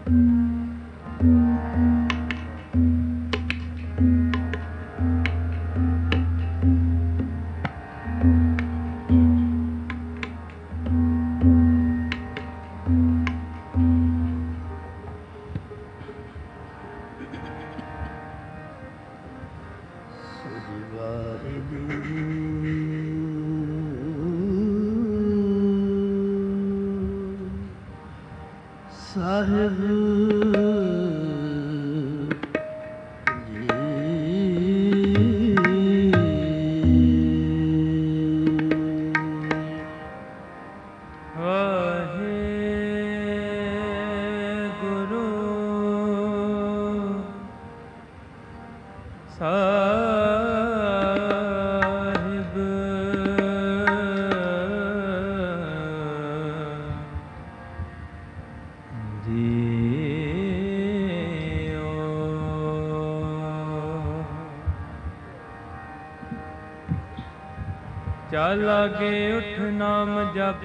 ਚੱਲ ਲਾਗੇ ਉਠ ਨਾਮ ਜਪ,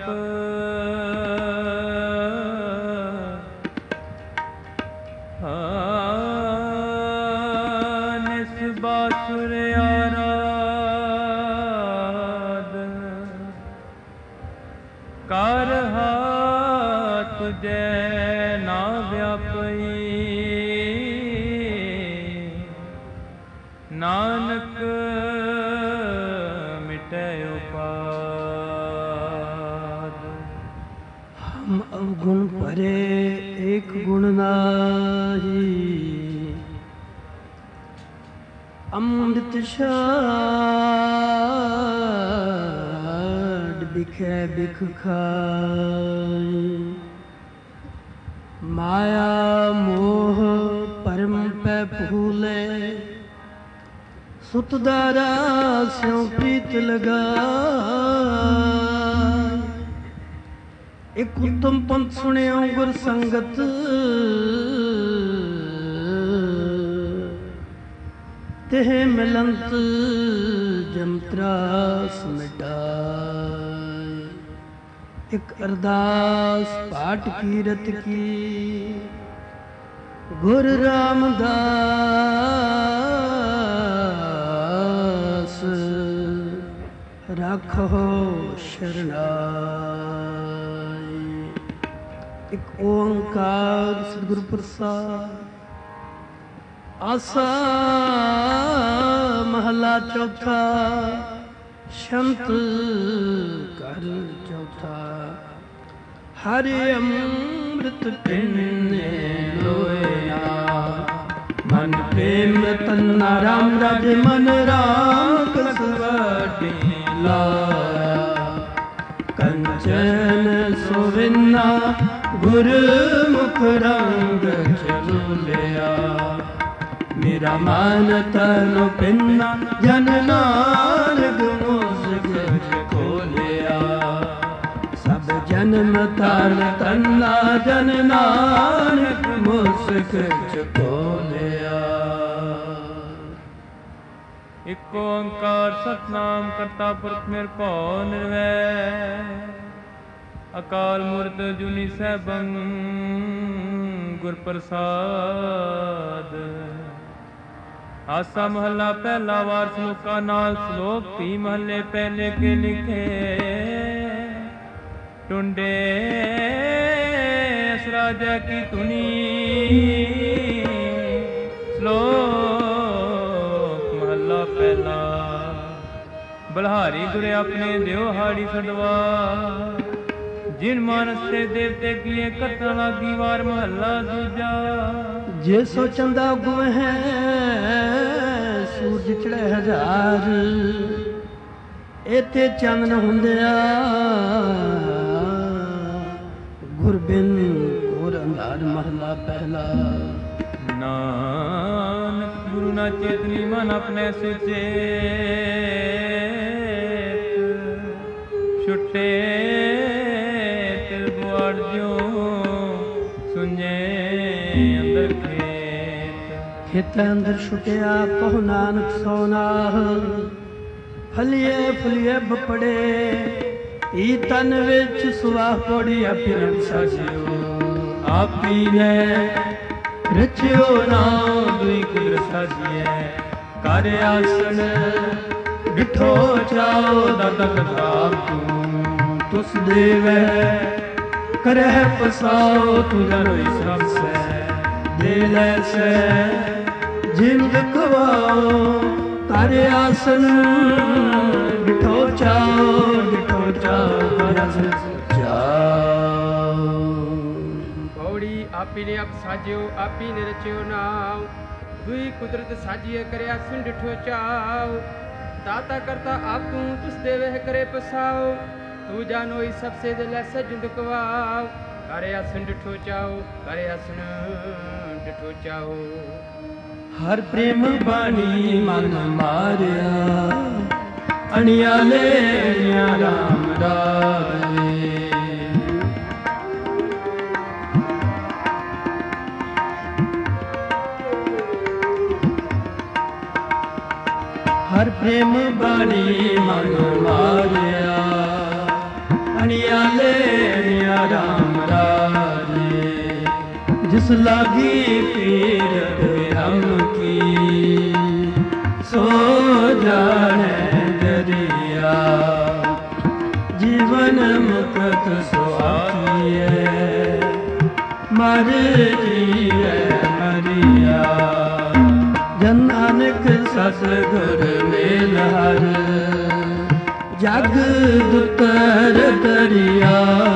ਨਿਸ ਬਾਸੁਰ ਆਰਾਧ, ਕਰ ਹਾਥ ਤੁਝੈ ਨਾ ਵਿਆਪਈ, ਨਾਨਕ गुण परे एक गुण नाही, अमृत छाड़ बिखे बिख खाई, माया मोह परम पे फूले, सुत दारा स्यों प्रीत लगा, एक उत्तम पंथ सुनियो गुर संगत, तेह मिलंत जमत्रास मिटाए, एक अरदास पाठ कीरत की, गुर रामदास राखो शरणाई। एक ओंकार सतगुरु प्रसाद, आसा महला चौथा, शंत कर चौथा, हरे अमृत पिन्ने लोया, मन प्रेम तन्ना राम राज मन राम कसवटी लाया, कंचन सुविन्ना गुरु मुख रंग चलूलिया, मेरा मन तन पिन्ना जन नानक मुझ खोलिया, सब जन्म तन तन्ना जन नानक मुझ खोलिया। एक ओंकार सतनाम करता पुरख निरभਉ निर्वैर, अकाल मूर्त जुनी सैभं गुर प्रसाद। आसा महला पहला वार श्लोका नाल श्लोक भी महले पहले के लिखे, टुंडे असराज की धुनी, श्लोक महला पहला। बलहारी गुरे अपने देव हाड़ी सदवा, जिन मानस से देवते किए करता लागी वार महला दूजा। जे सो चंदा गुम है सूरज चढ़े हजार, एते चंद न हुंदिया गुरबिन घोर अंधार महला पहला। नानक गुरु ना चेतनी मन अपने सुचेत, छुटे खेत अंदर छुटिया कहो नानक सोनाह, फलिए फुलिए बपड़े ई तन विच सुवाह पौड़ी अपिरन साजियो, आपी ने रचियो नाम दुई कुदरत साजिए कर आसन डिठो चाओ दादा कताब तुस देवे करह पसाओ तू जरोई सब से दिल से जिंद कवाओ कर आसन डिठो चाओ कर आसन पौड़ी आपी ने आप साजियो आपी ने रचियो नाम दुई कुदरत साजिए करे आसन डिठो चाओ ताता करता आप तुस देवे करे पसाओ तू जानो ही सबसे दिल से जिंद कवाओ करे आसन डिठो चाओ करे आसन डिठो चाओ हर प्रेम बानी मन मारिया अनियाले राम रावे हर प्रेम बानी मन मारिया अनियाले राम रावे जिस लागी पीर हम की सो जाने दरिया जीवन मुक्त सुहाइए मर जीवे मरिया जन नानक सतगुर मेल हर जग दुतर दरिया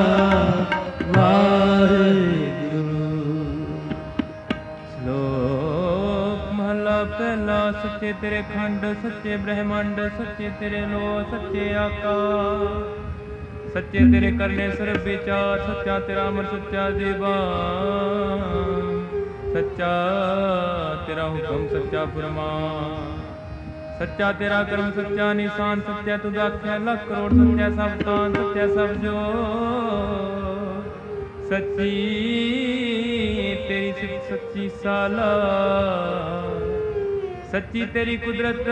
पहला सच्चे तेरे खंड सच्चे ब्रह्मांड सच्चे तेरे लो सच्चे आकाश सच्चे तेरे करने सर्व विचार सच्चा तेरा अमर सच्चा जीवन सच्चा तेरा हुक्म सच्चा फरमान सच्चा तेरा कर्म सच्चा निशान सच्चा तुझा आख्या लाख करोड़ सच्चा सब तान सच्चा सब जो सच्ची तेरी सिख सच्ची साला सच्ची तेरी कुदरत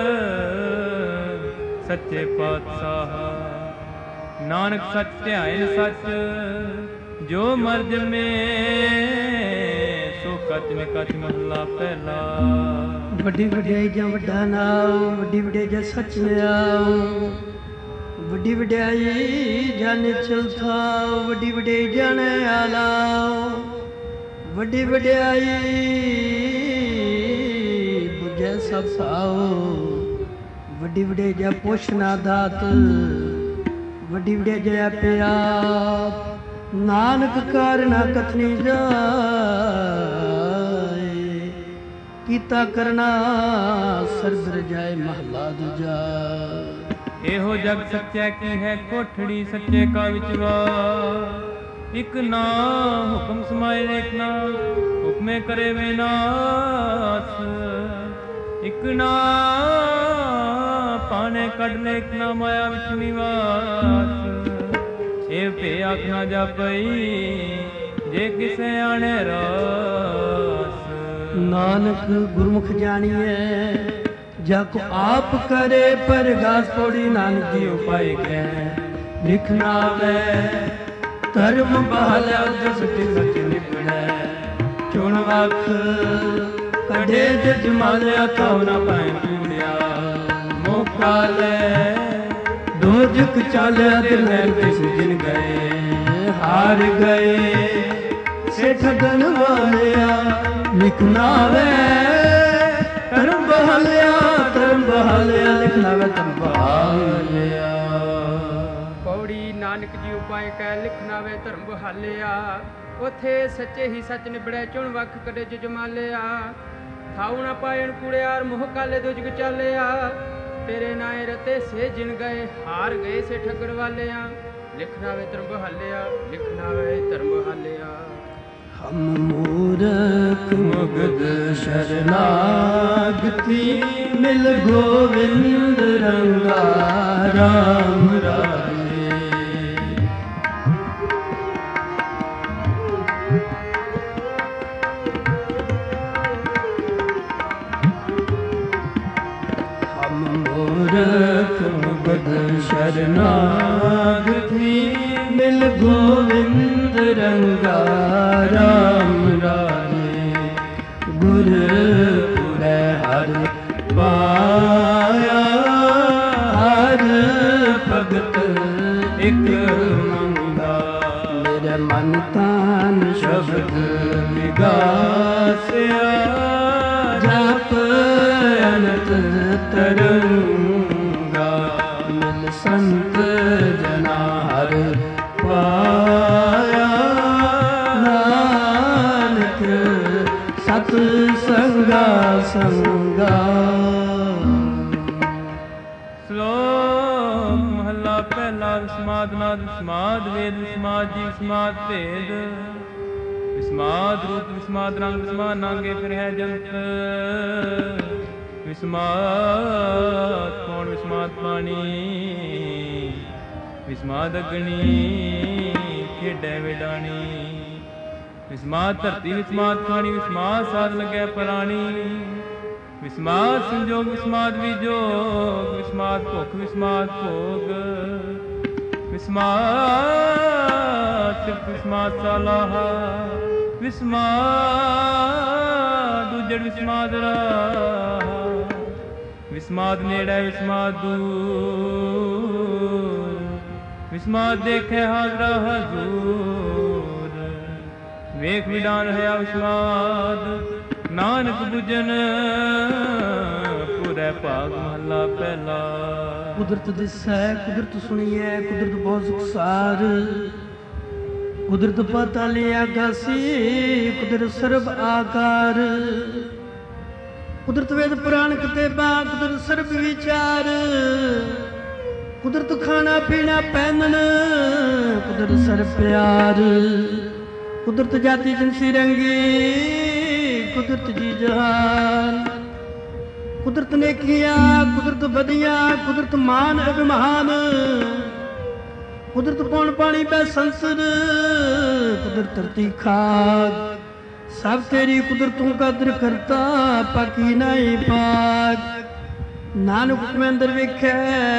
सच्चे पातशाह नानक सच ध्यान सच जो मर्ज में सो कच में कच महला पहला वड्डी वड्याई जा वड्डा नाम वड्डी वड्याई जा सच नाम वड्डी वड्याई जाने चलथा वड्डी वड्याई जाने आला वड्डी वड्याई सब साओ वड्डी वड्डे जा पोषना दात वड्डी वड्डे जया पिया नानक कारना कथनी जाए कीता करना सरबर जाए महला दूजा एहो जग सच्चा की है कोठड़ी सच्चे का विचवार एक ना हुक्म समाए एक ना हुक्मे करे विनाश एक ना पाने कड़ ले एक ना माया विच निवास ए पे आख ना जा पई जे किसे आने रास नानक गुरमुख जानिए जाको आप करे पर घास पौड़ी नानक जी उपाय के लिखना में धर्म बहाल्या जस सच निपड़े चुन वख कढ़े जमालिया तो न पाए पूड़िया मौका ले दो जुक चालिया दिल किस दिन गए हार गए से ठगन वालिया लिखना वे धर्म बहालिया लिखना वे धर्म बहालिया पौड़ी नानक जी उपाय कै लिखना वे धर्म बहालिया उथे सच्चे ही सच निबड़े चुन वख कड़े जमालिया थाऊ ना पायन कुड़ियार मोह काले दो जुग चालिया तेरे नाए रते से जिन गए हार गए से ठगड़ वालिया लिखना वे धर्म बहालिया लिखना वे धर्म बहालिया हम मूरख मुग्ध शरणागति मिल गोविंद रंगा राम राये हम मूरख मुग्ध शरणागति मिल गोविंद रंगा राम राजे गुर पुरै हर पाया हर भगत एक मंगा मेरे मन तान शब्द विगासिया जप अनंत तरंगा मिल संत जना हर पाया नानक सत संगा संगा। ਸ਼ਲੋਕ ਮਹੱਲਾ ਪਹਿਲਾ। ਵਿਸਮਾਦ ਨਾਦ ਵਿਸਮਾਦ ਵੇਦ ਵਿਸਮਾਦ ਜੀ ਵਿਸਮਾਦ ਭੇਦ ਵਿਸਮਾਦ ਰੂਪ ਵਿਸਮਾਦ ਰੰਗ ਵਿਸਮਾਦ ਨਾਂਗੇ ਫਿਰ ਹੈ ਜੰਤ ਵਿਸਮਾਦ ਕੌਣ ਵਿਸਮਾਦ ਪਾਣੀ ਵਿਸਮਾਦ ਅਗਨੀ ਖੇਡੈ ਵਿਡਾਣੀ ਵਿਸਮਾਦ ਧਰਤੀ ਵਿਸਮਾਦ ਖਾਣੀ ਵਿਸਮਾਦ ਸਾਧ ਲੱਗੈ ਪਰਾਣੀ ਵਿਸਮਾਦ ਸੰਜੋਗ ਵਿਸਮਾਦ ਵਿਜੋਗ ਵਿਸਮਾਦ ਭੁੱਖ ਵਿਸਮਾਦ ਭੋਗ ਵਿਸਮਾਦ ਸਿਰਫ ਵਿਸਮਾਦ ਸਾਲਾਹਾ ਵਿਸਮਾਦ ਉਜੜ ਵਿਸਮਾਦ ਰਾਹਾ ਵਿਸਮਾਦ ਨੇੜੇ ਵਿਸਮਾਦ ਦੂਰ ਵਿਸਮਾਦ ਦੇਖੇ ਹਾਜ਼ਰਾ ਹਜ਼ੂਰ ਵੇਖ ਵਿਡਾਨ ਹੋਇਆ ਵਿਸਮਾਦ ਨਾਨਕ ਬੁਝਨ ਪੂਰੇ ਭਾਗ ਮਹੱਲਾ ਪਹਿਲਾ। ਕੁਦਰਤ ਦਿਸੈ ਕੁਦਰਤ ਸੁਣੀਐ ਕੁਦਰਤ ਬਹੁਤ ਸੁਖਸਾਰ ਕੁਦਰਤ ਪਾਤਾਲੇ ਆਗਾਸੀ ਕੁਦਰਤ ਸਰਬ ਆਕਾਰ ਕੁਦਰਤ ਵੇਦ ਪੁਰਾਣ ਕਿਤਾਬਾਂ ਕੁਦਰਤ ਸਰਬ ਵਿਚਾਰ ਕੁਦਰਤ ਖਾਣਾ ਪੀਣਾ ਪਹਿਨਣ ਕੁਦਰਤ ਸਰਬ ਪਿਆਰ ਕੁਦਰਤ ਜਾਤੀ ਜਿਨਸੀ ਰੰਗੀ ਕੁਦਰਤ ਜੀ ਜਹਾਨ ਕੁਦਰਤ ਨੇਕੀਆਂ ਕੁਦਰਤ ਵਧੀਆਂ ਕੁਦਰਤ ਮਾਨ ਅਭਿਮਾਨ ਕੁਦਰਤ ਪੌਣ ਪਾਣੀ ਬੈ ਸੰਸਰ ਕੁਦਰਤ ਧਰਤੀ ਖਾਕ ਸਭ ਤੇਰੀ ਕੁਦਰਤੋਂ ਕਦਰ ਕਰਤਾ ਪਾਕੀ ਨਹੀਂ ਪਾਕ ਨਾਨਕ ਹੁਕਮੇ ਅੰਦਰ ਵੇਖੈ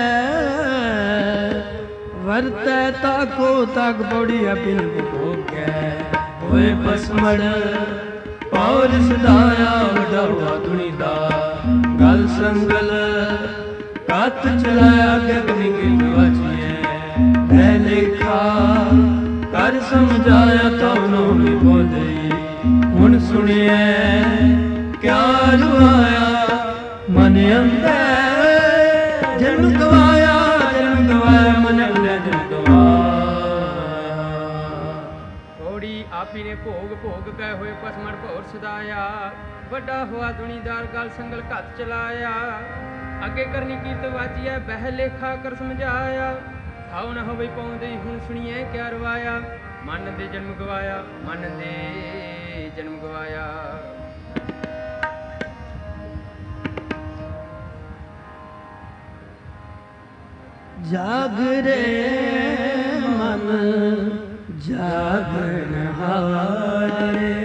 ਵਰਤੈ ਤਾਕੋ ਤਾਕ ਬੋੜੀ ਅਪਿਨ ਭੋਗੈ ਹੋਏ ਬਸਮੜ ਪੌਰ ਸਦਾਇਆ ਵੱਡਾ ਹੋਆ ਦੁਨੀ ਦਾ ਗਲ ਸੰਗਲ ਕੱਤ ਚਲਾਇਆ ਗਗਨੀ ਕੀ ਵਾਚੀਐ ਐ ਲੇਖਾ ਕਰ ਸਮਝਾਇਆ ਤਉ ਵੀ ਬੋਧਈ ਹੁਣ ਸੁਣਿਐ ਕਿਆ ਰੁਆਇਆ ਮਨ ਅੰਦਰ ਜਨਮ ਗਵਾਇਆ ਮਨ ਅੰਦਰ ਜਨਮ ਗਵਾਇਆ। ਆਪੀ ਨੇ ਭੋਗ ਭੋਗ ਕੈ ਹੋਏ ਪਸਮੜ ਭੌਰ ਸਦਾਇਆ ਵੱਡਾ ਹੋਆ ਦੁਨੀਦਾਰ ਗਲ ਸੰਗਲ ਘੱਤ ਚਲਾਇਆ ਅੱਗੇ ਕਰਨੀ ਕੀਰਤ ਵਾਚੀਐ ਬਹਿ ਲੇਖਾ ਕਰ ਸਮਝਾਇਆ ਖਾਉ ਨਾ ਹੋਵੇ ਪਾਉਂਦੇ ਹੁਣ ਸੁਣੀਐ ਕਿਆ ਰਵਾਇਆ ਮਨ ਦੇ ਜਨਮ ਗਵਾਇਆ ਮਨ ਦੇ ਜਨਮ ਗਵਾਇਆ। ਜਾਗਰੇ ਮਨ ਜਾਗਣ ਹਾਰੇ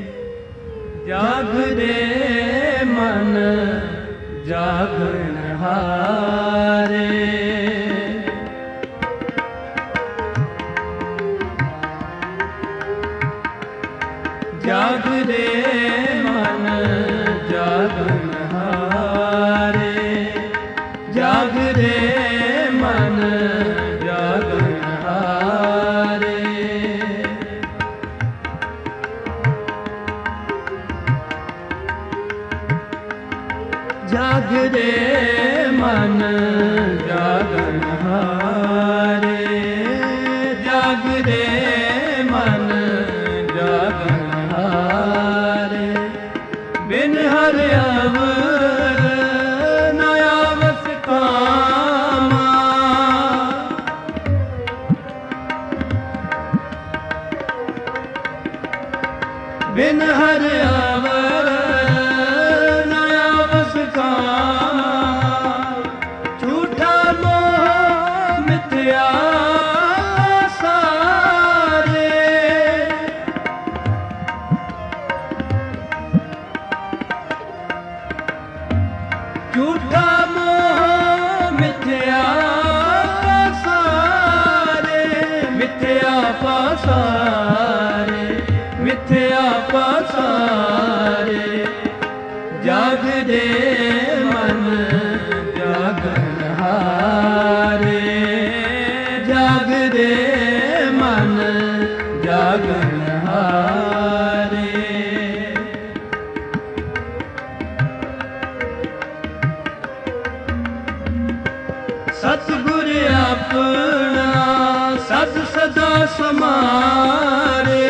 ਜਾਗਰੇ ਮਨ ਜਾਗਣ ਹਾਰੇ ਜਾਗਰੇ ਮਨ ਜਾਗਣ ਹਾਰੇ ਜਾਗਰੇ ਮਨ ਜਾਗਣ ਹਾਰੇ ਜਾਗਰੇ ਮਨ ਜਾਗਣ ਹਾਰੇ ਜਾਗਰੇ ਮਨ ਜਾਗਣ ਹਾਰੇ ਬਿਨ ਹਰਿ ਅਵਰ ਨ ਆਵਸ ਕਾਮਾ ਬਿਨ ਹਰਿ ਅਵਰ ਨ ਆਵਸ ਕਾਮਾ ਝੂਠਾ ਮੋਹ ਮਿਥਿਆ ਸਾਰੇ ਝੂਠਾ ਮੋਹ ਮਿਥਿਆ ਪਾਸਾਰੇ ਮਿਥਿਆ ਪਾਸਾਰੇ ਜਾਗਦੇ ਮਨ ਜਾਗਣ ਹਾਰੇ, ਜਾਗਦੇ ਮਨ ਜਾਗਣ ਹਾਰੇ। ਸਤਿਗੁਰ ਆਪਣਾ ਸਦ ਸਦਾ ਸਮਾਰੇ,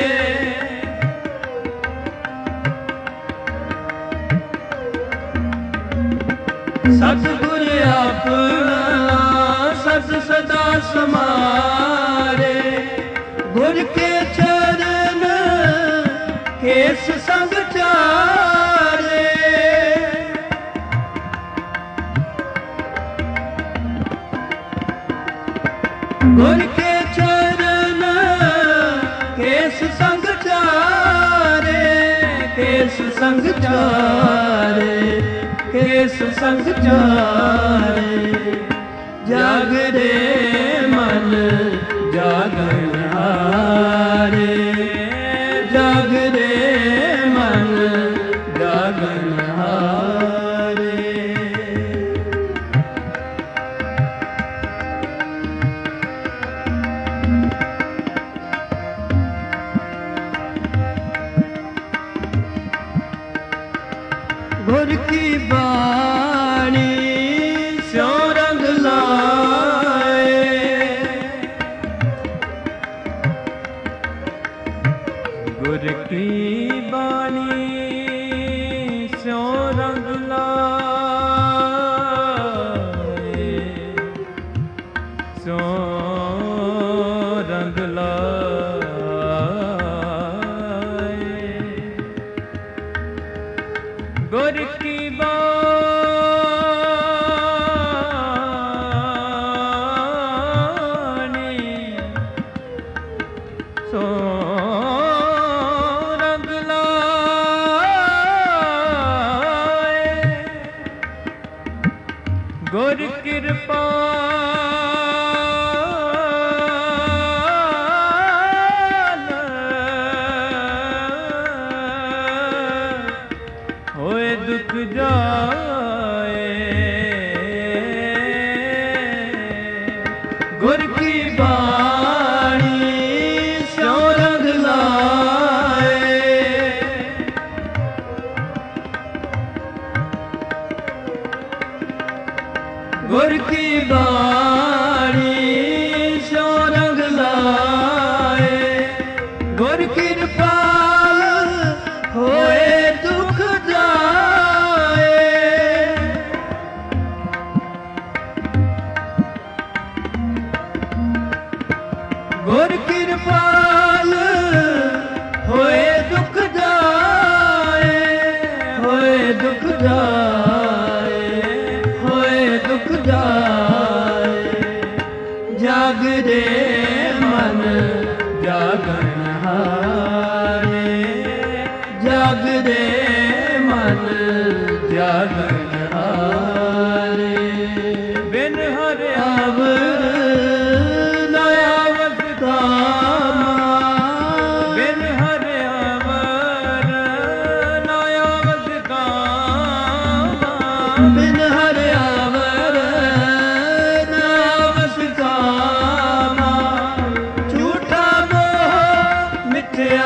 ਸਤਿਗੁਰ ਆਪਣਾ ਸਦ ਸਦਾ ਸਮਾਰੇ। ਗੁਰ ਕੇ ਚਰਨ ਕੇਸ ਸੰਗ ਚਾਰੇ, ਗੁਰ ਕੇ ਚਰਨ ਕੇਸ ਸੰਗ ਚਾਰੇ, ਕੇਸ ਸੰਗ ਚਾਰੇ, ਕੇਸ ਸੰਗ ਚਾਰੇ। ਜਾਗਦੇ ਮਨ ਜਾਗਣ ਹਾਰੇ, ਜਾਗਦੇ ਮਨ ਜਾਗਣ ਹਾਰੇ। ਗੁਰ ਕੀ ਬਾਣੀ ਸਿਉ ਰੰਗ ਲਾਏ, ਗੁਰ ਕੀ ਬਾਣੀ ਸਿਉ ਰੰਗ ਲਾਏ, ਸਿਉ ਰੰਗ ਲਾਏ। ਗੁਰ ਕੀ ਬਾਣੀ ਸੋ ਰੰਗ ਲਾਏ, ਗੁਰ ਕਿਰਪਾ ਹੋਏ ਦੁਖ ਜਾਏ। ਗੁਰ ਕੀ ਬਾਣੀ ਸਿਉ ਰੰਗ ਲਾਏ, ਗੁਰ ਕੀ ਬਾਣੀ ਸਿਉ ਰੰਗ ਲਾਏ। ਗੁਰ ਕਿਰਪਾਲ ਹੋਏ ਦੁਖ ਜਾਏ, ਗੁਰ ਕਿਰਪਾਲ ਹੋਏ ਦੁਖ ਜਾਏ, ਹੋਏ ਦੁਖ ਜਾਏ, ਹੋਏ ਦੁਖ ਜਾਏ। ਜਾਗਦੇ ਮਨ ਜਾਗਣ ਹਾਰੇ, ਜਾਗਦੇ ਮਨ ਜਾਗਣ ਹਾਰੇ। ਬਿਨ ਹਰਿਆ ਅਵਰ ਨਾ ਆਵਤ ਕਾਮਾ, ਬਿਨ ਹਰਿਆ ਵਰ ਨਾ ਆਵਤ ਕਾਮਾ। ਬਿਨ ਹਰਿਆ ਵਰ ਨਾ ਆਵਤ ਕਾਮਾ। ਝੂਠਾ ਮੋਹ ਮਿਥਿਆ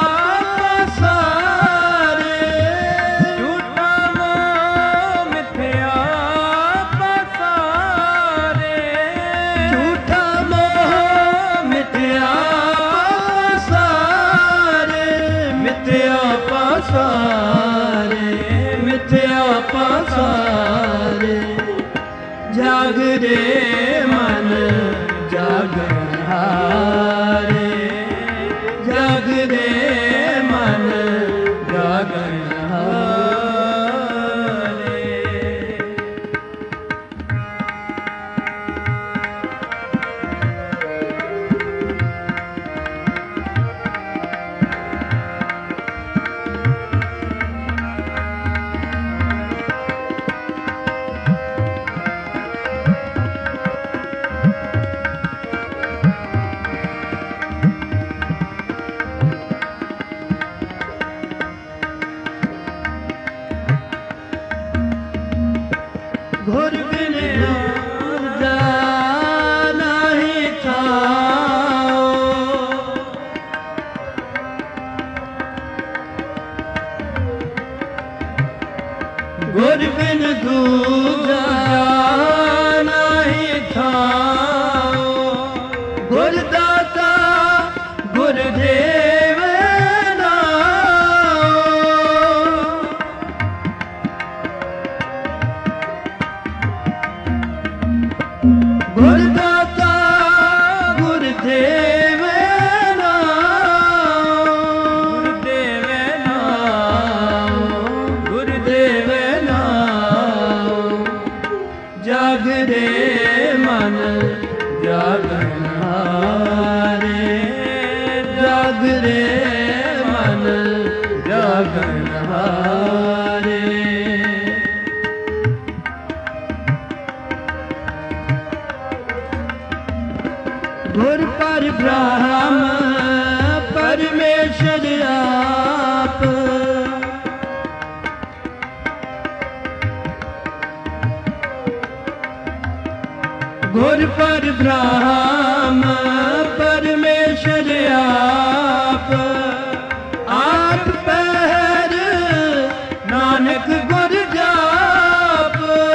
ਪਾਸਾਰੇ, ਝੂਠਾ ਮੋਹ ਮਿਥਿਆ ਪਾਸਾਰੇ, ਝੂਠਾ ਮੋਹ ਮਿਥਿਆ ਪਾਸਾਰੇ, ਮਿਥਿਆ ਪਾਸਾਰੇ, ਮਿਥਿਆ ਪਾਸਾਰੇ। ਜਾਗਦੇ ਮਨ ਜਾਗਣ ਹਾਰੇ, ਜਾਗਦੇ ਮਨ ਜਾਗਣ ਹਾਰੇ। ਗੁਰ ਬਿਨ ਦੂਜਾ ਨਾਹੀ ਥਾਉ, ਗੁਰ ਦਾਤਾ ਗੁਰ ਦੇਵ ਨਾਉ। ਗੁਰ ਦਾਤਾ ਗੁਰ ਦੇਵ ਨਾਉ, ਗੁਰਦੇਵ ਨਾਮ, ਗੁਰਦੇਵ ਨਾਮ। ਜਾਗਦੇ ਮਨ ਜਾਗਣਹਾਰੇ, ਜਾਗਦੇ ਮਨ ਜਾਗਣਹਾਰੇ। ਗੁਰ ਪਰ ਬ੍ਰਹਮ ਪਰਮੇਸ਼ਰ ਆਪ, ਗੁਰ ਪਰ ਬ੍ਰਹਮ ਪਰਮੇਸ਼ਰ ਆਪ, ਆਪ ਪਹਿਰ ਨਾਨਕ ਗੁਰ ਜਾਪ।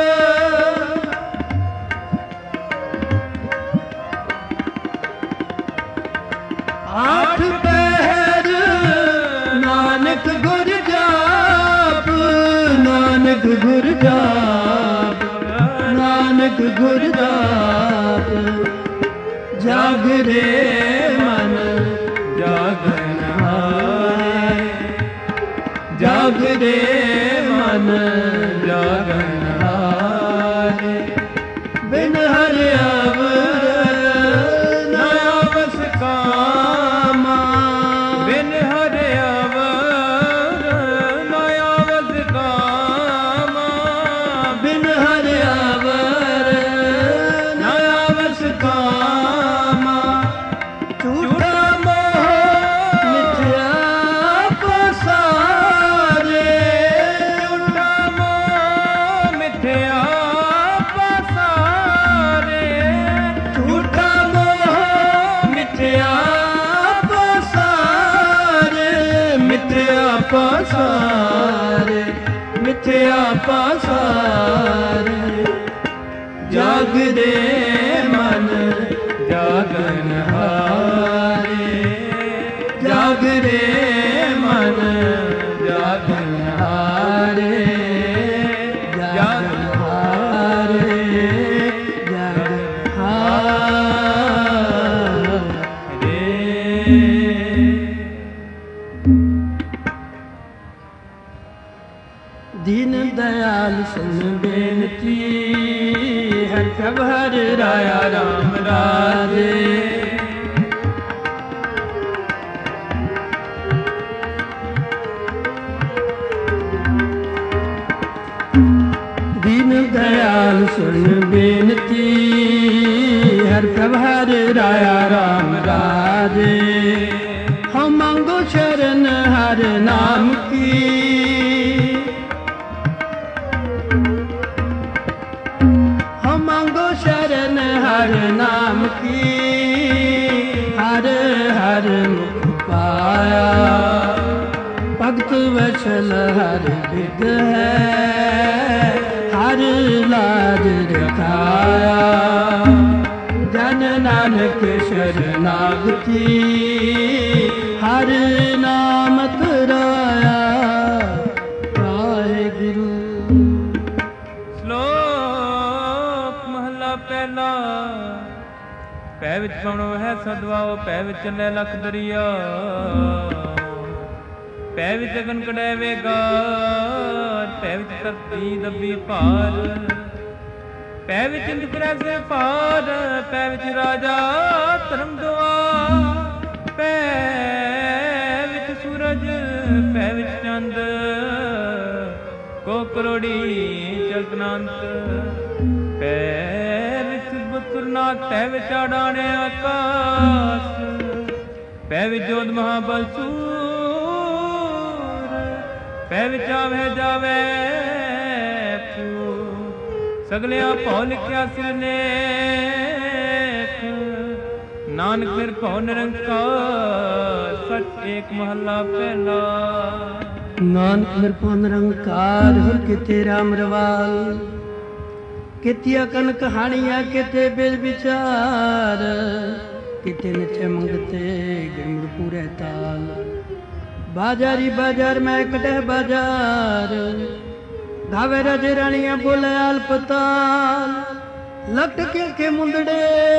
ਆਠ ਪਹਿਰ ਨਾਨਕ ਗੁਰ ਜਾਪ, ਨਾਨਕ ਗੁਰ ਜਾਪ, ਨਾਨਕ ਗੁਰ ਜਾਪ। ਜਾਗਦੇ ਮਨ ਜਾਗਣਹਾਰੇ, ਜਾਗਦੇ ਮਨ ਜਾਗਣਹਾਰੇ। ਬਿਨ ਹਰਿ ਅਵਰ ਨਾ ਬਸ ਕਾਮਾ, ਬਿਨ ਹਰਿ ਅਵਰ ਨਾ ਆਵਸ ਕਾਮਾ। ਬਿਨ ਹਰਿ ਅਵਰ ਨਾ ਆਵਸ ਕਾਮਾ। ਝੂਠਾ ਮੋਹ ਮਿਥਿਆ ਪਸਾਰੇ, ਝੂਠਾ ਮੋਹ ਮਿਥਿਆ ਪਸਾਰੇ। ਝੂਠਾ ਮੋਹ ਮਿਥਿਆ ਪਸਾਰੇ, ਮਿਥਿਆ ਪਸਾਰੇ, ਮਿਥਿਆ ਪਸਾਰੇ। ਜਾਗਦੇ ਮਨ ਜਾਗਣਹਾਰੇ, ਜਾਗਦੇ ਮਨ ਜਾਗਣਹਾਰੇ, ਜਾਗਣਹਾਰੇ, ਜਾਗਣਹਾਰੇ। ਦੀਨ ਦਇਆਲ ਸੁਨ ਬੇਨਤੀ, ਹਰ ਕਬ ਹਰ ਰਾਇਆ ਰਾਮ ਰਾਜੇ। ਦੀਨ ਦਇਆਲ ਸੁਨ ਬੇਨਤੀ, ਹਰ ਕਬ ਹਰ ਰਾਇਆ ਰਾਮ ਰਾਜੇ। ਹਮ ਮੰਗੋ ਸ਼ਰਨ ਹਰ ਨਾਮ ਕੀ, ਮੰਗੋ ਸ਼ਰਨ ਹਰ ਨਾਮ ਕੀ। ਹਰ ਹਰ ਮੁਖ ਪਾਇਆ, ਭਗਤ ਵਛਲ ਹਰ ਵਿਦ ਹੈ। ਹਰ ਲਾਜ ਰਖਾਇਆ, ਜਨ ਨਾਨਕ ਸ਼ਰਨਾਗਤੀ। ਹਰ ਨਾਮ ਤਰਾਇਆ, ਵਾਹਿਗੁਰੂ। ਸ਼ਲੋਕ ਮਹਲਾ ਪਹਿਲਾ। ਪੈ ਵਿੱਚ ਪਵਣੋ ਹੈ ਸਦਵਾਓ, ਪੈ ਵਿੱਚ ਚੱਲੇ ਲਖ ਦਰਿਆ। ਪੈ ਵਿੱਚ ਅਗਨ ਕੜੈ ਵੇਗਾਰ, ਪੈ ਵਿੱਚ ਧਰਤੀ ਦੱਬੀ ਭਾਰ। ਪੈ ਵਿੱਚ ਇੰਦ ਫਿਰੈ ਸੇ ਭਾਰ, ਪੈ ਵਿੱਚ ਰਾਜਾ ਧਰਮ ਦੁਆਰ। ਪੈ ਵਿੱਚ ਸੂਰਜ, ਪੈ ਵਿੱਚ ਚੰਦ, ਕੋ ਕਰੋੜੀ ਚਲਤਨੰਤ। ਪੈ ਵਿੱਚ ਬੁੱਤਰਨਾਥ, ਪੈ ਵਿੱਚ ਆਡਾਣੇ ਆਕਾਸ਼। ਪੈ ਵਿੱਚ ਜੋਧ ਮਹਾਬਲ ਸੂਰ, ਪੈ ਵਿੱਚ ਆਵੇ ਜਾਵੇ ਪੂ। ਸਗਲਿਆ ਭਉ ਲਿਖਿਆ ਸਿਰਨੇਖ, ਨਾਨਕ ਨਿਰਭਉ ਨਿਰੰਕਾਰ ਸਚ ਏਕ ਮਹੱਲਾ ਪਹਿਲਾ। ਨਾਨਕ ਨਿਰਭਉ ਨਿਰੰਕਾਰ ਹਰ ਕਿਤੇ ਰਾਮ ਰਵਾਲ, ਕਿਤਿਆ ਕਨ ਕਹਾਣੀਆਂ ਕਿਤੇ ਬੇਲ ਵਿਚਾਰ, ਕਿਤੇ ਨਚੇ ਮੰਗਤੇ ਗਿਰਮੁੜ ਪੂਰੇ ਤਾਲ। ਬਾਜ਼ਾਰੀ ਬਾਜ਼ਾਰ ਮੈਂ ਕਟਹਿ ਬਾਜ਼ਾਰ, ਗਾਵੇ ਰਾਜੇ ਰਾਣੀਆਂ ਬੋਲੇ ਆਲਪਤਾਲ। ਲਟਕਿਆਂ ਕੇ ਮੁੰਦੜੇ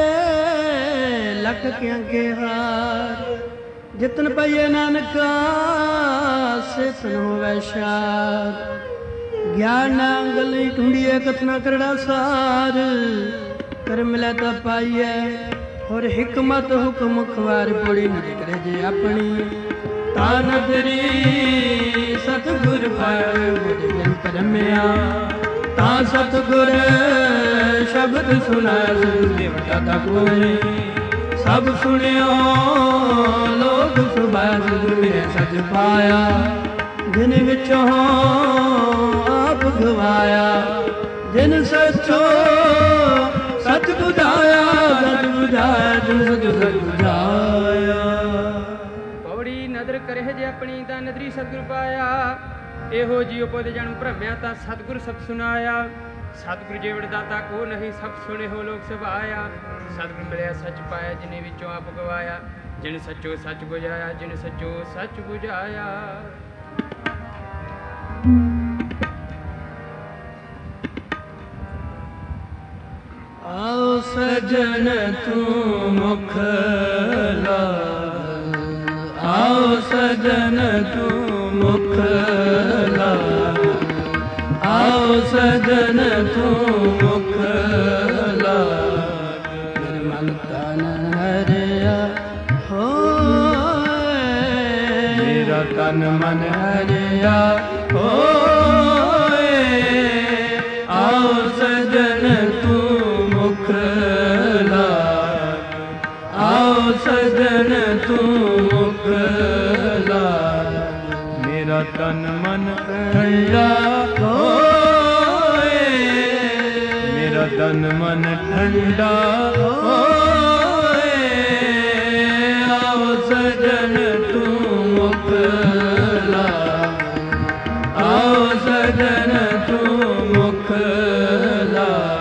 ਲਟਕਿਆਂ ਕੇ ਹਾਰ, ਜਿਤਨ ਪਈਏ ਨਾਨਕਾ ਸੇਤਨ ਹੋਵੇ ਸ਼ਾਰ। ਗਿਆਨ ਅੰਗਲੀ ਢੂੰਡੀਏ ਕਥਨਾ ਕਰੜਾ ਸਾਰ, ਕਰ ਮਿਲੇ ਤਾਂ ਪਾਈਏ ਹੋਰ ਹਿਕਮਤ ਹੁਕਮ ਖਵਾਰ। ਪੋੜੀ ਨਿਜ ਕਰੇ ਜੇ ਆਪਣੀ ਤਾ ਨਦਰੀ, ਸਤਿਗੁਰ ਪਰ ਮੁਝ ਦਿਨ ਕਰਮਿਆ। ਤਾਂ ਸਤਿਗੁਰ ਸ਼ਬਦ ਸੁਣਾਇ ਦੇਵਤਾ ਦਾ ਕੋਈ, ਸਭ ਸੁਣਿਓ ਲੋਕ ਸੁਭਾਇ। ਸਤਿਗੁਰ ਮੇਰੇ ਸਚ ਪਾਇਆ, ਜਿਨ ਵਿੱਚੋਂ ਆਪ ਗਵਾਇਆ। ਜਿਨ ਸਚੋ ਸਚ ਬੁਝਾਇਆ, ਸਚ ਬੁਝਾਇਆ ਜਿਨ ਸਚ ਸਚ ਬੁਝਾਇਆ। ਪੌੜੀ ਨਦਰ ਕਰੇ ਜੇ ਆਪਣੀ ਤਾਂ ਨਦਰੀ ਸਤਿਗੁਰ ਪਾਇਆ। ਇਹੋ ਜੀ ਉਪਦ ਜਨਮ ਭਰਮਿਆ ਤਾਂ ਸਤਿਗੁਰ ਸਭ ਸੁਨਾਇਆ। ਸਤਿਗੁਰ ਜੀਵੜ ਦਾਤਾ ਕੋ ਨਹੀਂ, ਸਭ ਸੁਣੇ ਹੋ ਲੋਕ ਸਭਾਇਆ। ਸਤਿਗੁਰ ਮਿਲਿਆ ਸੱਚ ਪਾਇਆ, ਜਿਨੇ ਵਿੱਚੋਂ ਆਪ ਗਵਾਇਆ। ਜਿਨ ਸੱਚੋ ਸੱਚ ਬੁਝਾਇਆ, ਜਿਨ ਸੱਚੋ ਸੱਚ ਬੁਝਾਇਆ। ਆਓ ਸਜਣ ਤੂੰ ਮੁਖ ਲਾਗ, ਆਓ ਸਜਣ ਤੂੰ ਮੁਖ ਲਾਗ। ਆਓ ਸਜਣ ਤੂੰ ਮੁਖ ਲਾਗ, ਨਿਰਮਲ ਤਨ ਹਰਿਆ ਹੋਏ। ਮੇਰਾ ਤਨ ਮਨ ਹਰਿਆ ਹੋਏ। ਆਓ ਸਜਣ ਤੂੰ ਮੁਖ ਲਾਗ, ਆਓ ਸਜਣ ਤੂੰ ਮੁਖ ਲਾਗ। ਮੇਰਾ ਤਨ ਮਨ ਠੰਡਾ ਹੋਏ, ਮੇਰਾ ਤਨ ਮਨ ਠੰਡਾ ਹੋਏ। ਆਓ ਸਜਣ ਤੂੰ ਮੁਖ ਲਾਗ, ਆਓ ਸਜਣ ਤੂੰ ਮੁਖ ਲਾਗ।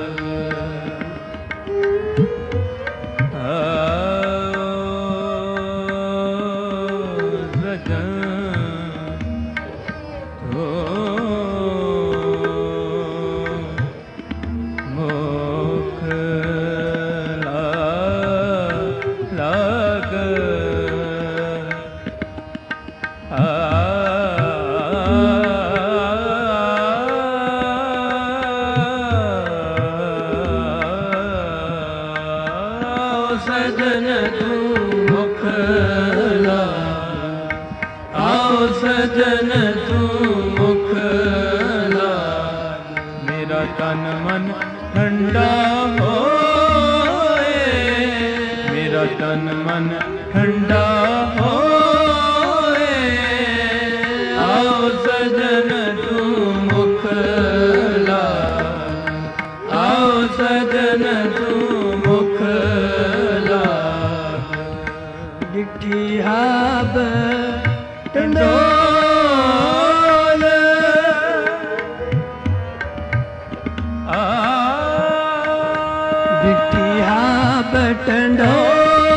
ਸਜਣ ਤੂੰ ਮੁਖ ਲਾਗ, ਆਓ ਸਜਣ ਤੂੰ ਮੁਖ ਲਾਗ। ਮੇਰਾ ਤਨ ਮਨ ਠੰਡਾ ਹੋਏ, ਮੇਰਾ ਤਨ ਮਨ ਠੰਡਾ ਹੋਏ। ਆਓ ਸਜਣ ਤੂੰ ਮੁਖ ਲਾਗ, ਆਓ ਸਜਣ ਤੂੰ ਮੁਖ ਲਾਗ। ਡਿੱਠੀ ਹਾਬ ਟੰਡੋਲ, ਡਿੱਠੀ ਹਾਬ ਟੰਡੋਲ।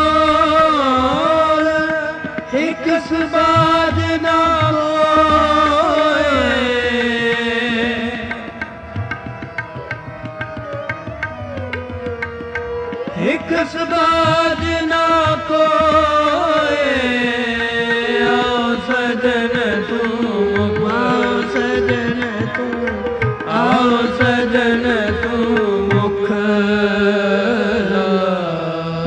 ਇੱਕ ਸਬਾਜ ਨਾ ਕੋਏ, ਇੱਕ ਸਬਾਜ ਨਾ ਕੋਏ। ਆਓ ਸਜਣ ਤੂੰ, ਆਓ ਸਜਣ ਤੂੰ, ਆਓ ਸਜਣ ਤੂੰ ਮੁਖ ਲਾਗ।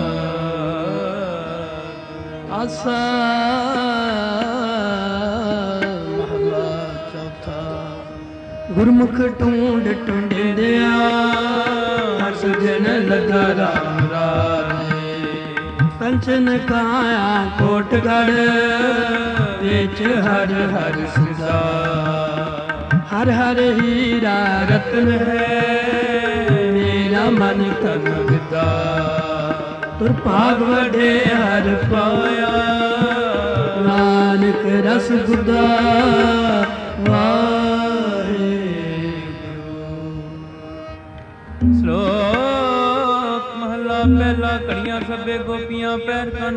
ਆਸਾ ਮਹਲਾ ਚੌਥਾ। ਗੁਰਮੁਖ ਢੂੰਡ ਢੂੰਡਿਆ, ਸਜਣ ਲਗਾ ਰਾਮ ਰਾਜੇ। ਕੰਚਨ ਕਾਇਆ ਕੋਟਗੜ, ਵਿੱਚ ਹਰ ਹਰ ਸਿਧਾ। ਹਰ ਹਰ ਹੀਰਾ ਰਤਨ ਹੈ, ਮੇਰਾ ਮਨ ਤਨ ਵਿਦਾ। ਤੁਰ ਭਾਗ ਵਢੇ ਹਰ ਪਾਇਆ, ਨਾਨਕ ਰਸ ਗੁਦਾ ਵਾਹਿਗੁਰੂ। ਸ਼ਲੋਕ ਮਹਲਾ ਪਹਿਲਾ। ਘੜੀਆਂ ਸਭੇ ਗੋਪੀਆਂ ਪੈਰ ਕੰਨ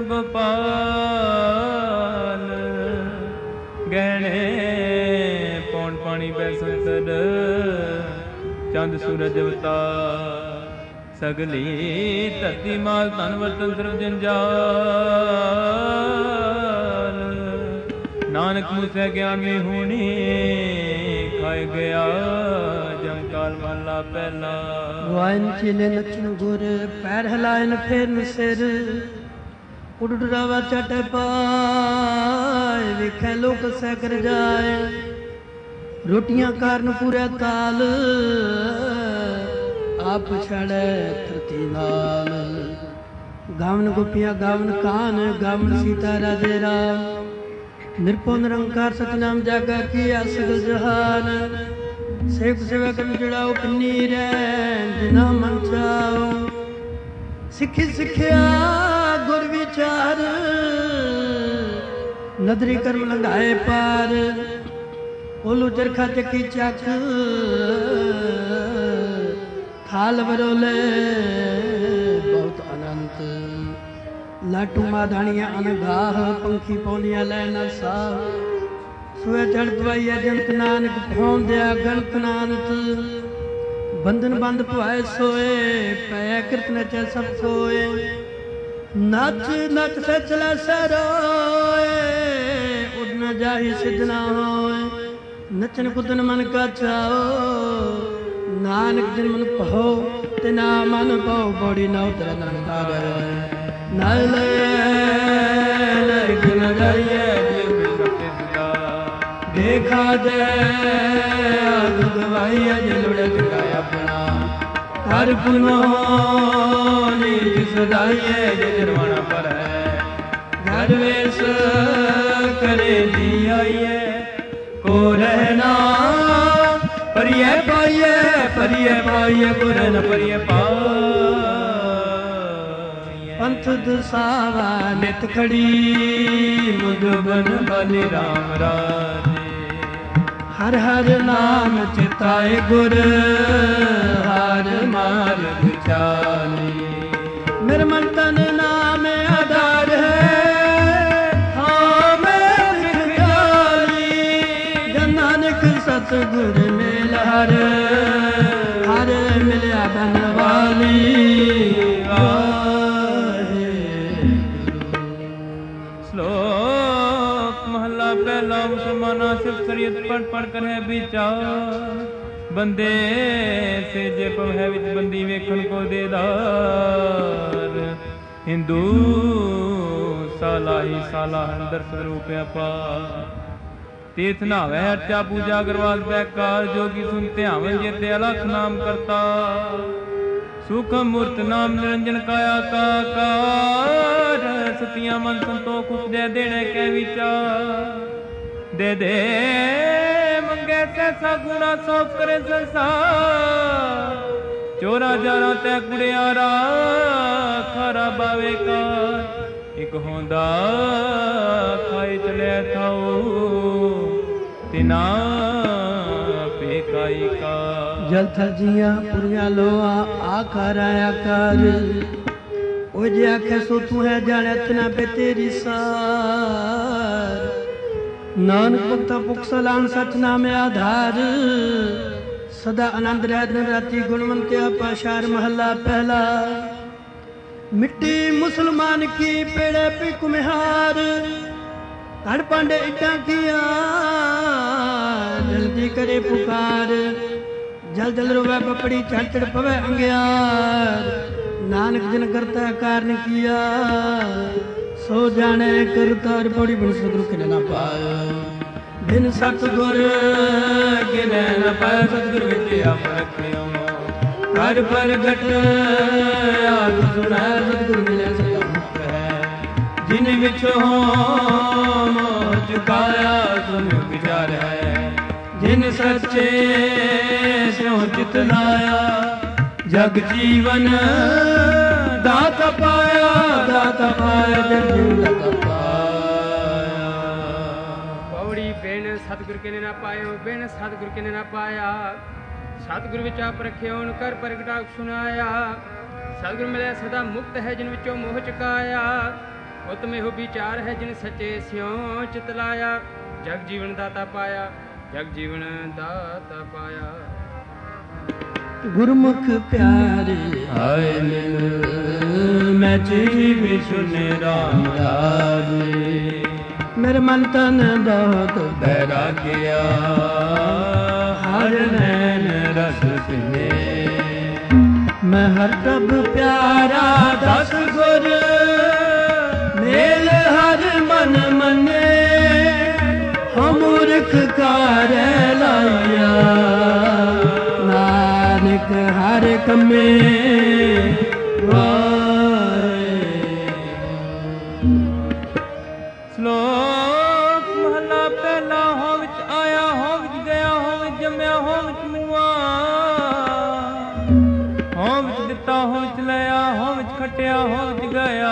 ਗੋਪਾਲ, ਗਹਿਣੇ ਪੌਣ ਪਾਣੀ ਬੈ ਸੰਸਦ, ਚੰਦ ਸੂਰਜ ਅਵਤਾਰ, ਸਗਲੀ ਧਰਤੀ ਮਾਲ ਧਨ ਵਰਤਨ ਸਰਬ ਜੰਜਾਲ, ਨਾਨਕ ਮੁਸੇ ਗਿਆਨ ਮੇ ਹੋਣੀ, ਖਾਏ ਗਿਆ ਜਮਕਾਲ ਮਹਲਾ ਪਹਿਲਾ। ਵਾਇਨ ਚੀਲੇ ਨਚਨ ਗੁਰ, ਪੈਰ ਹਿਲਾਇਨ ਫੇਰਨ ਸਿਰ, ਉਡ ਡਰਾਵਾ ਚਟ ਪਾਏ, ਵੇਖੈ ਲੋਕ ਸਹਿ ਕਰ ਜਾਏ, ਰੋਟੀਆਂ ਕਾਰਨ ਪੂਰੇ ਤਾਲ, ਆਪ ਛੜੈ ਧਰਤੀ ਨਾਲ, ਗਾਵਨ ਗੋਪੀਆਂ ਗਾਵਨ ਕਾਨ, ਗਾਵਨ ਸੀਤਾ ਰਾਜੇ ਰਾਮ, ਨਿਰਭਉ ਨਿਰੰਕਾਰ ਸਤਿਨਾਮ ਜਾਗਾ ਕੀਆ ਸਗਲ ਜਹਾਨ, ਸੇਵਕ ਸੇਵਾ ਕਰਨ ਜੜਾਓ ਕਿੰਨੀ ਰਹਿ ਜਿਨਾ ਮਨ ਚਾਓ, ਸਿੱਖੀ ਸਿੱਖਿਆ ਗੁਰ ਵਿਚਾਰ, ਨਦਰੀ ਕਰਮ ਲੰਘਾਏ ਪਾਰ, ओलू चरखा चक्की चक, थाल बरोले बहुत अनंत, लाटू माधानिया अनगाह, पंखी पौनिया लैना साह, सुए चढ़ दवाइया जंत नानक भौं दिया गणत नानत, बंधन बंद पवाए सोए, पै कृत नचे सब सोए, नच नच से चला सरोए, उड़ न जाहि सिद्ध ना होए, नचन कुदन मन का चाओ, नानक जिन मन पहो तिना मन पहो, बड़ी न उतर नंकार नल गुण गाइए देखा दे आग गवाइए जलुड़ चुकाया अपना, हर पुनो नीति सदाइए जरवाना पर है, घर वेश करे दी आइए को रहना, परिये पाइये गुर न परिये पाइये, पंथ दसावा नित खड़ी, मुदबन बलि राम राजे, हर हर नाम चिताए गुर, हर मार्ग चाली, मेरे मन तन नाम आधार है, सतगुर मेल हर हर मिलिया बनवाली, श्लोक महला पहला। मुसलमाना सिर्फ शरीयत पढ़ कर है विचार, बंदे से जे पवै विच बंदी वेखन को देदार, हिंदू साला ही साला अंदर स्वरूप अपार, तीर्थ नहावे अर्चा पूजा करवाद बैकार, जोगी सुनते ध्यावन जेते अलख नाम करता, सूखम मूर्त नाम निरंजन काया का कार, सतिया मन संतोख उपजै देने के विचार, दे मंगे सैसा गुणा सौंप करे संसार, चोरा जारा तै कुड़ियारा खारा बावे का, एक होंदा खाई चले थाओ तिना पेकाई का, जल थल जिया पुरिया लोआ आकार आया कर, ओ जे आखे सो तू है जाने तना पे तेरी सार, नानक भक्ता पुख सलाम सच नाम आधार, सदा आनंद रह दिन राती गुणवंत पाशार महला पहला, मिट्टी मुसलमान की पेड़े पे कुम्हार, हर पांडे इटा किया जल्दी करे पुकार, जल जल रोवे पपड़ी चढ़ चढ़ पवे अंगियार, नानक जिन करता कारण किया, सो जाने करता पौड़ी बिन सतगुरु किने ना पाया, बिन सतगुर किने ना पाया, सतगुरु विच आप रखियो, हर प्रगट आग सुना, सतगुरु मिले सदा मुक्त है, जिन विच हो चुकाया सुन विचार है, जिन सच्चे स्यों चित लाया, जग जीवन दाता पाया, ਦਾਤਾ ਪਾਇਆ ਜਗ ਜੀਵਨ ਦਾਤਾ ਪਾਇਆ। ਪੌੜੀ ਬਿਨ ਸਤਿਗੁਰ ਕੇ ਨਾ ਪਾਇਓ, ਬਿਨ ਸਤਿਗੁਰ ਕੇ ਨਾ ਪਾਇਆ। ਸਤਿਗੁਰ ਵਿੱਚ ਆਪ ਰਖਿਓਨ ਕਰ ਪ੍ਰਗਟਾ ਸੁਨਾਇਆ। ਸਤਿਗੁਰ ਮਿਲਿਆ ਸਦਾ ਮੁਕਤ ਹੈ ਜਿਨ ਵਿੱਚੋਂ ਮੋਹ ਚੁਕਾਇਆ। ਉਤਮ ਇਹੋ ਵਿਚਾਰ ਹੈ ਜਿਨ ਸੱਚੇ ਸਿਉ ਚਿਤ ਲਾਇਆ। ਜਗ ਜੀਵਨ ਦਾਤਾ ਪਾਇਆ, ਜਗ ਜੀਵਨ ਦਾਤਾ ਪਾਇਆ। ਗੁਰਮੁਖ ਪਿਆਰੇ ਆਏ ਮਿਲ ਮੈਂ ਜੀਵ ਸੁਨੇ ਰਾਮ ਰਾਜੇ। ਮੇਰੇ ਮਨ ਤਨ ਦੋਤ ਬੈਰਾਗਿਆ ਹਰ ਨੈਣ ਰਸ ਪਿਨੇ। ਮੈਂ ਹਰ ਪ੍ਰਭ ਪਿਆਰਾ ਦਸ ਗੁਰ ਮੇਲ ਹਰ ਮਨ ਮੰਨੇ। ਹਉ ਮੂਰਖ ਕਾਰੈ ਲਾਇਆ ਨਾਨਕ ਹਰ ਕੰਮੇ ਵਾਏ। ਸ਼ਲੋਕ ਮਹਲਾ ਪਹਿਲਾ। ਹੋ ਵਿੱਚ ਆਇਆ, ਹੋ ਵਿੱਚ ਗਿਆ, ਹੋ ਵਿੱਚ ਜੰਮਿਆ, ਹੋ ਵਿੱਚ ਮੂਆ। ਹੋ ਵਿੱਚ ਦਿੱਤਾ, ਹੋ ਵਿੱਚ ਲਿਆ, ਹੋ ਵਿੱਚ ਖਟਿਆ, ਹੋ ਵਿੱਚ ਗਿਆ।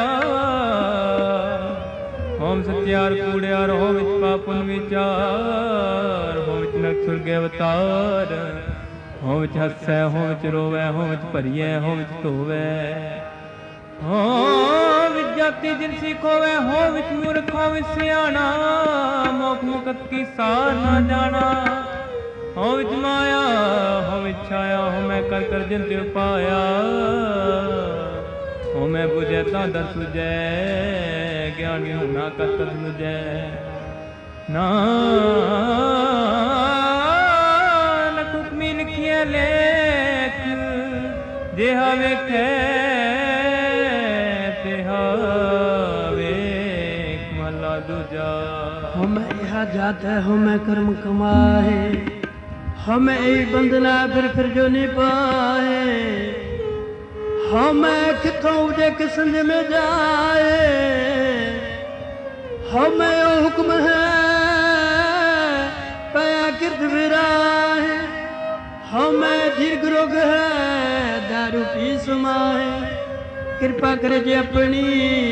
ਹੋਮ ਸਤਿਆਰ ਕੂੜਿਆਰ, ਹੋ ਵਿੱਚ ਪਾਪਨ ਵਿਚਾਰ। ਹੋ ਵਿੱਚ ਨਰਕ ਸੁਰਗ ਅਵਤਾਰ। ਹੋ ਵਿੱਚ ਹੱਸੈ, ਹੋ ਵਿੱਚ ਰੋਵੈ, ਹੋ ਵਿੱਚ ਭਰੀਐ, ਹੋ ਵਿੱਚ ਧੋਵੈ। ਹੋ ਵਿੱਚ ਜਾਤੀ ਜਿਨ ਸਿਖੋਵੈ, ਹੋ ਵਿੱਚ ਮੂਰਖ, ਹੋ ਵਿੱਚ ਸਿਆਣਾ। ਮੋਖ ਮੁਕਤ ਕੀ ਸਾਰ ਨਾ ਜਾਣਾ। ਹੋ ਵਿੱਚ ਮਾਇਆ, ਹੋ ਵਿੱਚ ਛਾਇਆ, ਹੋ ਮੈਂ ਕਰ ਕਰ ਜਿਨ ਤੇ ਪਾਇਆ। ਹੋ ਮੈਂ ਬੁਝੈ ਤਾਂ ਦਰ ਸੁਝੈ, ਗਿਆਨੀ ਹੋਣਾ ਕਤ ਕਤ ਮੁਝੈ। ਨਾਨਕ ਹੁਕਮੀ ਲਿਖੀਐ ਲੇਖ, ਜਿਹਾ ਵੇਖੈ ਤਿਹਾ ਵੇਖ। ਮਹਲਾ ਦੂਜਾ। ਹਉ ਮੈਂ ਇਹਾ ਜਾਤ ਹੈ, ਹਉ ਮੈਂ ਕਰਮ ਕਮਾਏ। ਹਉ ਮੈਂ ਇਹੀ ਬੰਦਨਾ ਫਿਰ ਜੋ ਨਹੀਂ ਪਾਏ। ਹਉ ਮੈਂ ਕਿੱਥੋਂ ਉਜੇ ਕਿਸੰਜ ਮੇ ਜਾਏ। ਹਉ ਮੈਂ ਉਹ ਹੁਕਮ ਹੈ ਪਿਆ ਕਿਰਤ ਵਿਰਾਏ। ਹਉ ਮੈਂ ਦੀਰਘ ਰੋਗ ਹੈ ਦਾਰੂ ਪੀ ਸਮਾਏ। ਕਿਰਪਾ ਕਰੇ ਜੇ ਆਪਣੀ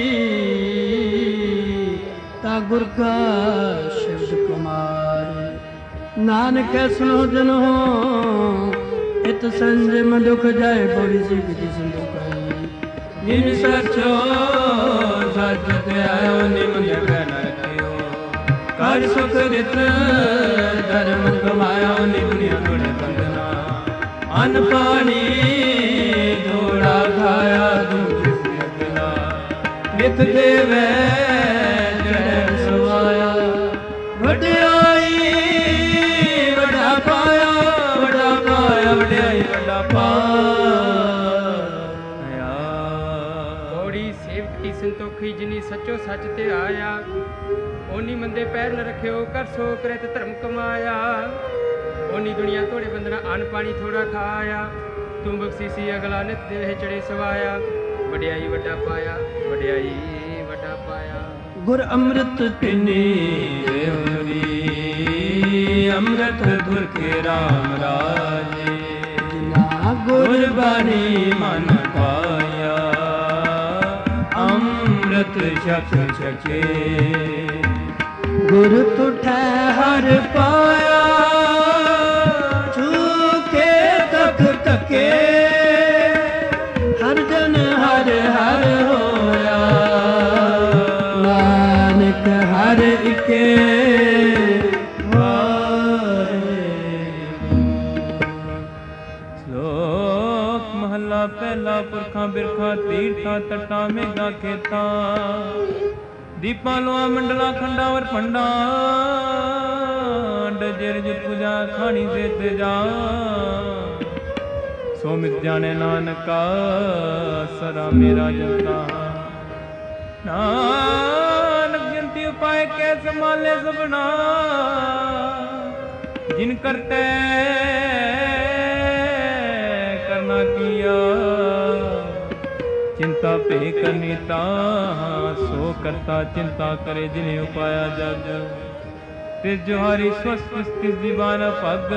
ਤਾ ਗੁਰ ਕਾ ਸ਼ਬਦ ਕਮਾਏ। ਨਾਨਕ ਸੁਨੋ ਜਨੋ ਇਤ ਸੰਜਮ ਦੁਖ ਜਾਏ। ਬੜੀ ਸਿੱਖੀ ਸੰਦੁਖਾਈ ਜਿਨ ਸਚੋ ਸਚ ਤੇ ਆਇਓ ਨਿਮਨ ਬੈ ਨ ਰਖਿਓ। ਕਰ ਸੁਖ ਰਿਤ ਧਰਮ ਕਮਾਇਓ ਨਿਮਨਿਆ ਗੁਣੇ ਬੰਦਨਾ। ਅਨ ਪਾਣੀ ਧੋੜਾ ਖਾਇਆ ਦੁਖ ਸਿਕਲਾ। ਨਿਤ ਦੇਵੈ ਜੜੈ ਸਵਾਇਆ। ਵਡਿਆਈ ਵੱਡਾ ਪਾਇਆ, ਵੱਡਾ ਪਾਇਆ, ਵਡਿਆਈ ਵੱਡਾ ਪਾਇਆ। ਪੌੜੀ ਸੇਵਕ ਕੀ ਸੰਤੋਖੀ ਜਿਨੀ ਸੱਚੋ ਸੱਚ ਤੇ ਆਇਆ। ਓਨੀ ਮੰਦੇ ਪੈਰ ਨ ਰੱਖਿਓ, ਕਰ ਸੋ ਕਰਿਤ ਧਰਮ ਕਮਾਇਆ। ਓਨੀ ਦੁਨੀਆ ਤੋੜੇ ਬੰਦਨਾ, ਅਨ ਪਾਣੀ ਥੋੜਾ ਖਾਇਆ। ਤੂੰ ਬਖਸ਼ੀਸੀ ਅਗਲਾ ਨਿਤ ਦੇਹ ਚੜੇ ਸਵਾਇਆ। ਵਡਿਆਈ ਵੱਡਾ ਪਾਇਆ, ਵਡਿਆਈ ਵੱਡਾ ਪਾਇਆ। ਗੁਰ ਅੰਮ੍ਰਿਤ ਪਿੰਨੀ ਦੇਵਰੀ ਅੰਮ੍ਰਿਤ ਗੁਰ ਕੇ ਰਾਮ ਰਾਜੇ। ਜਿਨਾ ਗੁਰਬਾਣੀ ਮਨ ਪਾਇਆ ਅੰਮ੍ਰਿਤ ਛਕ ਛਕੇ। ਗੁਰ ਤੁਠੈ ਹਰ ਪਾਇਆ ਝੂਕੇ ਤਕ ਤਕੇ। ਹਰ ਜਨ ਹਰ ਹਰ ਹੋਇਆ ਨਾਨਕ ਹਰ ਇਕੇ ਸ਼ਲੋਕ ਮਹਲਾ ਪਹਿਲਾ। ਪੁਰਖਾਂ ਬਿਰਖਾਂ ਤੀਰਥਾਂ ਤਟਾਂ ਮੇਘਾਂ ਖੇਤਾਂ। ਦੀਪਾਂ ਲੋਆ ਮੰਡਲਾਂ ਖੰਡਾਵਰ ਪੰਡਾਂ। ਡਜਰ ਜੁ ਪੂਜਾ ਖਾਣੀ ਦੇ ਤੇ ਜਾ। ਸੋ ਮਿਤ ਜਾਣੇ ਨਾਨਕਾ ਸਰਾ ਮੇਰਾ ਜਨਤਾ। ਨਾਨਕ ਜੰਤੀ ਉਪਾਏ ਕੇ ਸੰਭਾਲੇ ਸਭਨਾ। ਜਿਨ ਕਰਤੇ ਕਰਨਾ ਕੀਆ। चिंता पे करनी ताहा सो करता चिंता करे जिन्हें उपाया जग तिस जोहारी स्वस्थ तिस दीवाना पग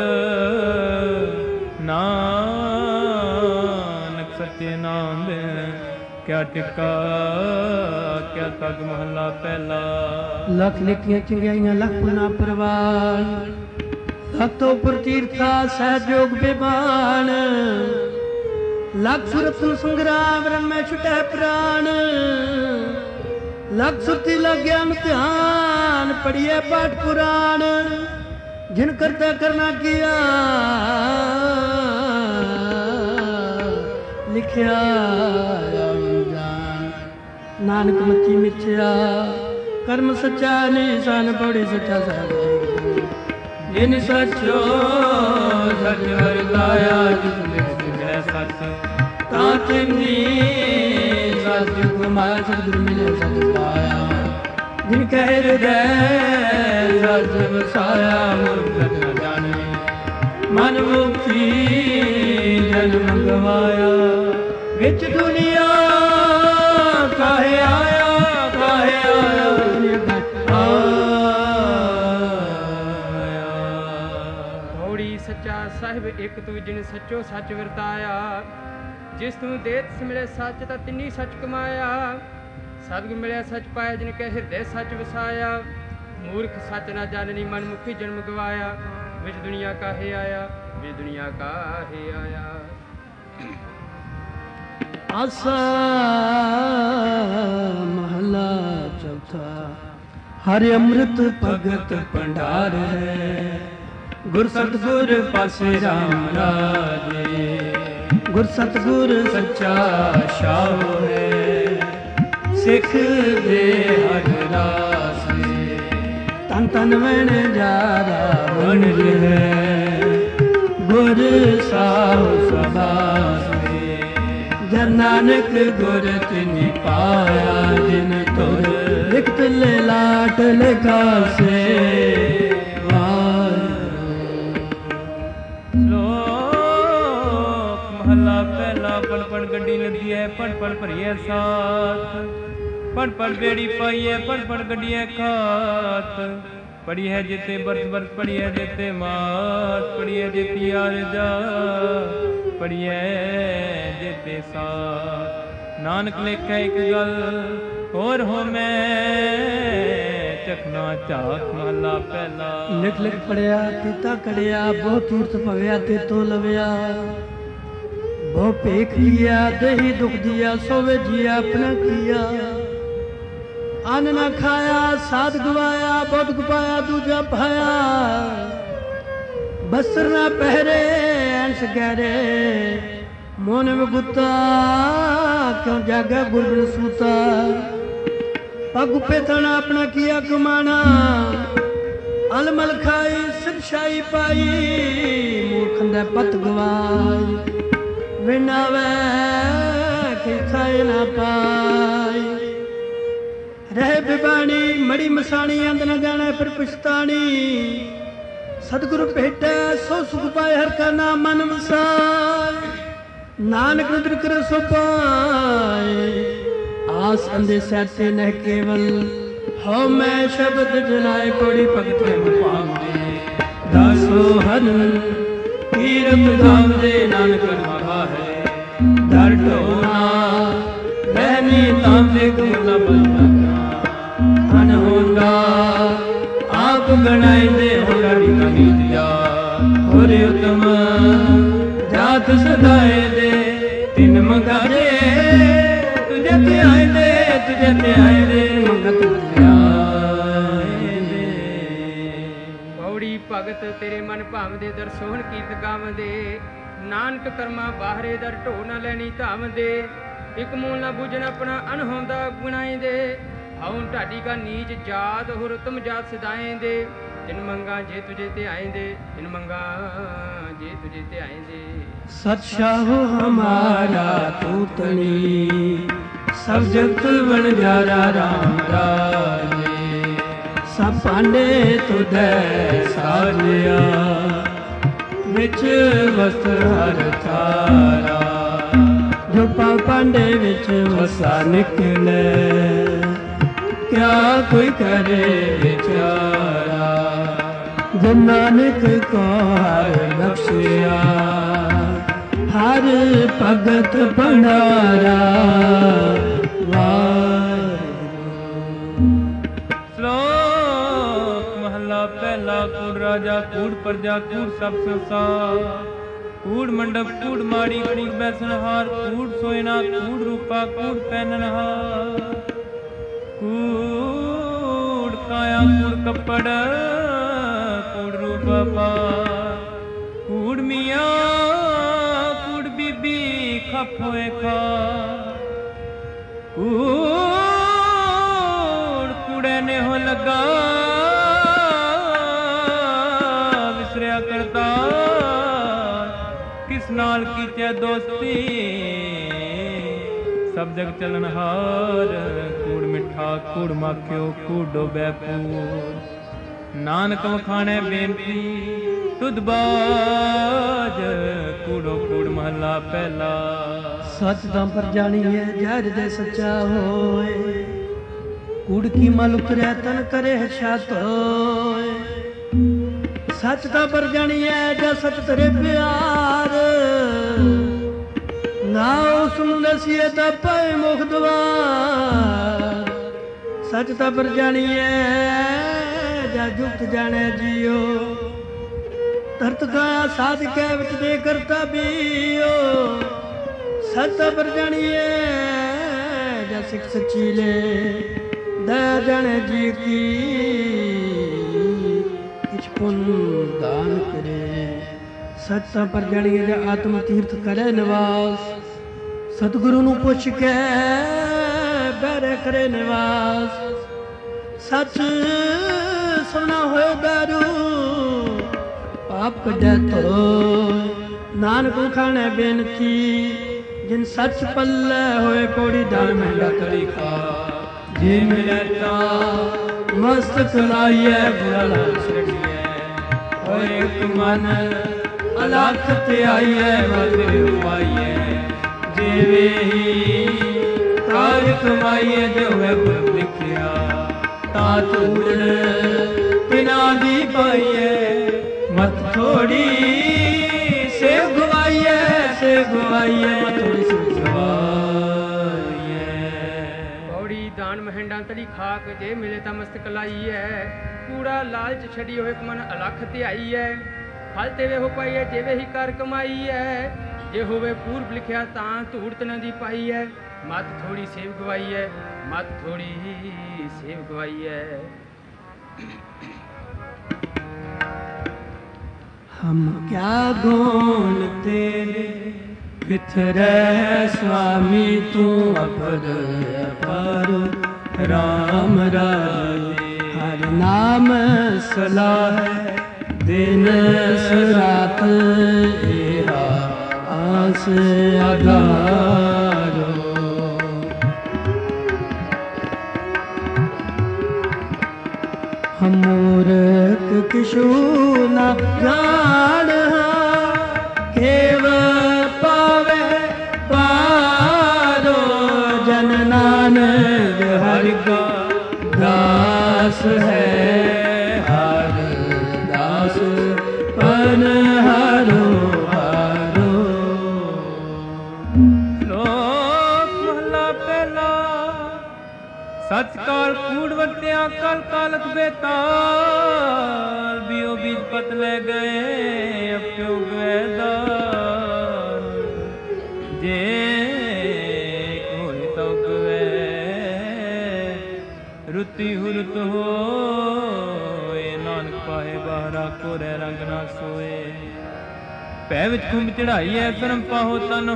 नानक सच्चे नाम दे ਕਿਆ ਟਿੱਕਾ ਕਿਆ ਤਗ ਮਹੱਲਾ ਪਹਿਲਾ। ਲੱਖ ਲਿਖੀਆਂ ਚੰਗਿਆਈਆਂ ਲੱਖ ਪੁਨਾ ਪ੍ਰਵਾਨ, ਲੱਖੋਂ ਉੱਪਰ ਤੀਰਥਾ ਸਹਿਜੋਗ ਬੇਬਾਨ, ਲੱਖ ਸੁਰਤ ਸੰਗਰਾਮ ਰਮੈ ਛੁਟੈ ਪ੍ਰਾਨ, ਲੱਖ ਸੁਰਤੀ ਲੱਗਿਆ ਧਿਆਨ ਪੜੀਏ ਪਾਠ ਪੁਰਾਣ, ਜਿਨ ਕਰਤਾ ਕਰਨਾ ਕੀਆ ਲਿਖਿਆ ਜਾਨ, ਨਾਨਕ ਮੱਚੀ ਮਿੱਥਿਆ ਕਰਮ ਸੱਚਾ ਨਿਸ਼ਾਨ ਪੜੀ ਸੱਚਾ ਸਾਹਿਬ, ਜਿਨ ਸੱਚੋ ਸੱਚ ਵਰਤਾਇਆ, ਜਿਸ ਲਿਖ ਹੈ ਸੱਚ ਤਾਂ ਤਿਨੀ ਸੱਚ ਕਮਾਇਆ, ਸਤਿਗੁਰ ਮਿਲੇ ਸੱਚ ਪਾਇਆ, ਜਿਨ ਕਹਿ ਹਿਰਦੈ ਸੱਚ ਵਸਾਇਆ, ਮੁਰਗਤ ਨ ਜਾਣੇ ਮਨ ਮੁਕਤੀ ਜਨਮ ਗਵਾਇਆ, ਵਿੱਚ ਦੁਨੀਆ ਕਾਹੇ ਆਇਆ, ਕਾਹੇ ਆਇਆ ਪੌੜੀ। ਸੱਚਾ ਸਾਹਿਬ ਇੱਕ ਤੂੰ ਜਿਨ ਸੱਚੋ ਸੱਚ ਵਰਤਾਇਆ, ਜਿਸ ਤੂੰ ਦੇਤ ਮਿਲੇ ਸੱਚ ਤਾਂ ਤਿੰਨੀ ਸੱਚ ਕਮਾਇਆ, ਸਤਿਗੁਰ ਮਿਲਿਆ ਸੱਚ ਪਾਇਆ, ਜਿਨ ਕੇ ਹਿਰਦੇ ਸੱਚ ਵਸਾਇਆ, ਮੂਰਖ ਸੱਚ ਨਾ ਜਾਣਨੀ ਮਨ ਮੁਖੀ ਜਨਮ ਗਵਾਇਆ, ਵਿੱਚ ਦੁਨੀਆ ਕਾਹੇ ਆਇਆ, ਵਿੱਚ ਦੁਨੀਆ ਕਾਹੇ ਆਇਆ। ਆਸਾ ਮਹਲਾ ਚੌਥਾ। ਹਰਿ ਅੰਮ੍ਰਿਤ ਭਗਤ ਭੰਡਾਰ ਹੈ, ਗੁਰ ਸਤਿਗੁਰ ਪਾਸੇ ਰਾਮ ਰਾਜੇ, ਗੁਰ ਸਤਿਗੁਰ ਸੱਚਾ ਸ਼ਾਹੋ ਹੈ, ਸਿੱਖ ਦੇ ਹਰ ਰਾਸੇ, ਤਨ ਤਨ ਵਣ ਜਾਰਾ ਬਣ ਹੈ, ਗੁਰ ਸਾਹੁ ਸਭਾਸੇ, ਜਨ ਨਾਨਕ ਗੁਰ ਤਿਨਿ ਪਾਇਆ, ਜਿਨ ਤੁਰ ਲਿਖਤ ਲੈ ਲਾਟ ਲਗਾਸੇ। ਸ਼ਲੋਕ ਮਹੱਲਾ ਪਹਿਲਾ। ਪੜ ਪੜ ਗੱਡੀ ਲੱਦੀ ਹੈ, ਪੜ ਪੜ ਭਰੀਏ ਸਾਥ, ਪੜ ਪੜ ਬੇੜੀ ਪਾਈਏ, ਪੜ ਪੜ ਗੱਡੀਏ ਖਾਤ, ਪੜੀ ਹੈ ਜਿਤੇ ਬਰਸ ਬਰਸ, ਪੜੀ ਹੈ ਜਿਤੇ ਮਾਤ, ਪੜੀ ਹੈ ਜਿਤੀ ਆਰਜਾ, ਪੜੀ ਹੈ ਜਿਤੇ ਸਾਥ। ਨਾਨਕ ਲੇਖੈ ਇੱਕ ਗੱਲ ਹੋਰ ਹੋ ਮੈਂ, ਚਖਨਾ ਝਾਕ ਮਹੱਲਾ ਪਹਿਲਾ। ਲਿਖ ਲਿਖ ਪੜਿਆ ਕੀਤਾ ਕੜਿਆ, ਬਹੁ ਤੀਰਥ ਭਵਿਆ ਤੇ ਤੋ ਲਵਿਆ, ਬਹੁ ਭੇਖ ਲਿਆ ਦੇਹੀ ਦੁਖ ਦਿਆ, ਸੋਵੇ ਜੀਆ ਆਪਣਾ ਕੀਆ, ਅੰਨ ਨਾ ਖਾਇਆ ਸਾਧ ਗਵਾਇਆ, ਬਹੁਤ ਗਵਾਇਆ ਦੂਜਾ ਪਾਇਆ, ਬਸਰ ਨਾ ਪਹਿਰੇ ਐਨਸ ਗਹਿਰੇ, ਮੋਨ ਵਿਗੁਤਾ ਕਿਉਂ ਜਾਗਾ ਗੁਰਬਿਨ ਸੂਤਾ, ਪਗ ਪੇਥਣਾ ਆਪਣਾ ਕੀਆ ਕਮਾਣਾ, ਅਲਮਲ ਖਾਈ ਸਿਰਸ਼ਾਈ ਪਾਈ, ਮੂਰਖੰ ਦੇ ਪਤ ਗਵਾਈ, ਵਿਨਾਵੇ ਕਿ ਖਾਏ ਨਾ ਪਾਈ, ਰਹਿ ਬਿਬਾਣੀ ਮੜੀ ਮਸਾਣੀ, ਅੰਦ ਨਾ ਜਾਣਾ ਫਿਰ ਪਛਤਾਣੀ, ਸਤਿਗੁਰੂ ਭੇਟੈ ਸੋ ਸੁਖ ਪਾਏ, ਹਰ ਕਾ ਨਾਮ ਮਨ ਵਸਾਏ, ਨਾਨਕ ਨਦਰ ਕਰ ਸੋ ਪਾਏ, ਆਸ ਅੰਦੇ ਸੈਤੇ ਨਹਿ ਕੇਵਲ, ਹਉ ਮੈਂ ਸ਼ਬਦ ਜਲਾਏ, ਪੜੀ ਭਗਤ ਪਾਉਂਦੇ, ਦਾਸੋ ਹਨ ਕੀਰਤ ਗਾਉਂਦੇ, ਨਾਨਕ ਮਹਾ ਹੈ ਦਰ ਢੋਣਾ, ਬਹਿਨੀ ਤਾਂਦੇ ਗੁਰਨਾ ਬਲਨਾ, ਅਨ ਹੁੰਦਾ ਆਪ ਗਣਾਈਂਦੇ, ਹੋੜੀ ਕਹੀ ਦਿਆ ਹੋਰੇ ਉਤਮ, ਜਾਤ ਸਦਾਏ ਦੇ ਤਿਨ ਮੰਗਾਰੇ, ਤੁਝੇ ਤੇ ਆਏਂਦੇ, ਤੁਝੇ ਤੇ ਆਏਂਦੇ, ਮੰਗਤ ਬੁਝਾਏ ਦੇ। ਪੌੜੀ ਭਗਤ ਤੇਰੇ ਮਨ ਭਾਵਦੇ, ਦਰ ਸੋਹਣ ਕੀਰਤ ਗਾਵਦੇ, ਨਾਨਕ ਕਰਮਾ ਬਾਹਰੇ ਦਰ ਢੋ ਨਾ ਲੈਣੀ ਧਾਵਦੇ, ਇੱਕ ਮੂਲ ਨਾ ਬੁਝਣ ਆਪਣਾ ਅਨਹੋਂਦਾ ਗੁਣਾਈਂਦੇ, ਹਉ ਢਾਡੀ ਕਾ ਨੀਚ ਜਾਤ ਹੁਰ ਤੁਮ ਜਾਤ ਸਦਾਏ ਦੇ, ਜਿਨ ਮੰਗਾ ਜੇ ਤੁਝੇ ਤੇ ਆਏਂਦੇ, ਜਿਨ ਮੰਗਾ ਜੇ ਤੁਝੇ ਤੇ ਆਏਂਦੇ। ਸਤ ਸ਼ਾਹੋ ਹਮਾਰਾ ਤੂਤਣੀ, ਸਭ ਜਗਤ ਵਣਜਾਰਾ ਰਾਮ ਰਾਜੇ, ਸਭ ਭਾਂਡੇ ਤੁਧੈ ਸਾਜਿਆ, ਵਿੱਚ ਵਸਤਰ ਹਰ ਥਾਰਾ, ਜੋ ਪਾ ਭਾਂਡੇ ਵਿੱਚ ਵਸਾ ਨਿਕਲੇ, ਕਿਆ ਕੋਈ ਕਰੇ ਵਿਚਾਰਾ, ਜਨ ਨਾਨਕ ਕੋ ਹਰਿ ਬਖਸ਼ਿਆ, ਹਰ ਭਗਤ ਭੰਡਾਰਾ ਵਾਹਿਗੁਰੂ। ਸ਼ਲੋਕ ਮਹਲਾ ਪਹਿਲਾ। ਕੂੜ ਰਾਜਾ ਕੂੜ ਪ੍ਰਜਾ ਕੂੜ ਸਭ ਸੰਸਾਰ, ਕੂੜ ਮੰਡਪ ਕੂੜ ਮਾੜੀ ਕੂੜ ਬੈਸਨਹਾਰ, ਕੂੜ ਸੋਇਨਾ ਕੂੜ ਰੂਪਾ ਕੂੜ ਪਹਿਨਨਹਾਰ, ਕੂੜ ਕਾਇਆ ਕੂੜ ਕੱਪੜ ਕੂੜ ਰੂਪ ਪਾਰ, ਕੂੜ ਮੀਆਂ ਕੂੜ ਬੀਬੀ ਖਪ ਹੋਏ ਖਾ, ਕੂੜ ਕੂੜੇ ਨੇ ਹੋ ਲੱਗਾ ਵਿਸਰਿਆ ਕਰਤਾ, ਕਿਸ ਨਾਲ ਕੀਤੇ ਦੋਸਤੀ ਸਭ ਜਗ ਚਲਨਹਾਰ, ਕੂੜ ਮਿੱਠਾ ਕੂੜ ਮਾਖਿਓ ਕੂੜ ਡੋਬੈ ਪੂਰ, ਨਾਨਕ ਵਖਾਣੈ ਬੇਨਤੀ ਤੁਧ ਬਾਜ, ਕੂੜੋ ਕੂੜ ਮਹਲਾ ਪਹਿਲਾ। ਸੱਚ ਤਾਂ ਪਰ ਜਾਣੀਐ ਜਹ ਜੇ ਸੱਚਾ ਹੋਏ, ਕੂੜ ਕੀ ਮਲ ਉਤਰੈ ਤਨ ਕਰੇ ਛਾਤ ਹੋਏ, ਸੱਚ ਤਾਂ ਪਰ ਜਾਣੀਐ ਜਹ ਸੱਚ ਤੇਰੇ ਪਿਆਰ, ਨਾ ਉਸ ਨੂੰ ਦਸੀਏ ਤਾਂ ਪਏ ਮੁਖ ਦਵਾਰ, ਸੱਚ ਤਾਂ ਪਰ ਜਾਣੀਐ ਜਹ ਜੁਗਤ ਜਾਣੈ ਜੀਓ, ਧਰਤ ਕਾਇਆ ਸਾਧ ਕੇ ਵਿੱਚ ਦੇ ਕਰਤਾ ਬੀਓ, ਸੱਚ ਤਾਂ ਪਰ ਜਾਣੀਐ ਜਹ ਸਿੱਖ ਸੱਚੀ ਲੈ ਦਇਆ ਜਾਣੈ ਜੀ ਕੀ, ਕਿਛ ਪੁੰਨ ਦਾਨ ਕਰੇ, ਸੱਚ ਤਾਂ ਪਰ ਜਾਣੀਐ ਜਹ ਆਤਮ ਤੀਰਥ ਕਰੇ ਨਿਵਾਸ, ਸਤਿਗੁਰੂ ਨੂੰ ਪੁੱਛ ਕੇ ਬਹਿਰੇ ਕਰੇ ਨਿਵਾਸ, ਸੱਚ ਸੁਣਾ ਹੋਏ ਦਾਰੂ ਪਾਪ ਕੱਢੈ ਧੋਏ, ਨਾਨਕ ਖਾਣੇ ਬੇਨਤੀ ਜਿਨ ਸੱਚ ਪੱਲੇ ਹੋਏ, ਕੋੜੀ ਦਾਨ ਮਹਿੰਗਾ ਤੜੀ ਖਾ, ਜੇ ਮਿਲੇ ਤਾਂ ਮਸਤਕ ਲਾਈਐ ਬੁਰਾ ਲਾਲ ਛੜੀਐ, ਹੋਏ ਇੱਕ ਮਨ ਅਲਖ ਤੇ ਆਈਐ ਵਦਰ ਪਾਈਐ, ਜਿਵੇਂ ਹੀ ਕਾਰ ਕਮਾਈਐ ਜੋ ਹੈ ਗੁਰ ਲਿਖਿਆ, ਤਾਂ ਤੂੜ ਬਿਨਾ ਦੀ ਪਾਈਐ, ਮਤ ਥੋੜੀ ਸੇ ਗਵਾਈਐ ਮਤ ਥੋੜੀ ਸੇ ਗਵਾਈਐ। ਪੌੜੀ ਦਾਨ ਮਹਿੰਡਾਂ ਤਲੀ ਖਾਕ, ਜੇ ਮਿਲੇ ਤਾਂ ਮਸਤਕ ਲਾਈਐ, ਕੂੜਾ ਲਾਲਚ ਛੜੀ ਹੋਏ ਮਨ ਅਲਖ ਧਿਆਈਐ, ਫਲ ਤੇਵੇ ਹੋ ਪਾਈਐ ਜਿਵੇਂ ਹੀ ਕਰ ਕਮਾਈਐ, ਜੇ ਹੋਵੇ ਪੂਰਬ ਲਿਖਿਆ ਤਾਂ ਧੂੜ ਤਨਾਂ ਦੀ ਪਾਈਐ, ਮਤ ਥੋੜੀ ਸੇਵ ਗਵਾਈਐ ਮਤ ਥੋੜੀ ਸੇਵ ਗਵਾਈਐ। हम क्या गुण तेरे बिथरे स्वामी, तू अपर अपार राम राजे, हर नाम सलाह दिन सरात, एहा आस आधारो। हम मूर्ख किशु न जान, केव पावे पारो, जन नानक हरि का दास है, हर दास पन हरो हरो। ਲੋਕ ਮਹਲਾ ਪਹਿਲਾ। ਸੱਚ ਕਾਲ ਕੂੜ ਵਰਤਿਆ ਕਲ ਕਾਲਕ ਬੇਤਾਲ, ਬਿਓ ਬੀਜ ਪਤ ਲੈ ਗਏ ਅਪਿਓ ਗਵੇਦਾਰ, ਜੇ ਕੋਈ ਤਉ ਗਵੇ ਰੁੱਤੀ ਹੁਰਤ ਹੋਏ, ਨਾਨਕ ਪਾਹੇ ਬਾਹਰਾ ਕੋਰੇ ਰੰਗ ਨਾ ਸੋਏ, ਭੈ ਵਿੱਚ ਖੁੰਬ ਚੜਾਈ ਐ ਧਰਮ ਪਾਹੋ ਤਨ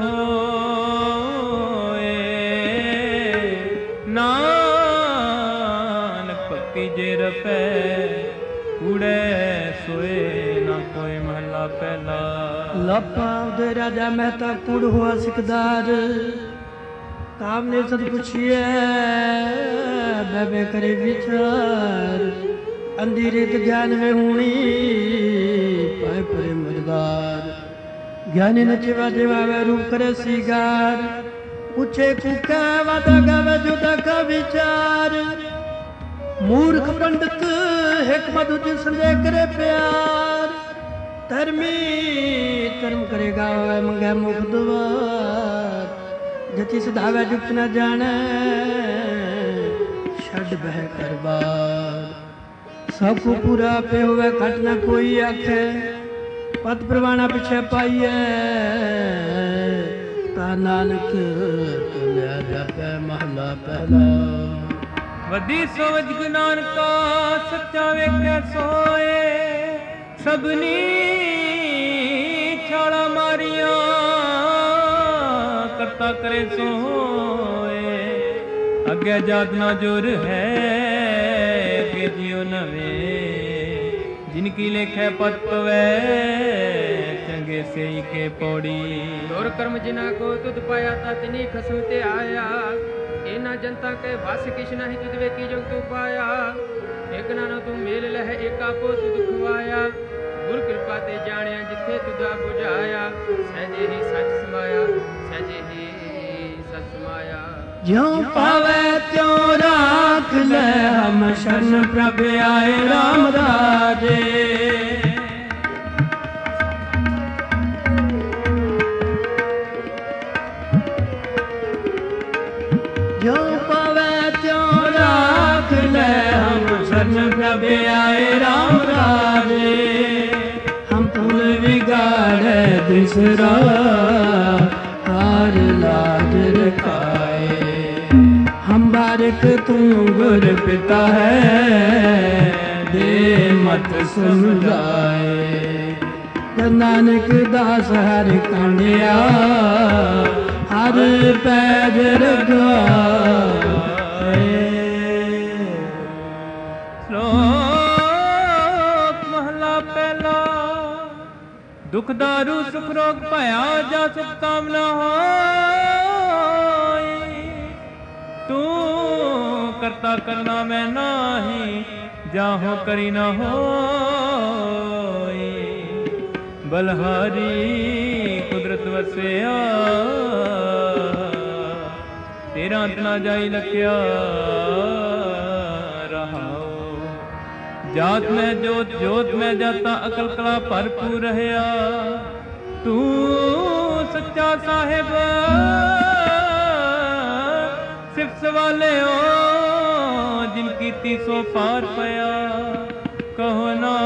ਹੋਏ, ਨਾਨਕ ਭਗਤੀ ਜੇ ਰਪੈ ਕੂੜੇ ਸੋਏ, ਨਾ ਕੋਈ ਮਹਲਾ ਪਹਿਲਾ। लापा उदय राजा मेहता कूड़ हुआ सिकदार, काम ने सद पुछिए बेबे करे विचार, अंधी रीत ज्ञान में हुणी पाए परे मजदार, ज्ञानी नचिवा देवा वे रूप करे सिगार, पूछे कुका वादा गावे जुदा का विचार, मूर्ख पंडित हिकमत जिसने करे प्यार, ਧਰਮੀ ਧਰਮ ਕਰੇਗਾ ਹੋਵੇ ਮੰਗੇ ਮੁਖ ਦੁਆਰ ਜਤੀ ਸਦਾਵੇ ਜੁਗਤ ਨ ਜਾਣੈ ਛੱਡ ਬਹਿ ਕਰਬਾਰ ਸਭ ਕੋ ਪੂਰਾ ਪੇ ਹੋਵੇ ਘਟ ਨ ਕੋਈ ਆਖੇ ਪਤ ਪ੍ਰਵਾਣਾ ਪਿਛੇ ਪਾਈਐ ਤਾ ਨਾਨਕ ਤੁਲਿਆ ਜਪੈ ਮਹਲਾ ਪਹਿਲਾ ਵਧੀ ਸੋਚ ਗੁਰੂ ਨਾਨਕਾ ਸੱਚਾ ਵੇਖੈ ਸੋਏ ਸਭਨੀ ਛਾਲਾ ਮਾਰੀਆਂ ਕਰਤਾ ਕਰੇ ਸੋਏ ਅੱਗੇ ਜਾਤ ਨਾ ਜੁਰ ਹੈ ਅੱਗੇ ਜਿਉ ਨਵੇਂ ਜਿਨ ਕੀ ਲੇਖੈ ਪਤ ਪਵੈ ਚੰਗੇ ਸਈ ਕੇ ਪੌੜੀ ਦੁਰ ਕਰਮ ਜਿਨਾ ਕੋ ਤੁਧ ਪਾਇਆ ਤਾ ਤਿਨੀ ਖਸਮ ਤੇ ਆਇਆ ਇਹਨਾਂ ਜਨਤਾ ਕੇ ਵਸ ਕਿਛ ਨਹੀਂ ਤੁਧ ਵੇਖੀ ਜਗ ਤੂੰ ਪਾਇਆ ਇਕ ਨਾਨੋ ਤੂੰ ਮੇਲ ਲਹਿ ਏਕਾ ਕੋ ਤੁਧ ਖਵਾਇਆ ਗੁਰ ਕਿਰਪਾ ਤੇ ਜਾਣਿਆ ਜਿੱਥੇ ਤੁਧਾ 부ਝਾਇਆ ਸਹਿਜੇ ਹੀ ਸੱਚ ਸਮਾਇਆ ਸਹਿਜੇ ਹੀ ਸੱਚ ਸਮਾਇਆ ਜਿਉ ਪਾਵੇ ਤਿਉ ਰਾਖ ਲੈ ਹਮ ਸ਼ਰਨ ਪ੍ਰਭ ਆਏ ਰਾਮ ਰਾਜੇ ਜਿਉ ਪਾਵੇ ਤਿਉ ਰਾਖ ਲੈ ਹਮ ਸ਼ਰਨ ਪ੍ਰਭ ਆਏ ਰਾਮ ਰਾਜੇ ਹਮ ਭੁਲ ਵਿਗਾੜੈ ਦਿਸਰਾ ਹਾਰ ਲਾਜ ਰਖਾਏ हम बारिक तू गुर पिता है दे मत सुलझाए नानक दास हर कांडिया हर पैज रगाए ਸ਼ਲੋਕ ਮਹਲਾ ਪਹਿਲਾ ਦੁਖ ਦਾਰੂ ਸੁਖ ਰੋਗ ਭਇਆ ਜਾ ਸੁਖ ਕਾਮਨਾ ਹੋਈ ਤੂੰ ਕਰਤਾ ਕਰਨਾ ਮੈਂ ਨਾਹੀ ਜਾਹੋ ਕਰੀ ਨਾ ਹੋਈ ਬਲਹਾਰੀ ਕੁਦਰਤ ਵਸਿਆ ਤੇਰਾ ਅੰਤ ਨਾ ਜਾਈ ਲਖਿਆ ਰਹਾਓ ਜਾਤ ਮੈਂ ਜੋਤ ਜੋਤ ਮੈਂ ਜਾਤਾ ਅਕਲ ਕਲਾ ਭਰਪੂਰ ਰਹਿਆ ਤੂੰ ਸੱਚਾ ਸਾਹਿਬ ਸਿਫਤ ਸਵਾਲਿਓ ਜਿਨ ਕੀਤੀ ਸੋ ਪਾਰ ਪਿਆ ਕਹੋ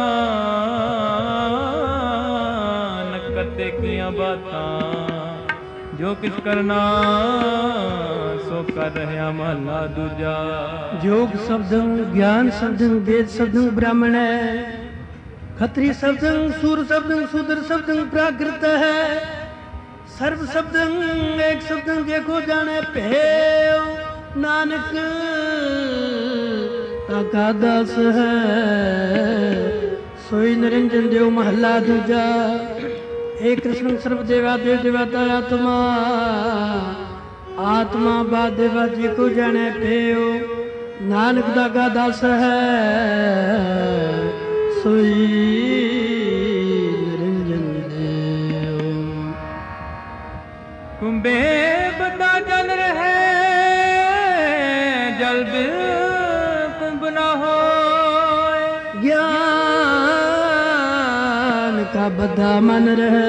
ਨਾਨਕ ਕਰਤੇ ਕੀਆਂ ਬਾਤਾਂ ਜੋ ਕਿਛ ਕਰਨਾ ਸੋ ਕਰ ਰਹਿਆ ਮਹਲਾ ਦੂਜਾ जोग शब्दं ज्ञान शब्दं वेद शब्दं ब्राह्मण है खत्री शब्दं सूर शब्दं शूद्र शब्दं प्राकृत है सर्व शब्दं एक शब्दं देखो जाने भेव नानक ताका दास है सोई निरंजन देव महला दूजा हे कृष्ण सर्व देवा देव देवता आत्मा आत्मा बा देवा जी को जाने भेव नानक दागा दास है सोई निरंजन देव कुंभे बदा जल रहे जल बिल कुंभ न हो ज्ञान का बदा मन रहे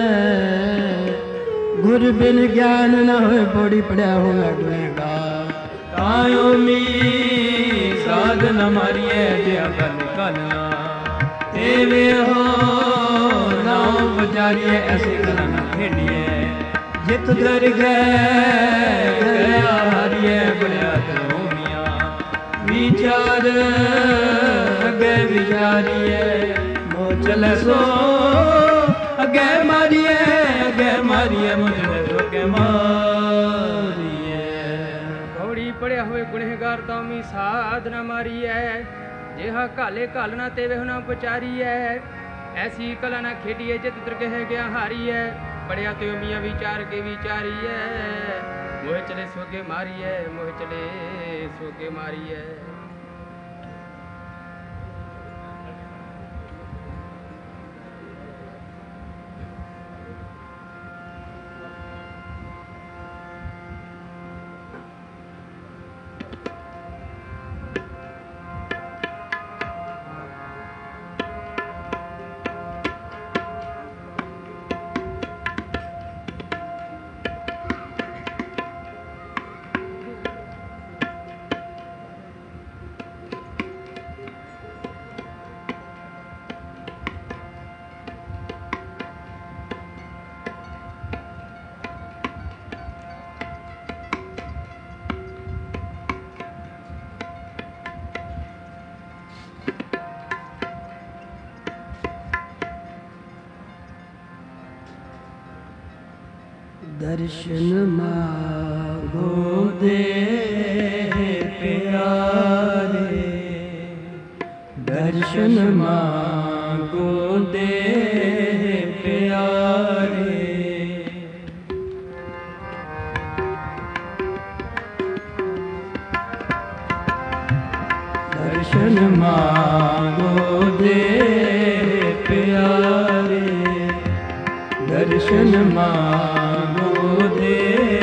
गुर बिन ज्ञान न हो बड़ी पड़ा हुआ डूंगा तायो मी साधन मारिए जे अकल कलना तेवे हो नाम बजारिए ऐसे कला न खेडिए जित धर गए हारिए बड़िया धोमिया विचार अगे विचारिए मो चले सो अगे मारिए मुझे तो के मारिए ਪੌੜੀ ਪੜਿਆ ਹੋਏ ਗੁਨਹਗਾਰ ਤਾਮੀ ਸਾਧ ਨਾ ਮਾਰੀ ਐ ਜਿਹਾ ਕਾਲੇ ਘਾਲ ਨਾ ਤੇਵੇ ਹੁਨਾ ਪਚਾਰੀ ਐ ਐਸੀ ਕਲਾ ਨਾ ਖੇਡੀਏ ਜਿਤ ਦਰਗਹਿ ਗਿਆ ਹਾਰੀ ਐ ਪੜਿਆ ਤੇ ਮੀਆਂ ਵਿਚਾਰ ਕੇ ਵਿਚਾਰੀ ਐ ਮੋਹ ਚਲੇ ਸੋਗੇ ਮਾਰੀ ਐ ਮੋਹ ਚਲੇ ਸੋਗੇ ਮਾਰੀ ਐ दर्शन मांगो दे प्यारे, दर्शन मांगो दे प्यारे। दर्शन मांगो दे प्यारे, दर्शन मांगो दे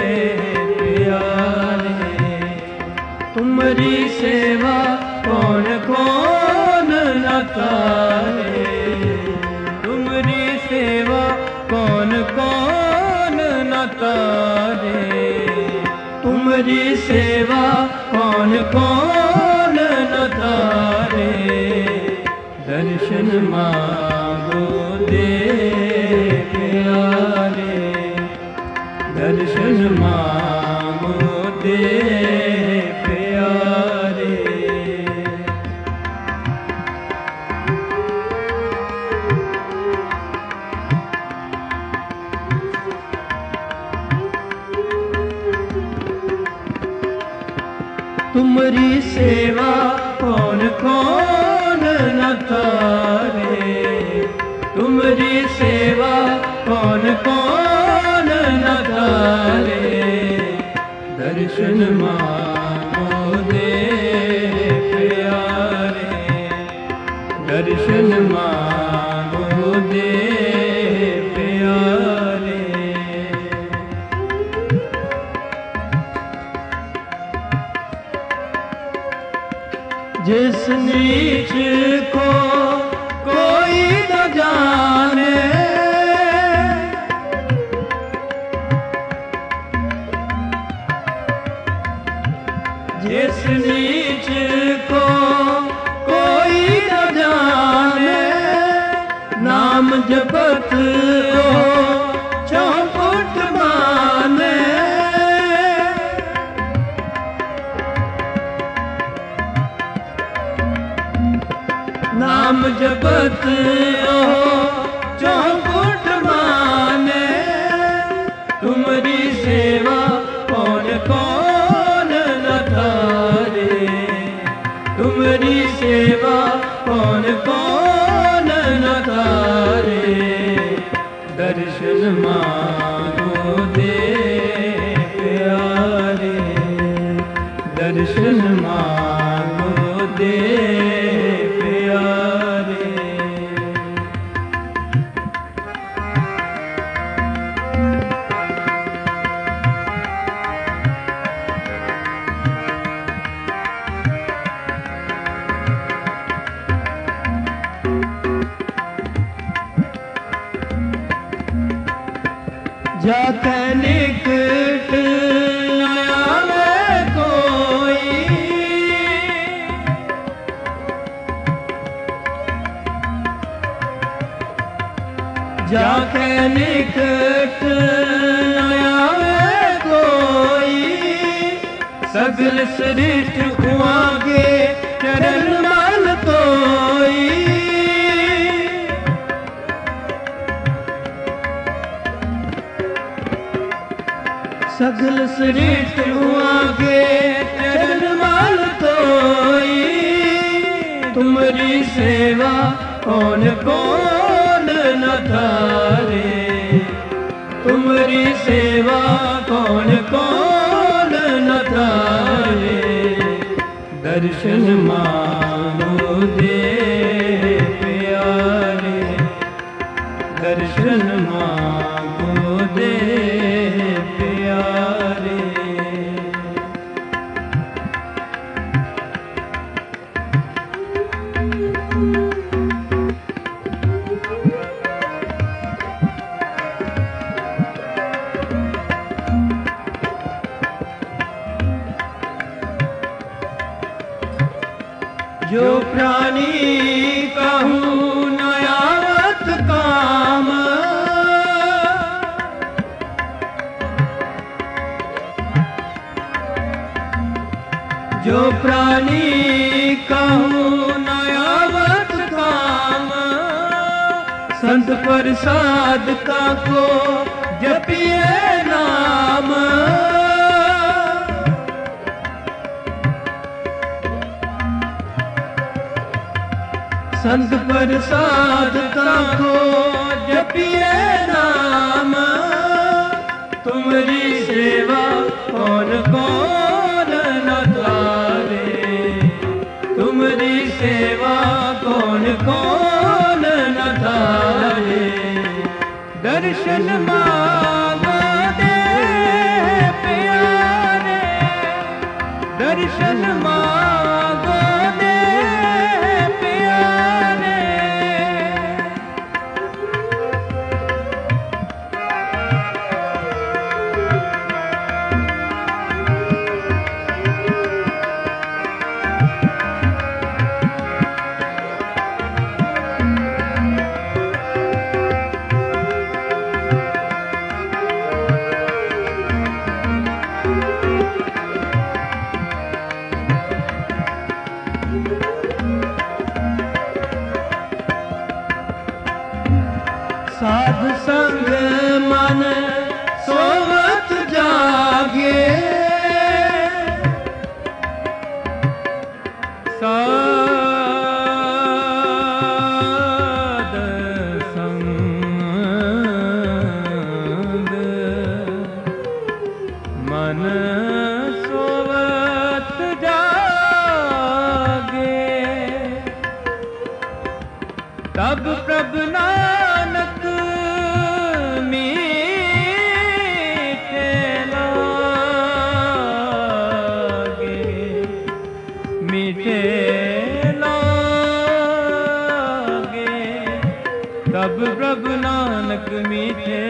प्यारे। तुम्हारी सेवा कौन कौन न तारे, तुम्हारी सेवा कौन कौन न तारे, तुम्हारी सेवा कौन कौन न तारे। दर्शन मांगो दे प्यारे, दर्शन मांगो दे प्यारे। तुम्हारी सेवा कौन कौन न तारे, तुम्हारी सेवा कौन कौन न तारे। दर्शन मांगो दे प्यारे, दर्शन मांगो दे प्यारे। जिस नीच को कोई न जाने, जिस नीच को कोई न जाने। नाम जपत हो चौपट माने, नाम जपत हो चौपट माने। तुम्हारी सेवा कौन कौन न तारे, तुम्हारी सेवा कौन कौन न तारे। दर्शन मांगो दे प्यारे, दर्शन मांगो दे प्यारे। जाके निकट आवे कोई, जाके निकट आवे कोई। सगल सृष्टि आगे चरण मान तोई, सगल सृष्टि आगे चरण मान तोई। तुम्हारी सेवा कौन कौन न तारे, तुम्हारी सेवा कौन कौन न तारे। दर्शन मांगो दे प्यारे, दर्शन मांगो दे प्यारे। जो प्राणी कहूँ न आवत काम, जो प्राणी कहूँ न आवत काम। संत प्रसाद का को जपिए नाम संत प्रसाद ताको जपिए नाम तुमरी सेवा कौन कौन न तारे तुमरी सेवा कौन कौन न तारे दर्शन मांगो दे प्यारे दर्शन मांगो दे प्यारे साध संग मन सोवत जागे साध संग मन सोवत जागे तब प्रभ नानक मीठे लागे मीठे लागे तब प्रभु नानक मीठे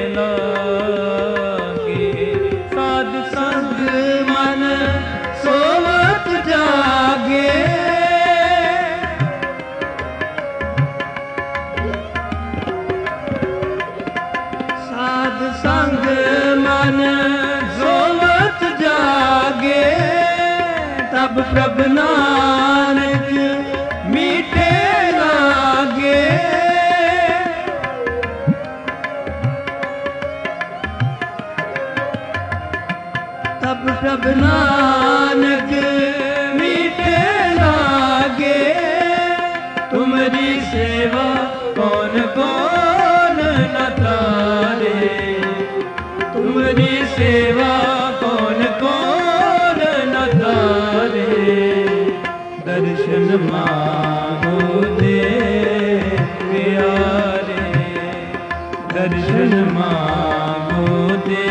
लागे साध संग मन सोवत जागे साध संग मन सोवत जागे तब प्रभ नानक मीठे लागे तब प्रभ नानक मीठे लागे तुमरी सेवा कौन कौन न तारे तुमरी सेवा कौन कौन न तारे दर्शन मांगो दे प्यारे दर्शन मांगो दे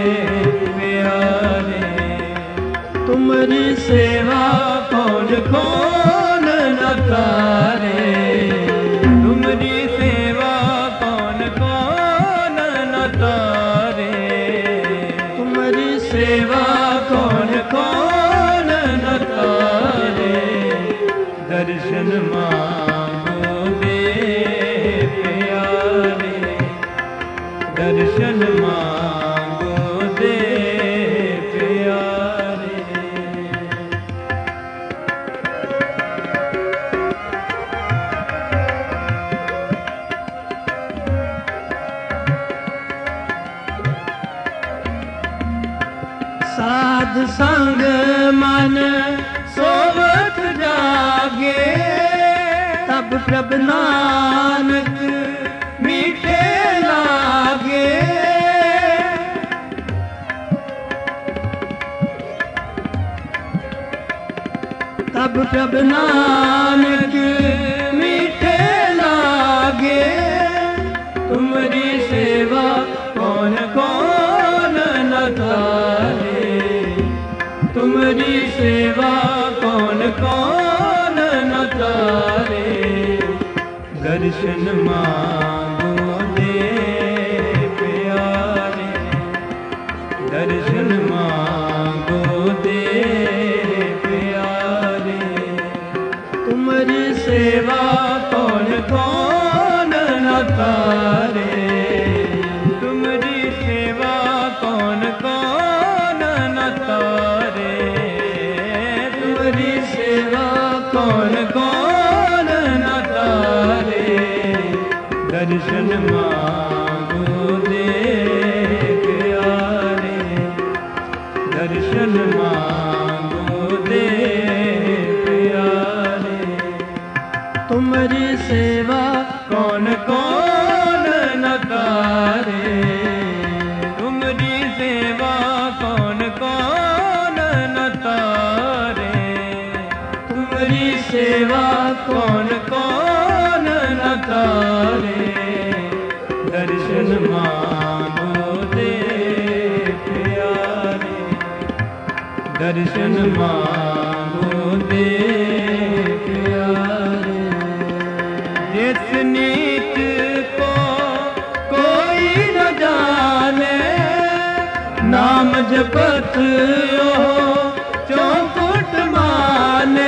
प्यारे तुमरी सेवा कौन कौन न तारे तुमरी सेवा कौन कौन न तारे तुमरी सेवा कौन कौन न तारे दर्शन मांगो दे प्यारे दर्शन मांगो दे प्यारे साध संग मन सोवत जागे तब प्रभ नानक मीठे लागे तब प्रभ नानक मीठे लागे तुमरी सेवा कौन कौन न तारे तुमरी सेवा कौन कौन न तारे दर्शन मांगो दे प्यारे दर्शन मांगो दे प्यारे तुमरी सेवा कौन कौन न तारे तुमरी सेवा कौन कौन न तारे तुमरी सेवा कौन कौन न तारे दर्शन मांगो दे सेवा कौन कौन न तारे, तुमरी सेवा कौन कौन न तारे, तुमरी सेवा कौन कौन न तारे, दर्शन मांगो दे प्यारे, दर्शन मांगो दे प्यारे। जिस नीत को कोई न जाने, नाम जपत हो चौखुट माने,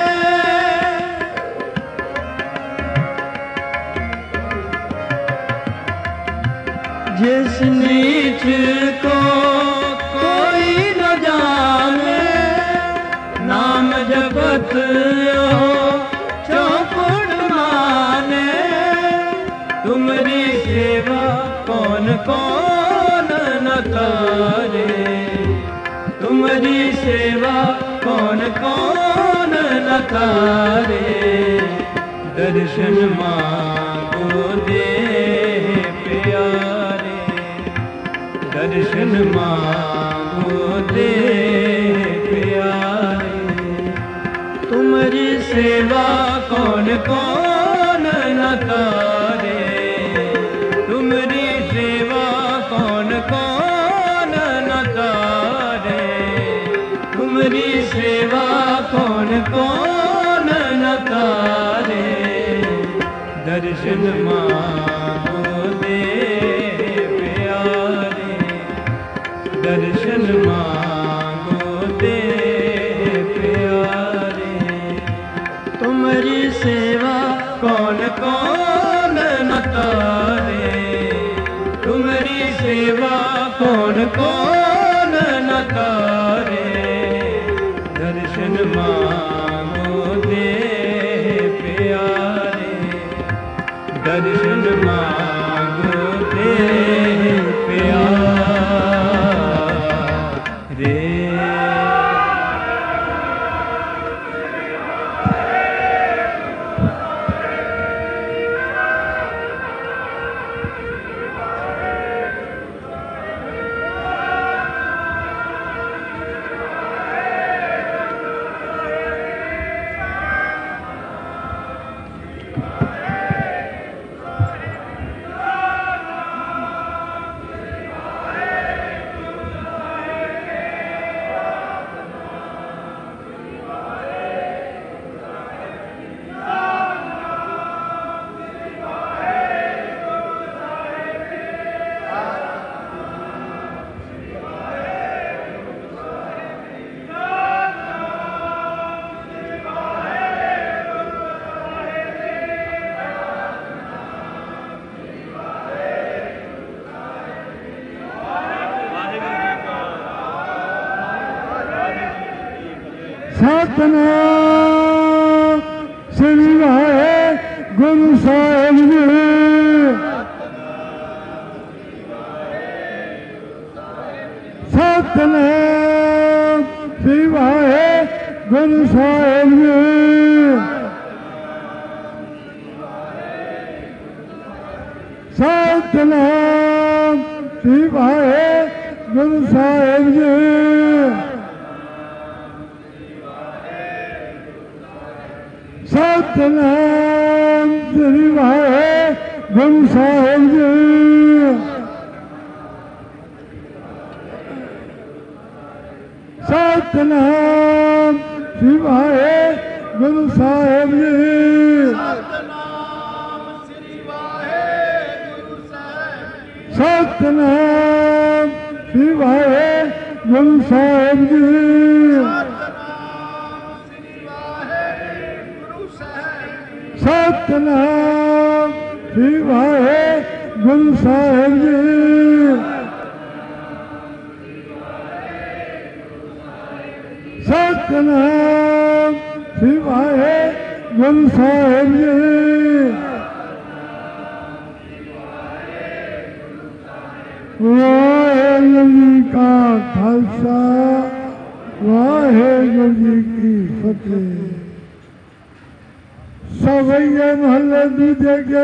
जिस नीच को कोई न जाने, नाम जपत हो चौखुट माने, तुमरी सेवा कौन कौन न तारे, तुमरी सेवा कौन कौन न तारे, दर्शन मांगो दे प्यारे, दर्शन मांगो दे प्यारे। तुमरी सेवा कौन कौन न तारे, तुमरी सेवा कौन कौन न तारे, तुमरी सेवा कौन कौन न तारे, दर्शन मांगो दे प्यारे, दर्शन मांगो दे प्यारे। तुमरी सेवा कौन कौन न तारे, तुमरी सेवा कौन कौन न तारे, दर्शन मांगो दे प्यारे, दर्शन मांगो दे प्यारे। सतनाम श्री वाहेगुरु साहिब जी। सतनाम श्री वाहेगुरु साहिब जी। सतनाम श्री वाहेगुरु साहिब जी। सतनाम श्री वाहेगुरु साहिब जी। सतनाम श्री वाहेगुरु साहिब जी। सतनाम श्री वाहेगुरु साहिब जी। सतनाम श्री वाहेगुरु साहिब जी। सतनाम श्री वाहेगुरु साहिब जी। वाहेगुरु जी का खालसा, वाहेगुरु जी की फतेह। सवैये महले दूजे के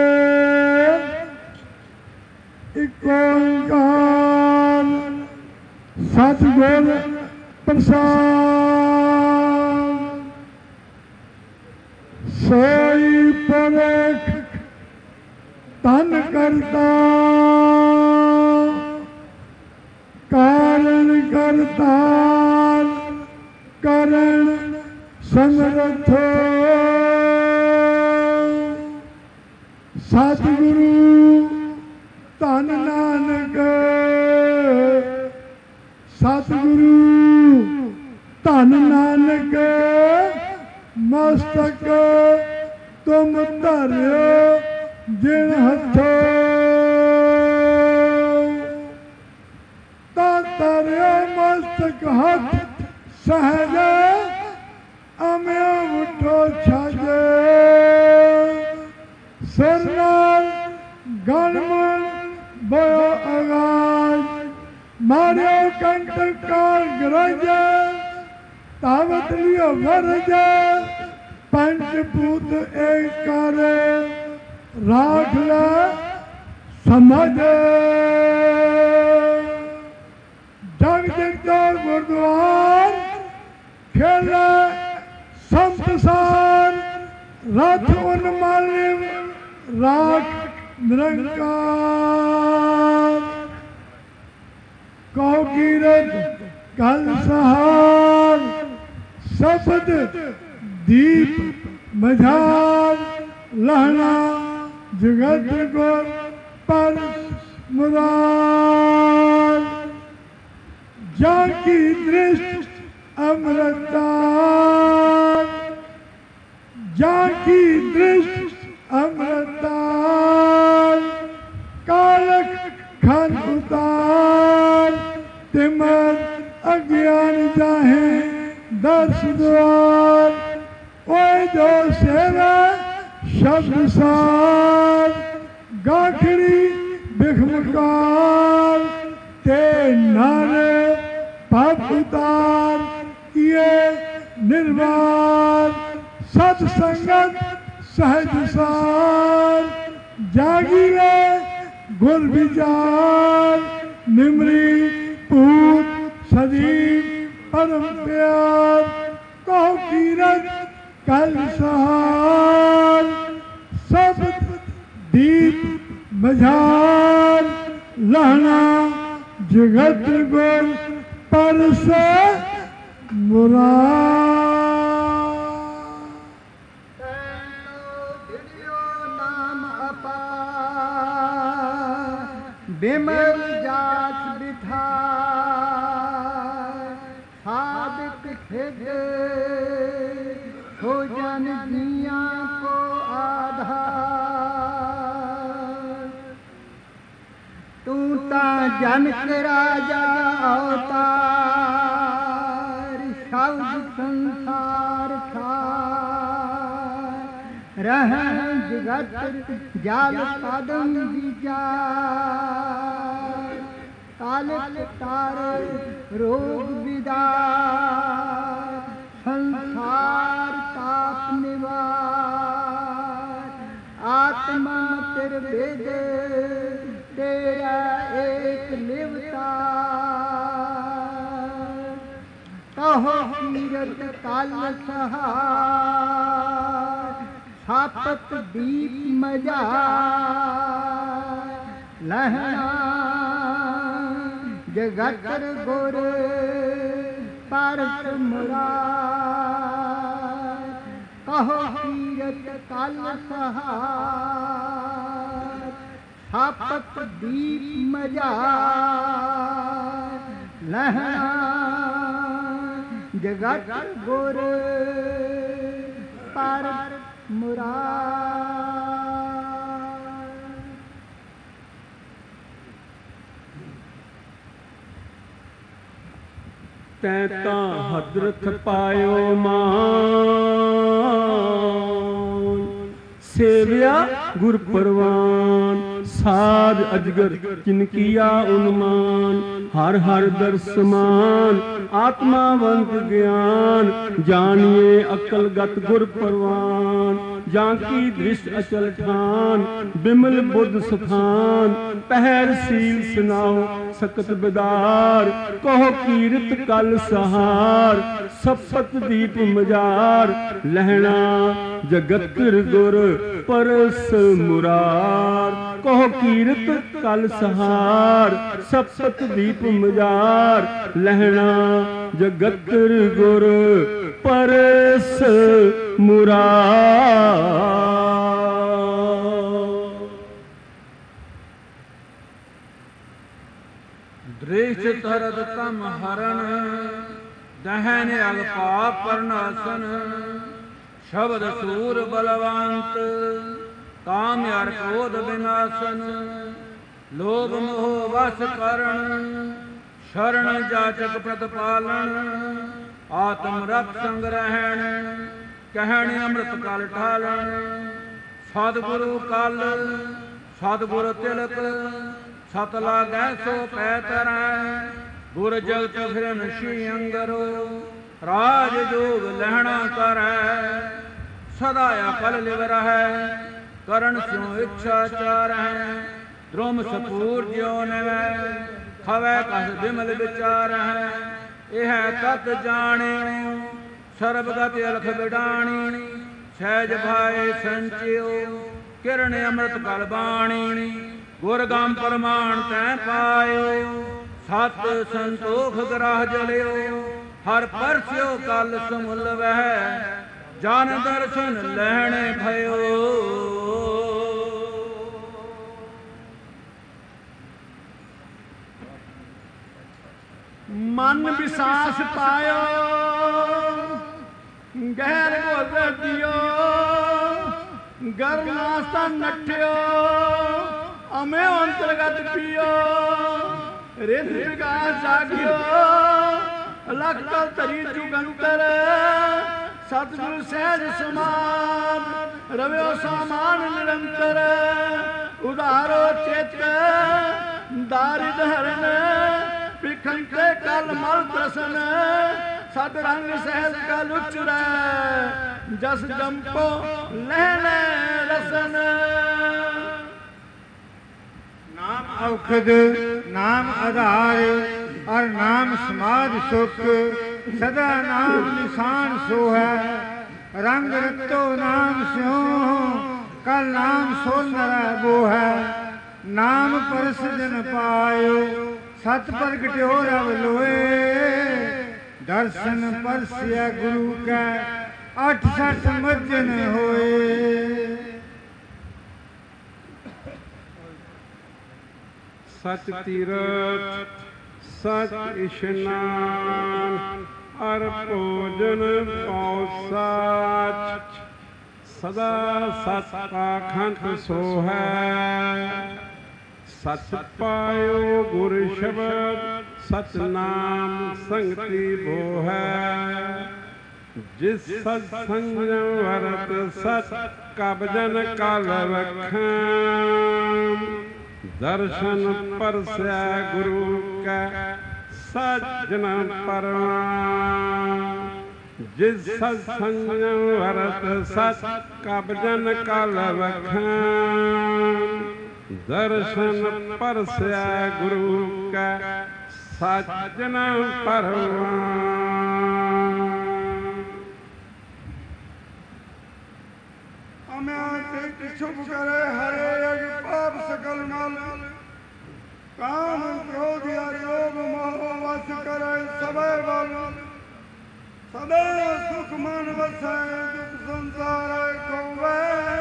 एक ओंकार सतगुर प्रसाद सोई परख तन करता कारण करतार करण समर्थ सतगुरु धन नानक सतगुरु धन नानक मस्तक तुम धरियो जिन हथो धरियो मस्तक हथ सहज अम्यो उठो छाजे सरनाल गणमन भयो आगाज मारियो कंटक का गरज तावत लियो वरज पंचभूत एक कर राख ला समझ जग जगता गुरुद्वार खेला संसार रथ उन्मालिन राख निरंकार कहो कीरत कल सहार शब्द दीप मझार लहना जगत को पर मुरार जाकी दृष्टि अमृतार जाकी दृष्टि अमृतार कालक खन उतार तिमर अज्ञान जाहे दर्श द्वार ओए जो सेवा शब्द सार गाखड़ी बिखमकार ते नारे पाप उतार किए निर्वार सत्संगत सहज सार जागीरे गुर विचार निमरी पूत सदीप परम प्यार कहो कीरत कल सहार सब दीप मझार लहना जगत गुर पर से मुराद नाम अपार बिमल जात बिठा साबित खिद हो जन जिया को आधार तू ता जनक राजा अवतार शब्द संसार ठार रह जगत जाल कदम विचार कालिक तार रोग विदार संसार ताप निवार आत्मा तिर वेद तेरा एक लिवतार कहो कीरत कल सहार सापत दीप मजार लहना जगत गुर परस मुरार कहो कीरत कल सहार सापत दीप मजार लहना जगत गुर परस मुरार तैं तां हदरत पायो मान सेविया गुर परवान। साध अजगर किनकिया उन्मान, हर हर दर्शमान आत्मावंत ज्ञान। जानिए अकल गत गुर परवान, जाकी दृष्ट अचल ठान। बिमल बुद्ध स्थान, पहर सील सुनाओ सकत बिदार। कहो कीरत कल सहार, सपत दीप मजार। लहना जगतर गुर परस मुरार। कहो कीरत कल सहार, सपत दीप मजार। लहना जगतर गुर परस मुरार। दृष्ट तरद तम हरण, दहन अल्पाप परनासन। शब्द सूर बलवंत, काम यार क्रोध विनाशन। लोभ मोह वश करण, शरण जाचक प्रतिपालन। आत्म रख संग्रहण, कहण अमृत कल ठालन। सतगुरु कल सतगुरु तिलक, सत लागै सो पै तरੈ। गुर जगत फिरन श्री अंगरो, राज जोग लहਣਾ ਕਰੈ। सदा अकल लिव रहै, करण स्यों इच्छा चारੈ। द्रुम सपूर ज्यो निवै, खवै कस बिमल विचारੈ। यह तत जाणियो, सर्वगत अलख बिडाणी। सहज भाए संचियो, किरण अमृत कल बाणी। गुर गम प्रमाण तै पायो, सत संतोख ग्राह जलियो। हर परस्यो कल समुल वह, जन दर्शन लहणे भयो। मन विसास पायो, गहर गोद दियो। गर नास्ता नठ्यो, अमे अंतर्गत पियो। रिंद विकास जागियो, लख कल तरी जुगंतर। सतगुरु सहज समान, रव्यो सामान निरंतर। उदारो चेत दारिद हरन, विखंते कल मल प्रसन। सत रंग सहज कल उचरै, जस जंपो लहने रसन। नाम औखद नाम आधार, और नाम समाध सुख। सदा नाम निशान सो है, रंग रतो नाम स्यो। कल नाम सो नरै वो है, नाम परस दिन पायो। सत प्रगट्यो रव लोए, दर्शन परसिया गुरु कै। 68 मज्जन होए। सच तीरथ सच इशनान, अर भोजन पाओ सच। सदा सच पाखंड सो है, सच पायो गुर शब्द। सच नाम संगति भो है, जिस सच संयम वरत। सच कब जन कल रखम, दर्शन परस्या गुरु कै। सज्जन परवान, जिस सच संयम वरत। सच कब जन कल रखम, दर्शन परस्या गुरु कै। सज्जन परवान। शुभ करे हरे अग पाप सकल मल। काम क्रोध या लोभ मोह वश करे सबे बल। सदा सुख मन वसै, दुख संसार खोवै।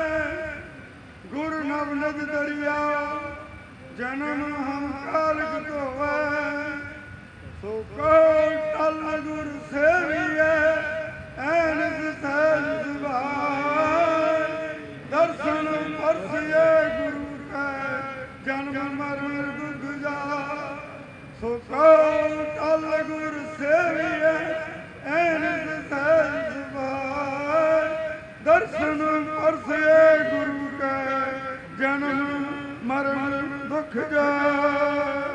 गुरु नव निज दरिया, जन्म हम काल धोवै। सो को टल गुर सेविए, ऐन सहज सुभाय। दर्शन परसिए गुरु कै, जन्म मरण दुख जा। सो को टल गुर सेविए, ऐन सहज सुभाय। दर्शन परसिए गुरु कै, ਜਨਮ ਮਰਨ ਦੁਖ ਜਾਏ।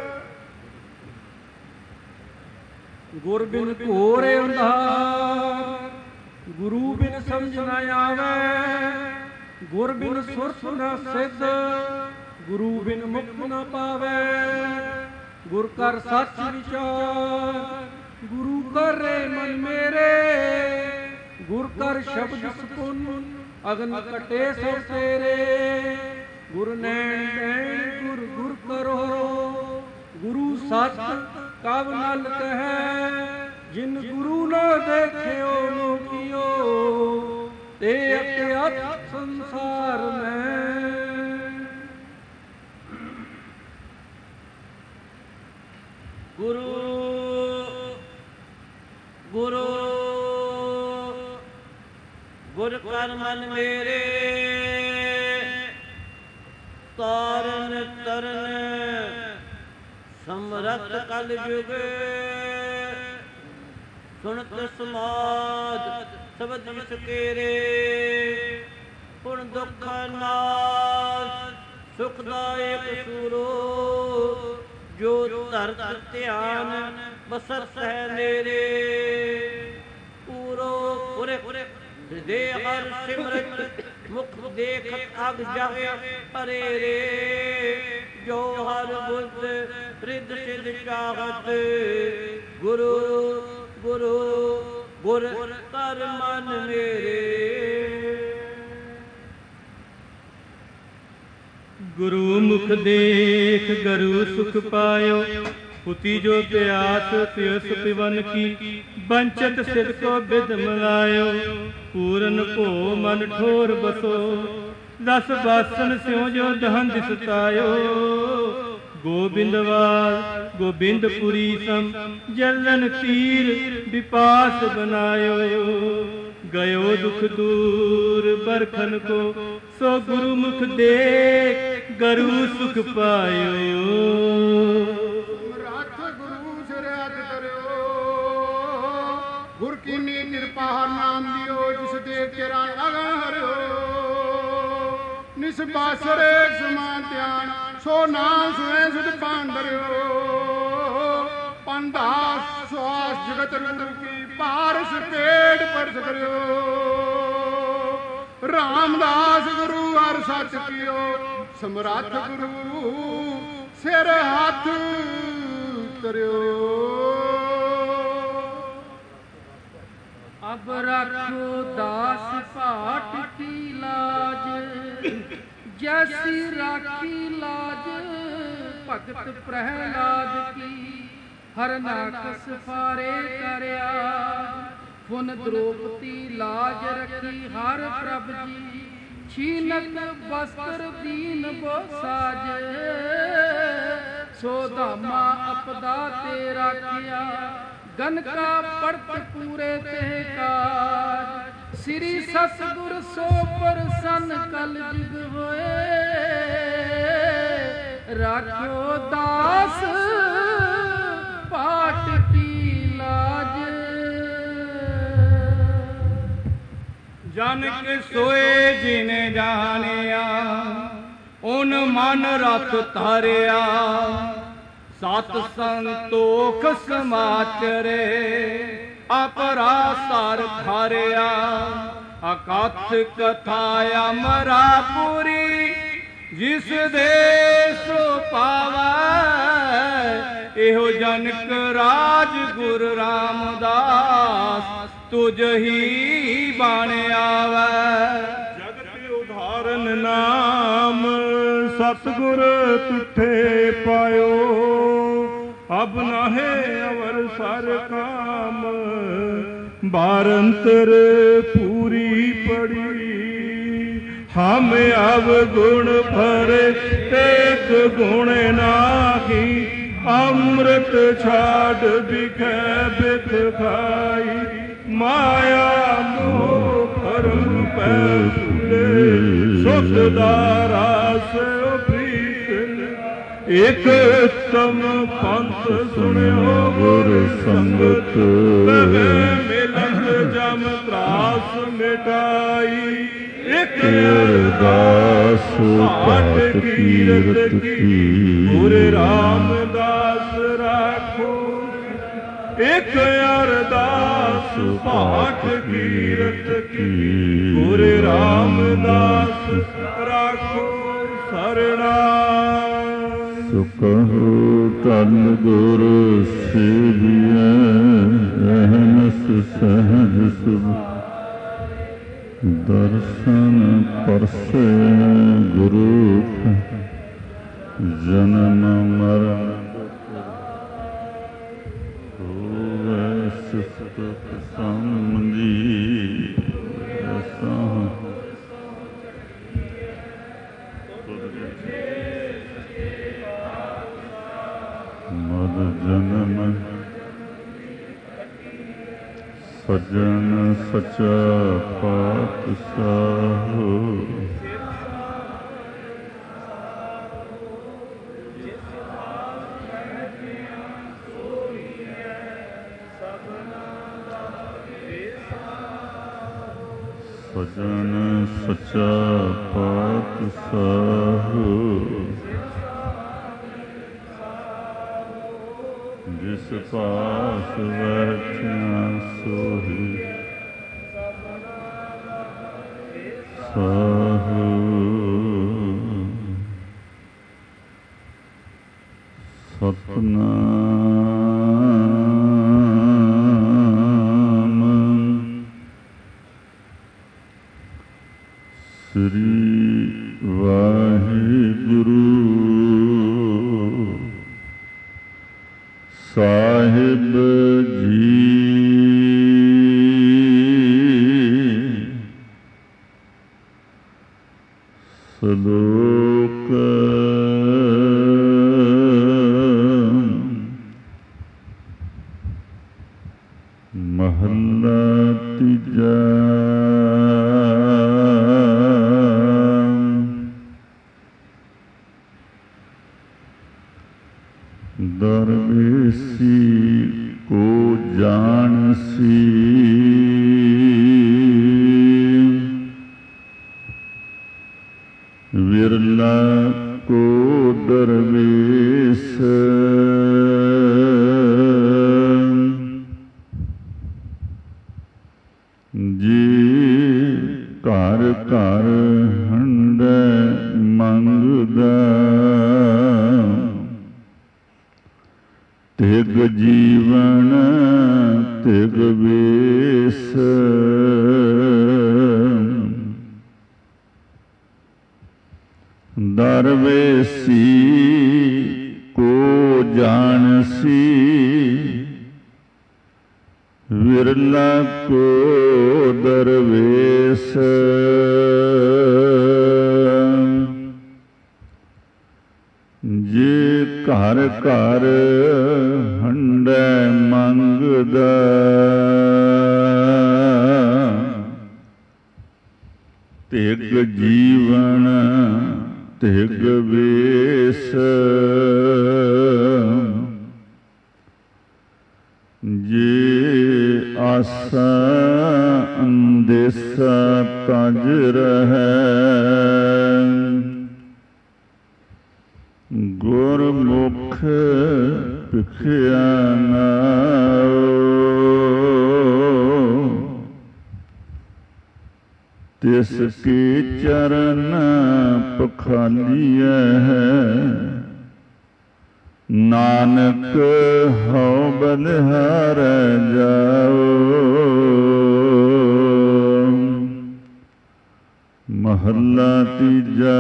ਗੁਰ ਬਿਨ ਘੋਰ ਅੰਧਾਰ, ਗੁਰੂ ਬਿਨ ਸਮਝ ਨਾ ਆਵੇ। ਗੁਰ ਬਿਨ ਸੁਰਤ ਨਾ ਸਿੱਧ, ਗੁਰੂ ਬਿਨ ਮੁਕਤ ਨਾ ਪਾਵੇ। ਗੁਰ ਕਰ ਸੱਚ ਵਿਚਾਰ, ਗੁਰੂ ਕਰ ਰੇ ਮਨ ਮੇਰੇ। ਗੁਰ ਕਰ ਸ਼ਬਦ ਸੁਕੂਨ, ਅਗਨ ਕਟੇ ਸਭ ਤੇਰੇ। ਗੁਰ ਨੈਣ ਨੈਣ ਗੁਰ ਗੁਰ ਕਰੋ, ਗੁਰੂ ਸੱਚ ਕਬ ਨਲ ਕਹੈ। ਜਿਨ ਗੁਰੂ ਨਾ ਦੇਖਿਓ ਮੋਕਿਓ, ਤੇ ਅਤਿਅਤ ਸੰਸਾਰ ਮੈਂ। ਗੁਰੂ ਗੁਰੂ ਗੁਰ ਕਰ ਮਨ ਮੇਰੇ, ਤਾਰਨ ਤਰਨ ਸਮਰੱਥ ਕਲ ਜੁਗ। ਸੁਣਤ ਸਮਾਦ ਸਬਦ ਸੁਕੇਰੇ, ਪੁਣ ਦੁਖ ਨਾਸ਼ ਸੁਖਦਾਇਕ ਸੂਰੋ। ਜੋ ਧਰਤ ਧਿਆਨ ਬਸਤ ਹੈ ਨੇਰੇ। ਪੂਰੋ ਪੁਰੇ ਹਿਰਦੇ ਹਰ ਸਿਮਰਤ, ਮੁਖ ਦੇਖਤ ਅਗ ਜਾਏ ਹਰੇ ਰੇ। ਜੋ ਹਰ ਬੁੱਧ ਰਿਦ ਸਿਧ ਚਾਹਤ, ਗੁਰੂ ਗੁਰੂ ਗੁਰ ਕਰ ਮਨ ਮੇਰੇ। ਗੁਰੂ ਮੁਖ ਦੇਖ ਗਰੂ ਸੁਖ ਪਾਇਓ। ਹੁਤੀ ਜੋ ਪਿਆਸ ਤਿਉ ਸੁਪਿਵਨ ਕੀ, ਬੰਚਤ ਸਿਧ ਕੋ ਬਿਦ ਮਿਲਾਇਓ। ਪੂਰਨ ਭੋ ਮਨ ਠੋਰ ਬਸੋ, ਦਸ ਬਾਸਨ ਸਿਉ ਜੋ ਦਹਨ ਦਿਸਤਾਇਓ। ਗੋਬਿੰਦਵਾਲ ਗੋਬਿੰਦਪੁਰੀ ਸਮ, ਜਲਨ ਤੀਰ ਵਿਪਾਸ ਬਨਾਇਓ। ਗਇਓ ਦੁਖ ਦੂਰ ਬਰਖਨ ਕੋ, ਸੋ ਗੁਰੂ ਮੁਖ ਦੇਖ ਗਰੂ ਸੁਖ ਪਾਇਓ। ਸਮਰੱਥ ਗੁਰੂ ਸਿਰਿਆਤ ਕਰਿਓ, ਗੁਰ ਕੀਨੀ ਕਿਰਪਾ ਹਰ ਨਾਮ ਦਿਓ। ਜਿਸ ਦੇਵ ਤੇਰਾ ਅਗਨ ਹਰਿਓ, ਨਿਸ ਬਾਸਰੇ ਸਮਾਨ ਧਿਆਨ। ਸੋ ਨਾਮ ਸੁਣੇ ਸੁਧ ਪਾਨ ਧਰਿਓ। ਪੰਧਾ ਸਵਾਸ ਜਗਤ ਰੂਪ ਕੀ, ਪਾਰਸ ਪੇਟ ਪਰਸ ਕਰਿਓ। ਰਾਮਦਾਸ ਗੁਰੂ ਹਰ ਸੱਚ ਕੀਓ, ਸਮਰੱਥ ਗੁਰੂ ਸਿਰ ਹੱਥ ਧਰਿਓ। ਅਬ ਰੱਖੋ ਦਾਸ ਭਾਟ ਕੀ ਲਾਜ, ਜੈਸੀ ਰਾਖੀ ਲਾਜ ਭਗਤ ਪ੍ਰਹਿਲਾਦ ਕੀ। ਹਰਨਾਕਸ ਫਾਰੇ ਕਰਿਆ, ਫੁਨ ਦ੍ਰੋਪਦੀ ਲਾਜ ਰੱਖੀ ਹਰ ਪ੍ਰਭ ਜੀ। ਛੀਨਕ ਬਸਤਰ ਦੀਨ ਬੋ ਸਾਜ, ਸੋ ਧਾਮਾ ਅਪਦਾ ਤੇ ਰਾਖਿਆ। ਗਨ ਕਾ ਪੜਤ ਪੂਰੇ ਤੇ ਕਾਜ, ਸ੍ਰੀ ਸਤਿਗੁਰ ਸੋ ਪ੍ਰਸੰਨ ਕਲ ਜੁਗ ਹੋਏ। ਰਾਖਿਓ ਦਾਸ ਪਾਟ ਕੀ ਲਾਜ। ਜਨ ਕੇ ਸੋਏ ਜਿਨੇ ਜਾਣਿਆ, ਓਨ ਮਨ ਰਖ ਧਾਰਿਆ। ਸਤ ਸੰਤੋਖ ਸਮਾਚਰੇ, ਅਪਰਾ ਸਰ ਖਾਰਿਆ। ਅਕਥ ਕਥਾ ਅਮਰਾ ਪੂਰੀ, ਜਿਸ ਦੇ ਸੋ ਪਾਵੈ। ਇਹੋ ਜਨਕ ਰਾਜ ਗੁਰ ਰਾਮਦਾਸ, ਤੁਝ ਹੀ ਬਾਣ ਆਵੈ। ਜਗਤ ਉਧਾਰਨ ਨਾਮ, ਸਤਿਗੁਰ ਤੁਠੇ ਪਾਇਓ। ਅਬ ਨਾਹੇ ਅਵਰ ਸਰ ਕਾਮ, ਬਾਰੰਤਰ ਪੂਰੀ ਪੜੀ। ਹਮ ਅਵ ਗੁਣ ਭਰੇ ਇੱਕ ਗੁਣ ਨਾਹੀ। ਅੰਮ੍ਰਿਤ ਛਾੜ ਬਿਖੈ ਬਿਖ ਖਾਈ। ਮਾਇਆ ਮੋਹ ਭਰਮ ਪੈ ਭੁਲੇ। ਸੁਖ ਦਾ ਸੋ ਪ੍ਰੀਤ। ਇਕ ਤਮ ਪੰਥ ਸੁਣਿਓ ਗੁਰ ਸੰਗਤ। ਮਿਲਤ ਜਮ ਤਰਾਸ ਮਿਟਾਈ। ਇੱਕ ਅਰਦਾਸ ਪਾਠ ਕੀਰਤ ਕੀ ਗੁਰੂ ਰਾਮਦਾਸ ਰਾਖੋ। ਇੱਕ ਅਰਦਾਸ ਪਾਠ ਕੀਰਤ ਕੀ ਗੁਰੂ ਰਾਮਦਾਸ ਰਾਖੋ ਸਰਣਾ। ਸੁਕਹੁ ਤਨ ਗੁਰ ਸੇਵੀਐ ਅਹਨਸ ਸਹਜ ਸੁਭ। ਦਰਸ਼ਨ ਪਰਸੈ ਗੁਰੂ ਜਨਮ ਮਰਨ ਹੋਵੈ ਸੁਖ ਸੰਬੰਧੀ ਮਦ ਜਨਮ ਸਜਣ ਸਚਾ ਪਾਤਸ਼ਾਹ। ਸਜਣ ਸਚਾ ਪਾਤਸ਼ਾਹ। ਜਿਸ ਪਾਸ ਬੈਠਿਆ ਸੋਹੀ ਸਾਹੂ। ਸਤਨਾਮ ਸ੍ਰੀ ਵਾਹਿਗੁਰੂ ਸਾਹਿਬ ਜੀ। ਸ਼ਲੋਕ ਮਹੱਲਾ ਤੀਜਾ। ਦਰਵੇਸੀ ਕੋ ਜਾਣਸੀ ਵਿਰਲਾ ਕੋ ਦਰਵੇਸ। ਜੀ ਘਰ ਘਰ ਹੰਡੈ ਮੰਗਦਾ ਤਿਗ ਜੀਵਨ ਤਿਗ ਵੇਸ। ਦਰਵੇਸੀ ਕੋ ਜਾਣਸੀ ਵਿਰਲਾ ਕੋ ਦਰਵੇਸ। ਜੇ ਘਰ ਘਰ ਹੰਡੈ ਮੰਗਦਾ ਤਿਗ ਜੀਵਨ ਤਿਗ ਵੇਸ। ਜੇ ਆਸਾ ਅੰਦੇਸਾ ਤਜ ਰਹੈ ਗੁਰਮੁਖ ਭਿਖਿਆ ਨਾਉ। ਤਿਸ ਕੇ ਚਰਨ ਪਖਾਲੀਐ ਨਾਨਕ ਹਉ ਬਲਿਹਾਰੈ ਜਾਉ। ਮਹੱਲਾ ਤੀਜਾ।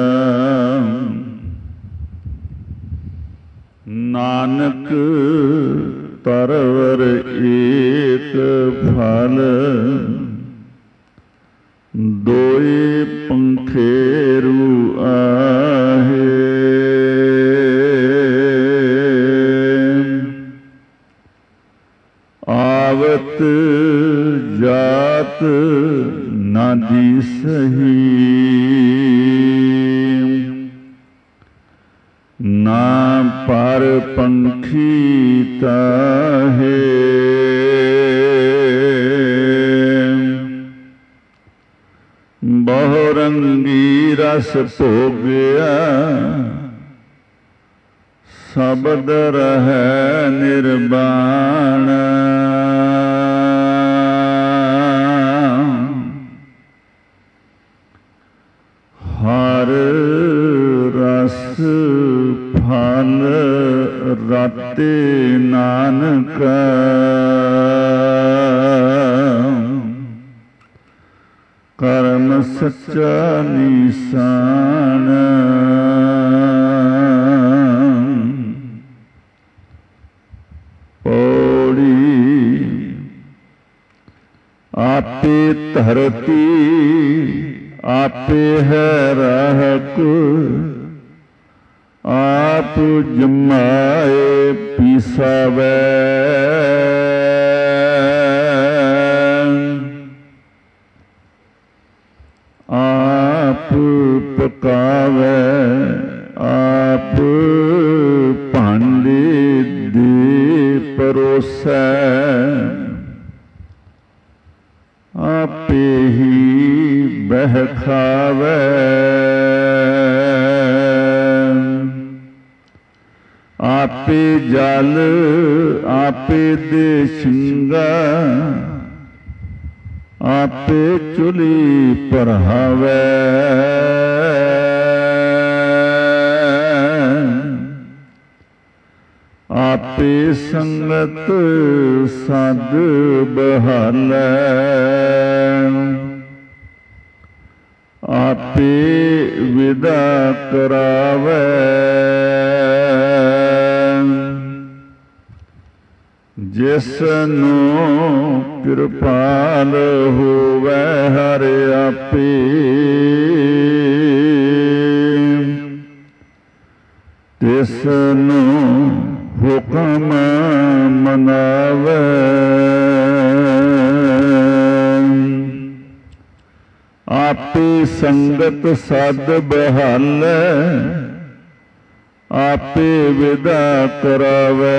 ਨਾਨਕ ਤਰਵਰ ਏਕ ਫਲ ਦੋਏ ਪੰਖੇਰੂ ਆਹੇ। ਆਵਤ ਜਾਤ ਨਾ ਦੀਸਹੀ ਨਾ ਪਰ ਪੰਖੀ ਤਾਹੇ। ਬਹੁ ਰਸ ਭੋਗਿਆ ਸ਼ਬਦ ਰਹਿ ਨਿਰਵਾਣ। ਹਰ ਰਸ ਫਲ ਰਤੇ ਨਾਨਕ ਕਰਮ ਸੱਚਾ ਨਿਸ਼ਾਨ। ਪੌੜੀ ਆਪੇ ਧਰਤੀ ਆਪੇ ਹੈ ਰਹਿਕ ਆਪ ਜਮਾਏ ਪੀਸਾਵੈ। ਆਪ ਪਕਾਵੈ ਆਪ ਭਾਂਡੇ ਦੇ ਪਰੋਸੈ। ਆਪੇ ਹੀ ਬਹਿ ਖਾਵੈ ਆਪੇ ਜਲ ਆਪੇ ਦੇ ਸਿੰਘਾ ਆਪੇ ਚੁਲੀ ਪਰਹਾਵੈ। ਆਪੇ ਸੰਗਤ ਸਦ ਬਹਾਲੈ ਆਪੇ ਵਿਦਾ ਕਰਾਵੈ। ਜਿਸਨੂੰ ਕਿਰਪਾਲ ਹੋਵੈ ਹਰਿ ਆਪੇ ਤਿਸਨੂੰ ਹੁਕਮ ਮਨਾਵੈ। ਆਪੇ ਸੰਗਤ ਸਦ ਬਹਾਲੈ ਆਪੇ ਵਿਦਾ ਕਰਾਵੈ।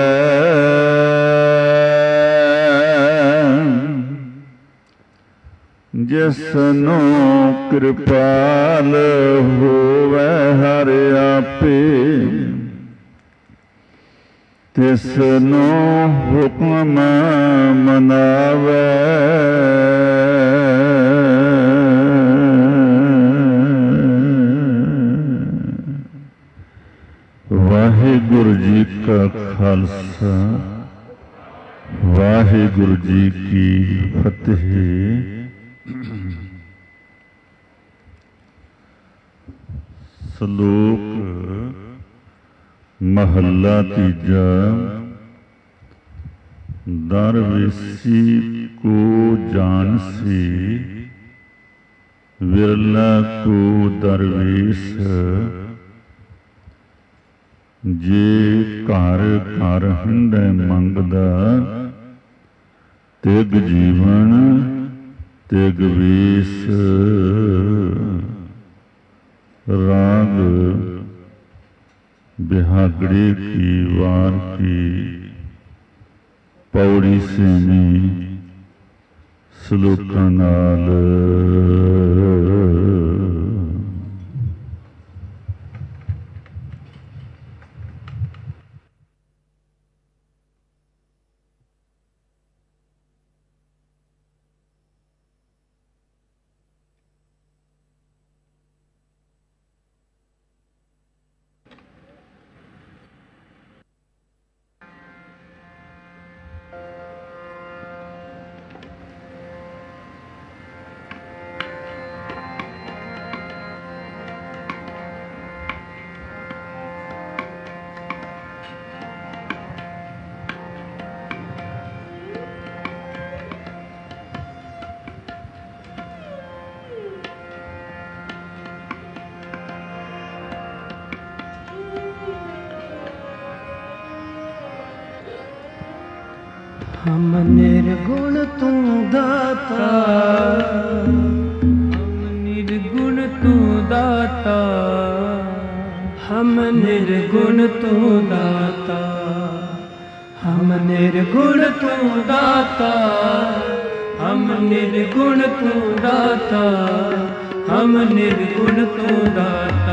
ਜਿਸਨੂੰ ਕਿਰਪਾਲ ਹੋਵੈ ਹਰਿ ਆਪੇ ਤਿਸਨੂੰ ਹੁਕਮ ਮਨਾਵੈ। ਵਾਹਿਗੁਰੂ ਜੀ ਕਾ ਖਾਲਸਾ ਵਾਹਿਗੁਰੂ ਜੀ ਕੀ ਫਤਿਹ। ਸ਼ਲੋਕ ਮਹੱਲਾ ਤੀਜਾ। ਦਰਵੇਸੀ ਕੋ ਜਾਣਸੀ ਵਿਰਲਾ ਕੋ ਦਰਵੇਸ਼। ਜੇ ਘਰ ਘਰ ਹੰਢੈ ਮੰਗਦਾ ਤਿਗ ਜੀਵਨ ਤਿਗ ਵੇਸ। ਰਾਗ ਬਿਹਾਗੜੇ ਕੀ ਵਾਰ ਕੀ ਪੌੜੀ ਸੇਵੀਂ ਸਲੋਕਾਂ ਨਾਲ। ਹਮ ਨਿਰਗੁਣ ਤੂੰ ਦਾਤਾ ਹਮ ਨਿਰਗੁਣ ਤੂੰ ਦਾਤਾ ਹਮ ਨਿਰਗੁਣ ਤੂੰ ਦਾਤਾ ਹਮ ਨਿਰਗੁਣ ਤੂੰ ਦਾਤਾ ਹਮ ਨਿਰਗੁਣ ਤੂੰ ਦਾਤਾ हम निर्गुण तू दाता।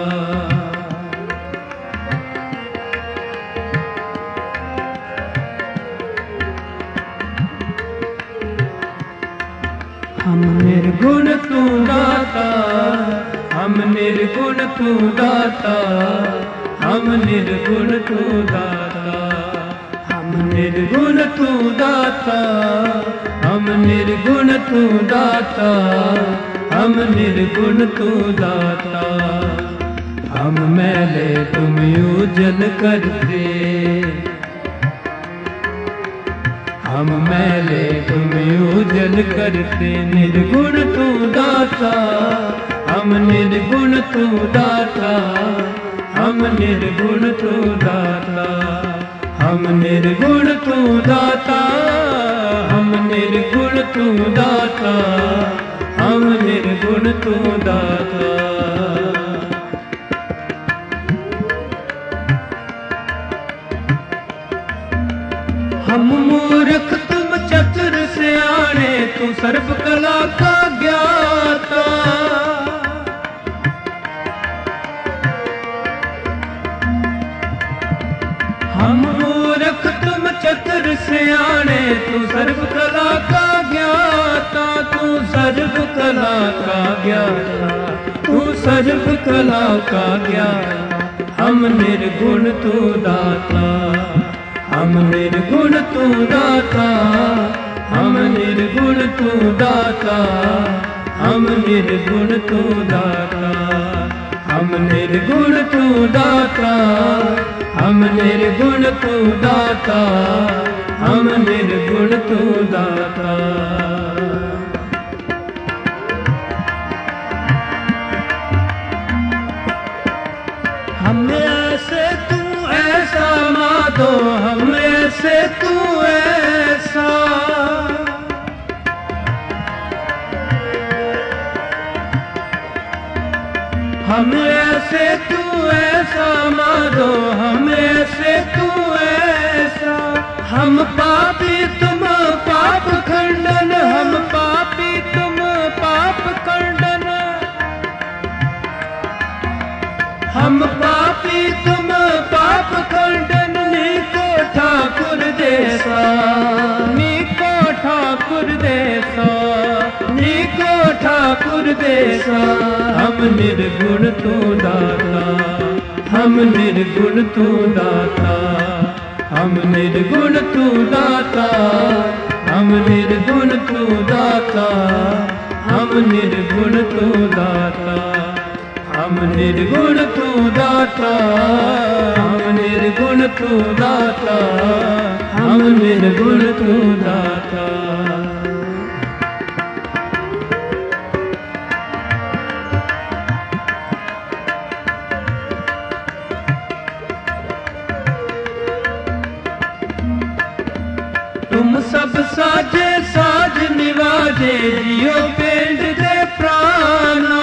हम निर्गुण तू दाता, हम निर्गुण तू दाता, हम निर्गुण तू दाता, हम निर्गुण तू दाता, हम निर्गुण तू दाता, हम निर्गुण तू दाता। हम मैले तुम उजल करते, हम मैले तुम उजल करते। निर्गुण तू दाता, हम निर्गुण तू दाता, हम निर्गुण तू दाता, हम निर्गुण तू दाता, हम निर्गुण तू दाता, हम निर्गुण तू दाता। हम मूर्ख तुम चतुर सियाणे, तू सर्व कला का ज्ञाता। हम मूर्ख तुम चतुर सियाणे, तू सर्व कला का ज्ञाता, तू सर्व कला का ज्ञाता, तू सर्व कला का ज्ञाता। हम निर्गुण तू दाता, हम निर्गुण तू दाता, हम निर्गुण तू दाता, हम निर्गुण तू दाता, हम निर्गुण तू दाता, हम निर्गुण तू दाता, हम निर्गुण तू दाता। हम ऐसे तू ऐसा माधो, हम ऐसे तू ऐसा। हम ऐसे तू ऐसा माधो, हम ऐसे तू ऐसा। हम पापी तुम पाप खंडन, हम पापी तुम पाप खंडन। हम पापी तुम पाप खंडन। नीको ठाकुर देसा, नीको ठाकुर देसा, नीको ठाकुर देसा। हम निर्गुण तू दाता, हम निर्गुण तू दाता, हम निर्गुण तू दाता, हम निर्गुण तू दाता, हम निर्गुण तू दाता, हम निर्गुण तू दाता, हम निर्गुण तू दाता, हम निर्गुण तू दाता। तुम सब साजे साज निवाजे, जियो पेंड दे प्राणा।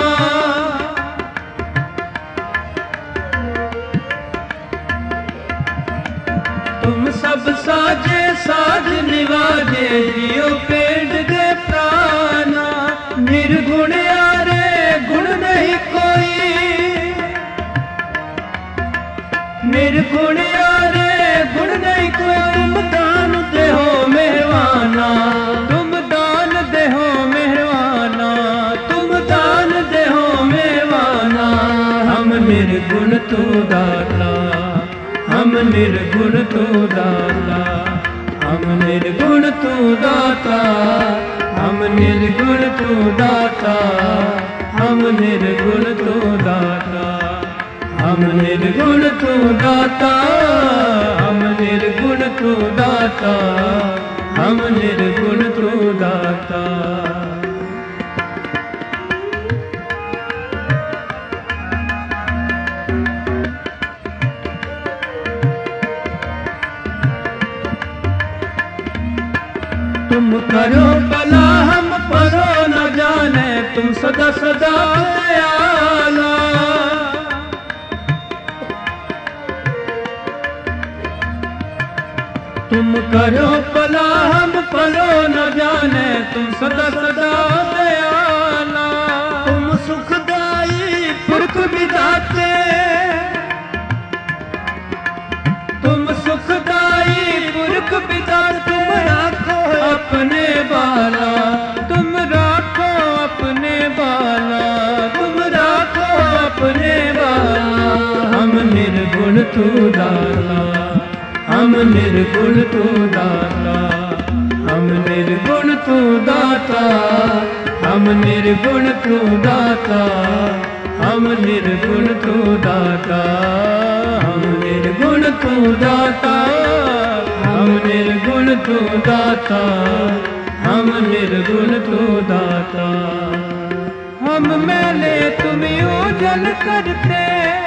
तुम सब साजे साज निवाजे, जियो पेंड दे प्राणा। निर्गुण यारे गुण नहीं कोई, निर्गुण यारे गुण नहीं कोई। तुम दान दे हो मेहरबाना, तुम दान दे हो मेहरबाना, तुम दान दे हो मेहरबाना। हम निर्गुण तू दाता, हम निर्गुण तू दाता, हम निर्गुण तू दाता, हम निर्गुण तू दाता, हम निर्गुण तू दाता, हम निर्गुण तू दाता, हम निर्गुण तू दाता, हम निर्गुण तू दाता। तुम करो भला हम परो न जाने, तुम सदा सदा दयाला। तुम करो भला हम परो न जाने, तुम सदा सदा दयाला। तुम हम निर्गुण तू दाता, हम निर्गुण तू दाता, हम निर्गुण तू दाता, हम निर्गुण तू दाता, हम निर्गुण तू दाता, हम निर्गुण तू दाता, हम निर्गुण तू दाता, हम निर्गुण तू दाता। हम मैले तुम ओझल करते,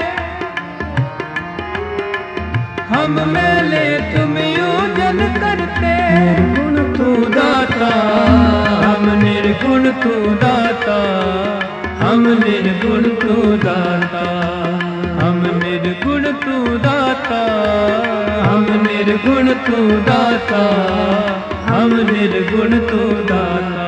हम मैले तुम ओझल करते, निर्गुण तू दाता, हम निर्गुण तू दाता, हम निर्गुण तू दाता, हम निर्गुण तू दाता, हम निर्गुण तू दाता, हम निर्गुण तू दाता।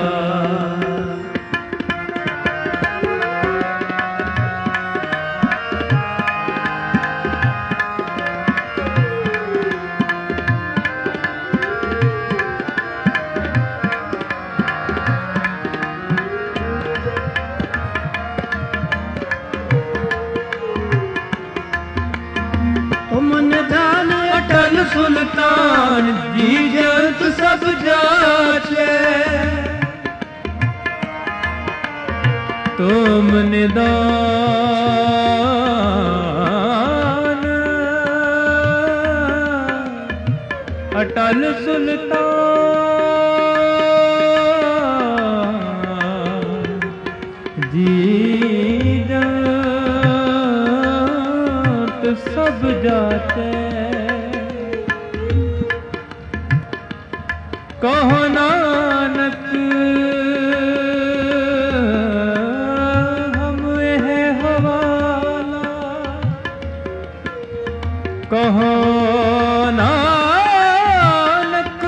सुल्तान जी जंत सब जाचे, तुम निदान अटल सुल्तान जी जंत सब जाचे। कहो नानक हम है हवाला, कहो नानक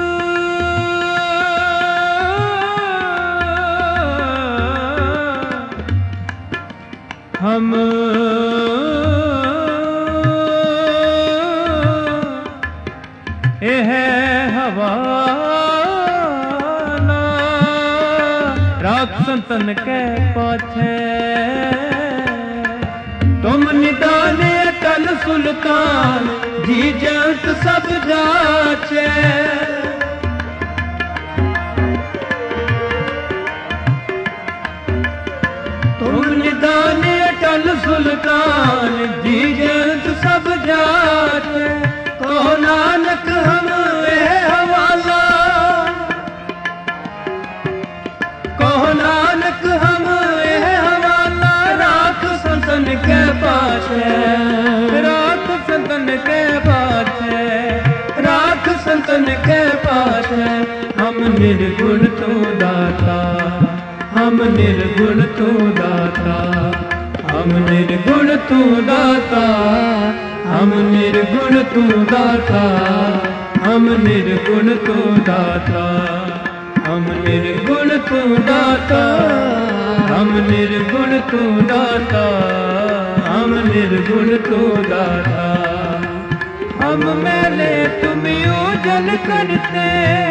हम है हवाला। संतन के पाछे तुम निदान अटल सुल्तान जी जंत सब जाचे। तुम निदान अटल सुल्तान जी जंत सब जाचे। कहो नानक हम हवाला, नानक हम हवाला, राख संतन के पास है, राख संतन के पास है, राख संतन के पास है। हम निर्गुण तू दाता, हम निर्गुण तू दाता, हम निर्गुण तू दाता, हम निर्गुण तू दाता, हम निर्गुण तू दाता, हम निर्गुण तू दाता, हम निर्गुण तू दाता, हम निर्गुण तू दाता। हम मैले तुम ओझल करते,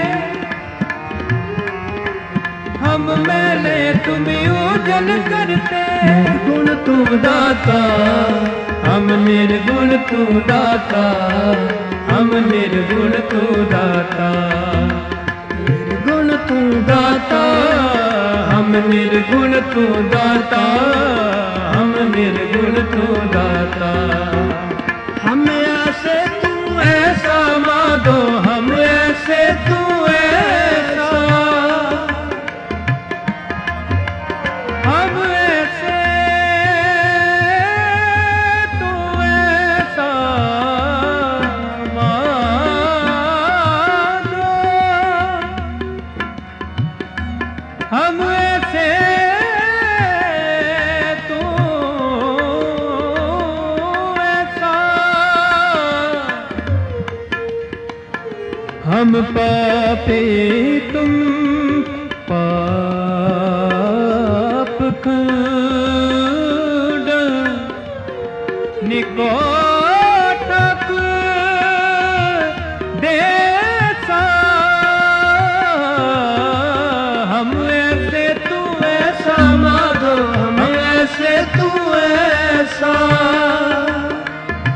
हम मैले तुम ओझल करते, निर्गुण तू दाता, हम निर्गुण तू दाता, हम निर्गुण तू दाता, निर्गुण तू दाता, हम निर्गुण तू दाता, हम निर्गुण तू दाता। हम ऐसे तू ऐसा माधो, हम ऐसे तू ऐसा, हम ऐसे तू ऐसा हम ऐसे तू ऐसा, हम पापी तुम पाप खंड निकोटक देसा। हम ऐसे तू ऐसा माधो, हम ऐसे तू ऐसा,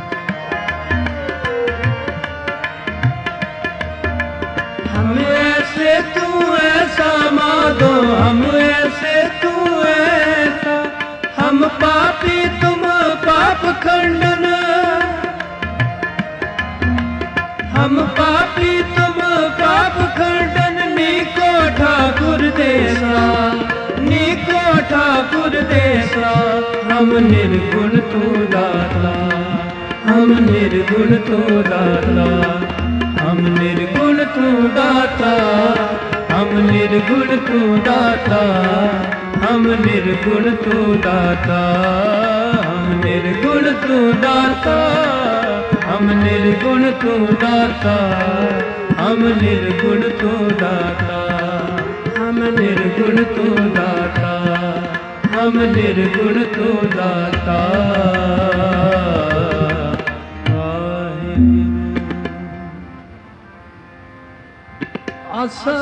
परमेश्वरा हम निर्गुण तू दाता, हम निर्गुण तू दाता, हम निर्गुण तू दाता, हम निर्गुण तू दाता, हम निर्गुण तू दाता, हम निर्गुण तू दाता, हम निर्गुण तू दाता, हम निर्गुण तू दाता, हम निर्गुण तू दाता, हम निर्गुण तू दाता। आसा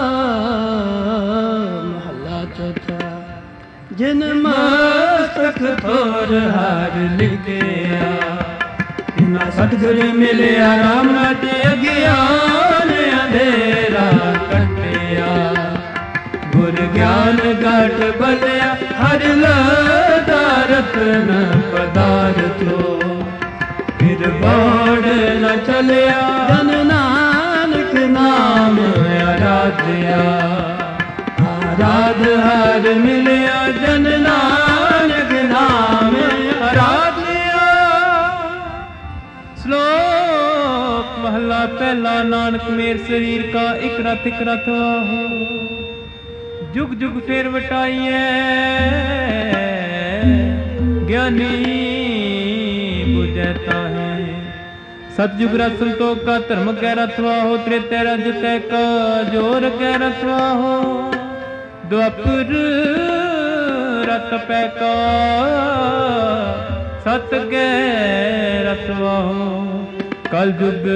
महला चौथा। जिन मस्तक थोर हार लिखिया, बिना सतगुरु मिलिया राम राजे अज्ञान अंधेरा कटिया, गुर ज्ञान घट बलिया हर लदा रतन पदार्थो, फिर बाढ़ न चलिया जन नानक नाम आराध्या, आराध हर मिलिया जन नानक नाम आराध्या। श्लोक महला पहला। नानक मेर शरीर का इक रथ हो, जुग जुग फेर वटाइए, ज्ञानी बुझता है। सतयुग रथ संतोष का धर्म कह रथवा हो, त्रेता रज तय का जोर कह रथवा हो, द्वापर रथ पै का सत कह रथवा हो, कल युग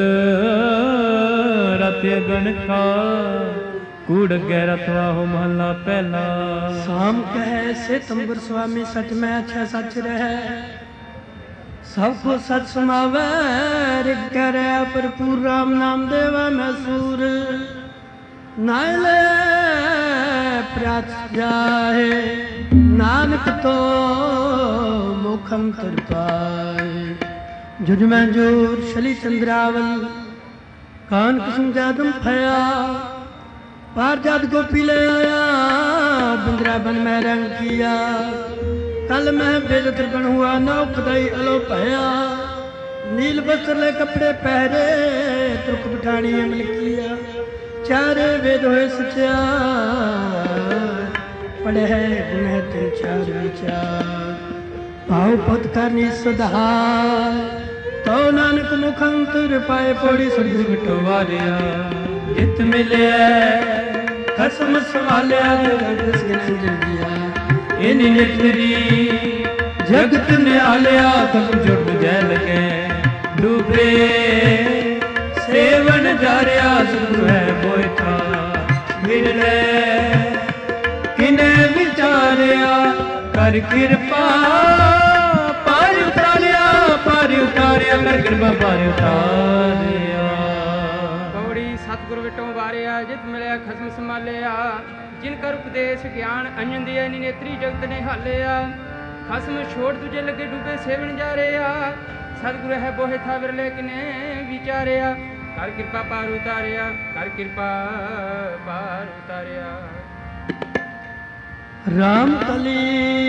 रथ गण का कूड़ कह रथवा हो। महला पहला। शाम कहे से तंबुर स्वामी सच में अच्छा सच रहे, सबको सच सुनावे ऋग करे भरपूर राम नाम देवा मैं सूर, नाले प्राच जाए नानक तो मुखम तर पाए। जुज में जोर शली चंद्रावल कान कुसुम जादम फया, पार जात गोपी ले आया बिंद्रा बन में रंग किया, कल में बेजतर बन हुआ नौ खुदाई अलो पया, नील वस्त्र ले कपड़े पहरे तुर्क बिठानी अमल किया, चारे वेद होए सचार, पढ़े है गुण है तिन चार विचार, भाव पद करनी सुधार, तो नानक मुखंतर पाए पौड़ी सुरगुरु बिठवारिया, जित मिले खसम संभालिया जगत दिया, इन निठरी जगत ने आलिया खसम जुट जैल के, डूबे सेवन जारिया सुख है बोइठा, मिले किने विचारिया कर कृपा पार उतारिया, पार उतारिया कर कृपा पार उतारिया। सतगुरु विटों वारिया जित मिलिया खसम संभालिया, जिनकर उपदेश ज्ञान अंजन दिया नेत्री जगत ने हालिया, खसम छोड़ तुझे लगे डूबे सेवन जा रहा, सतगुरु है बोहे था विरले किने विचारिया, कर कृपा पार उतारिया, कर कृपा पार उतारिया। राम कली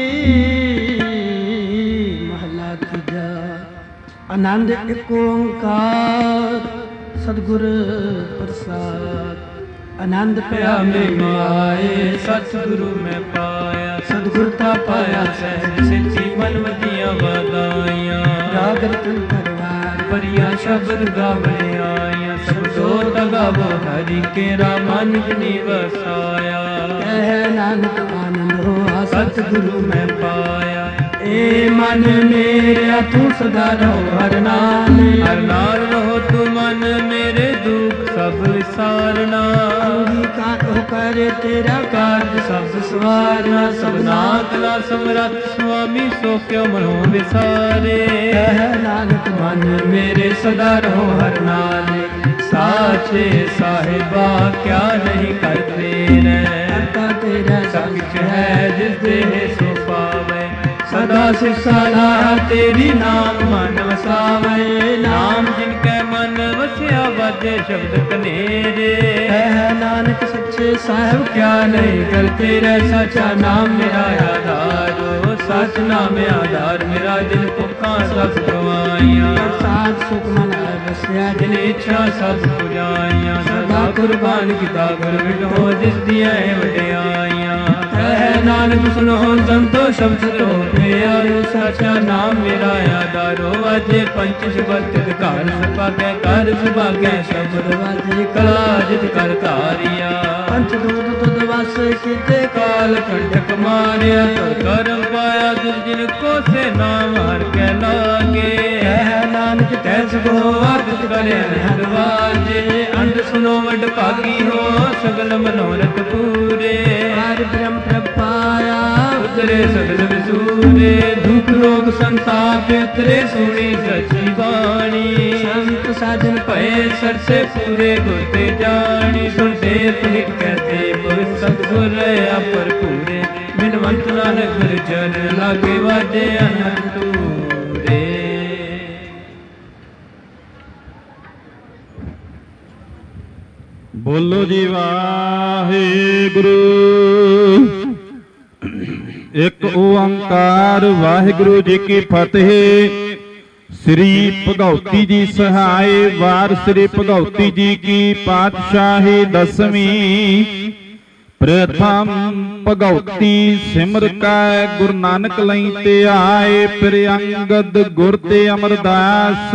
महला तुझा, आनंद एक ओंकार सतगुर प्रसाद, आनंद पया में आए सतगुरु में पाया, सतगुरता पाया सहज से जीवन वदिया बधाइया, राग रतन परवार बढ़िया शब्द गावे आया, सब जोत गावो हरि के रामान निवसाया, कह नानक आनंद हो सतगुरु में पाया, ए मन मेरे तू सदा रहो हर नाल, हर नाल रहो तू मन मेरे दुख सब विसारना, अंगीकार कर तेरा कार्य सब सवारना, सबना कला समरथ स्वामी सो क्यों मनो विसारे, नानक मन मेरे सदा रहो हर नाल, साचे साहिबा क्या नहीं करते रहता, तेरा सब कुछ है जिस देह सो पावे, सदा सिरसाला तेरी नाम मन वसावे, नाम जिनके मन वसिया बाजे शब्द कनेरे, है नानक सच्चे साहिब क्या नहीं करते रह, सच्चा नाम मेरा आधारो, सच नाम आधार मेरा दिल भुखा सब गवाइया साथ सुख मन बसिया जिन इच्छा सब पुजाइया सदा कुर्बान किता कर विटो जिस दिया वड्याइया है नानक सुनो संतो शब्द लो प्यारो सचा नाम मेरा आधारो अजे पंच शब्द घर सभागे कर सभागे शब्द वाजे कला जित कर धारिया पंच दूध तुद वस कीते काल कंटक मारिया करम पाया दुर्जन को से नाम हर के लागे है नानक तैस गो अर्थ करे अनहद वाजे अंध सुनो वड भागी हो सगल मनोरथ पूरे हर ब्रह्म प्रभ पाया उतरे सगल विसूरे दुख रोग संताप उतरे सुनी सची बाणी संत साधन भय सर से पूरे गुरते जानी सुनते पुनित कहते पवित्र सतगुर अपर पूरे बिनवंत नानक गुर चरण लागे वाजे अनंत तूरे। बोलो जी वाहिगुरु एक ओंकार वाहिगुरु जी की फतेह। श्री भगवती जी सहाय वार श्री भगवती जी की पातशाही 10वीं। प्रथम भगवती सिमर का गुरु नानक लई ते आए फिर अंगद गुर ते अमरदास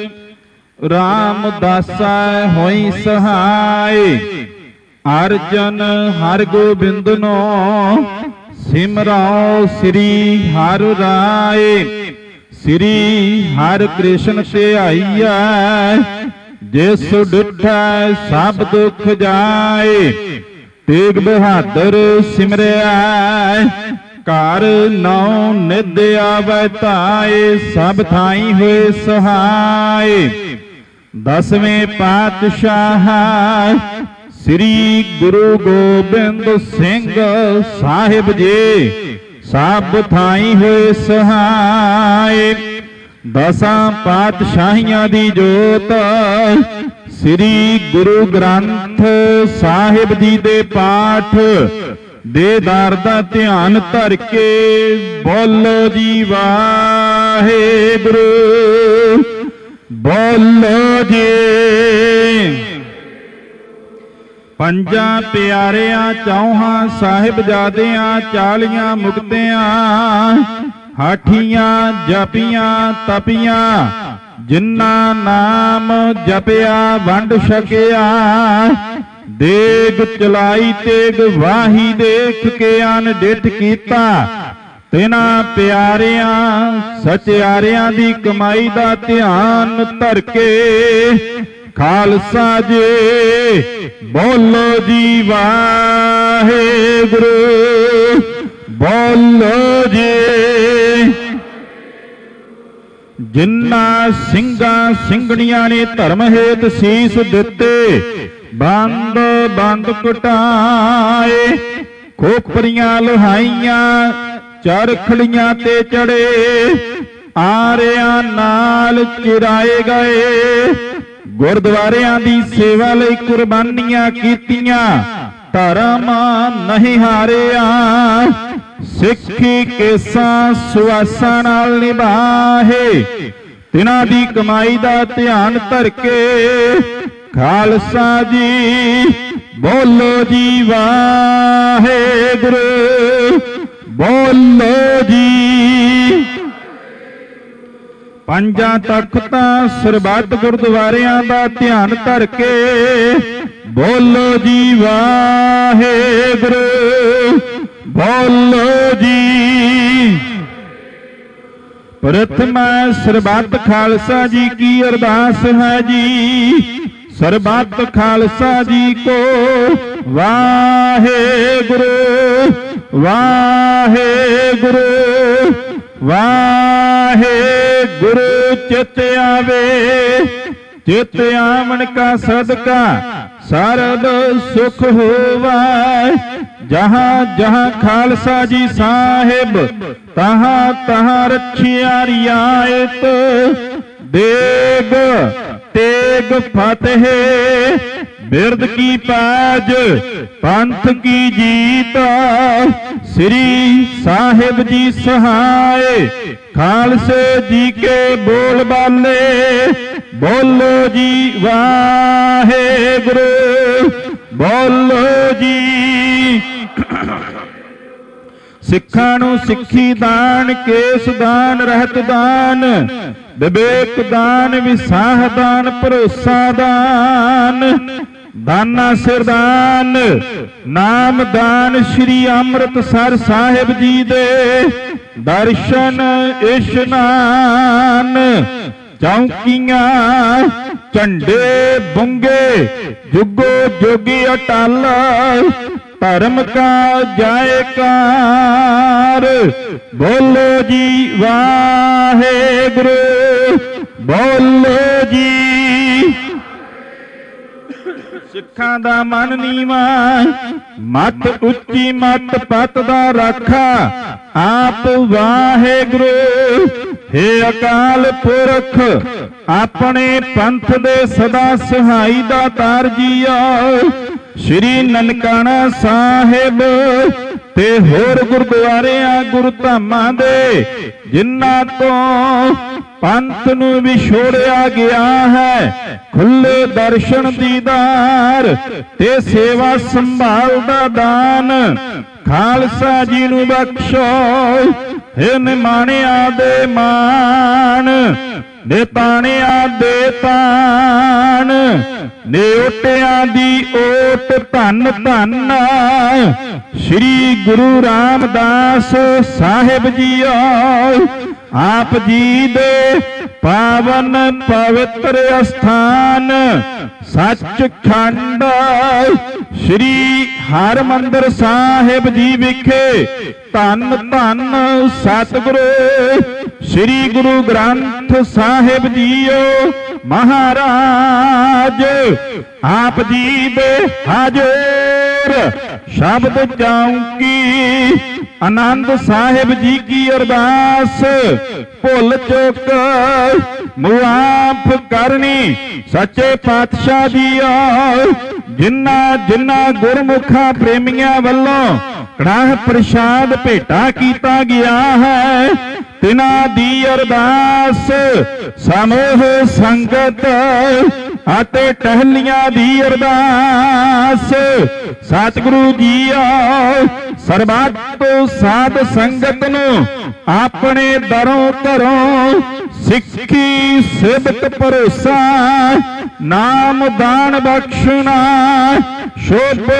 रामदासा होई सहाय। अर्जन हर गोबिंद नो सिमराओ श्री हर राय। श्री हर कृष्ण से आईया जिस डिठा सब दुख जाए। तेग बहादुर सिमरिया घर नौ निध आवे ताए सब थाई हुए सहाय। 10वें पातशाह श्री गुरु गोबिंद सिंह साहिब जी सब थाई हुए सहाय। 10 पातशाहियां दी जोत श्री गुरु ग्रंथ साहिब जी दे पाठ देदार दा ध्यान धर के बोलो जी वाहिगुरु बोलो जी। पंजा प्यारियां चौहां साहिबजादियां 40 मुक्तियां हाठियां जपियां तपियां जिन्ना नाम जपिया वंड छकिया। देग चलाई तेग वाही देख के अन डिठ कीता। तिना प्यारियां सचियारियां दी कमाई दा ध्यान धर के खालसा जी बोलो जी वाहिगुरु बोलो जी। जिन्ना सिंगा सिंगड़ियां ने धर्म हेत सीस दिते बंद बंद कटाए। खोपरियां लुहाइयां चरखड़ियां ते चढ़े आरियां नाल चिराए गए। गुरद्वारियां दी सेवा लई कुर्बानियां कीतियां धर्म नहीं हारिया। सिक्खी केसां सुआसां नाल निभाए। तिन्हां दी कमाई दा ध्यान धर के खालसा जी बोलो जी वाहिगुरु बोलो जी। पंजा तख्तां सरबत गुरुद्वारियां दा ध्यान धर के बोलो जी वाहिगुरु बोलो जी। प्रथम सरबत खालसा जी की अरदास है जी। सरबत खालसा जी को वाहिगुरु वाहिगुरु वाहिगुरु चित आवे। चित आवन का सदका सरद सुख होवा। जहाँ जहाँ खालसा जी साहिब तहाँ तहाँ रखिया रियायत। देग तेग फतेह ਬਿਰਦ ਕੀ ਪੈਜ ਪੰਥ ਕੀ ਜੀਤ। ਸ੍ਰੀ ਸਾਹਿਬ ਜੀ ਸਹਾਏ ਖਾਲਸੇ ਜੀ ਕੇ ਬੋਲ ਬਾਲੇ। ਬੋਲੋ ਜੀ ਵਾਹਿਗੁਰੂ ਬੋਲੋ ਜੀ। ਸਿੱਖਾਂ ਨੂੰ ਸਿੱਖੀ ਦਾਨ, ਕੇਸ ਦਾਨ, ਰਹਿਤ ਦਾਨ, ਵਿਵੇਕ ਦਾਨ, ਵਿਸਾਹ ਦਾਨ, ਭਰੋਸਾ ਦਾਨ, ਦਾਨਾ ਸਿਰਦਾਨ, ਨਾਮ ਦਾਨ। ਸ੍ਰੀ ਅੰਮ੍ਰਿਤਸਰ ਸਾਹਿਬ ਜੀ ਦੇ ਦਰਸ਼ਨ ਇਸ਼ਨਾਨ। ਚੌਂਕੀਆਂ ਝੰਡੇ ਬੁੰਗੇ ਜੁਗੋ ਜੋਗੀ ਅਟਲ। ਧਰਮ ਕਾ ਜਾਇਕਾਰ ਬੋਲੋ ਜੀ ਵਾਹਿਗੁਰੂ ਬੋਲੋ ਜੀ। ਸਿੱਖਾਂ ਦਾ ਮਨ ਨੀਵਾ ਮਤ ਉੱਚੀ ਮਤ ਪਤ ਦਾ ਰਾਖਾ ਆਪ ਵਾਹਿਗੁਰੂ। ਹੇ ਅਕਾਲ ਪੁਰਖ ਆਪਣੇ ਪੰਥ ਦੇ ਸਦਾ ਸਹਾਈ ਦਾਤਾਰ ਜੀਓ। ਸ੍ਰੀ ਨਨਕਾਣਾ ਸਾਹਿਬ ਤੇ ਹੋਰ ਗੁਰਦੁਆਰਿਆਂ ਗੁਰਧਾਮਾਂ ਦੇ ਜਿਨ੍ਹਾਂ ਤੋਂ ਪੰਥ ਨੂੰ ਵਿਛੋੜਿਆ ਗਿਆ ਹੈ, ਖੁੱਲੇ ਦਰਸ਼ਨ ਦੀਦਾਰ ਤੇ ਸੇਵਾ ਸੰਭਾਲ ਦਾ ਦਾਨ ਖਾਲਸਾ ਜੀ ਨੂੰ ਬਖਸ਼ੋ। ਹੇ ਨਿਮਾਣਿਆਂ ਦੇ ਮਾਣ, ਨਿਤਾਣਿਆਂ ਦੇ ਤਾਣ, ਨਿਓਟਿਆਂ ਦੀ ਓਟ ਧੰਨ ਧੰਨ ਸ੍ਰੀ ਗੁਰੂ ਰਾਮਦਾਸ ਸਾਹਿਬ ਜੀਓ। ਆਪ ਜੀ ਦੇ ਪਾਵਨ ਪਵਿੱਤਰ ਅਸਥਾਨ ਸੱਚਖੰਡ ਸ੍ਰੀ ਹਰਿਮੰਦਰ ਸਾਹਿਬ ਜੀ ਵਿਖੇ ਧੰਨ ਧੰਨ ਸਤਿਗੁਰੂ ਸ੍ਰੀ ਗੁਰੂ ਗ੍ਰੰਥ ਸਾਹਿਬ ਜੀਓ ਮਹਾਰਾਜ। ਆਪ ਜੀ ਦੇ ਹਾਜ਼ਰ ਸ਼ਬਦ ਚੌਂਕੀ ਆਨੰਦ ਸਾਹਿਬ ਜੀ ਕੀ ਅਰਦਾਸ। ਭੁੱਲ ਚੁੱਕ ਮੁਆਫ ਕਰਨੀ ਸੱਚੇ ਪਾਤਸ਼ਾਹ ਜੀਓ। ਜਿਨ੍ਹਾਂ ਜਿਨ੍ਹਾਂ ਗੁਰਮੁਖਾਂ ਪ੍ਰੇਮੀਆਂ ਵੱਲੋਂ ਕੜਾਹ ਪ੍ਰਸ਼ਾਦ ਭੇਟਾ ਕੀਤਾ ਗਿਆ ਹੈ, ਤਿਨਾਂ ਦੀ ਅਰਦਾਸ। ਸਮੂਹ ਸੰਗਤ ਅਤੇ ਟਹਿਲੀਆਂ ਦੀ ਅਰਦਾਸ। ਸਤਿਗੁਰੂ ਜੀਓ ਸਰਬੱਤ ਸਾਧ ਸੰਗਤ ਨੂੰ ਆਪਣੇ ਦਰੋਂ ਘਰੋਂ ਸਿੱਖੀ ਸਿਬਤ ਭਰੋਸਾ ਨਾਮ ਦਾਨ ਬਖਸ਼ਣਾ ਸ਼ੁਭ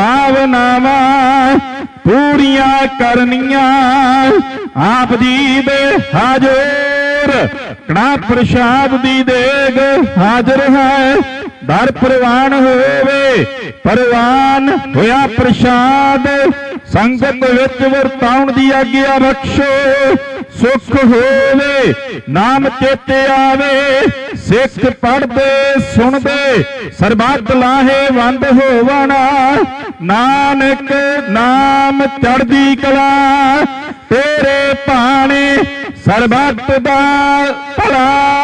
ਭਾਵਨਾਵਾਂ ਪੂਰੀਆਂ ਕਰਨੀਆਂ। ਆਪ ਜੀ ਦੇ ਹਾਜ਼ਰ ਕੜਾ ਪ੍ਰਸ਼ਾਦ ਦੀ ਦੇਗ ਹਾਜ਼ਰ ਹੈ। ਦਰ ਪ੍ਰਵਾਨ ਹੋਵੇ ਪ੍ਰਵਾਨ ਹੋਇਆ ਪ੍ਰਸ਼ਾਦ ਸੰਗਤ ਵਿੱਚ ਵਰਤਾਉਣ ਦੀ ਆਗਿਆ ਬਖਸ਼ੋ। ਸੁਖ ਹੋਵੇ ਨਾਮ ਚੇਤੇ ਆਵੇ ਸਿੱਖ ਪੜ੍ਹਦੇ ਸੁਣਦੇ ਸਰਬੱਤ ਲਾਹੇਵੰਦ ਹੋਵਣ। ਨਾਨਕ ਨਾਮ ਚੜ੍ਹਦੀ ਕਲਾ ਤੇਰੇ ਭਾਣੇ ਸਰਬੱਤ ਦਾ ਭਲਾ।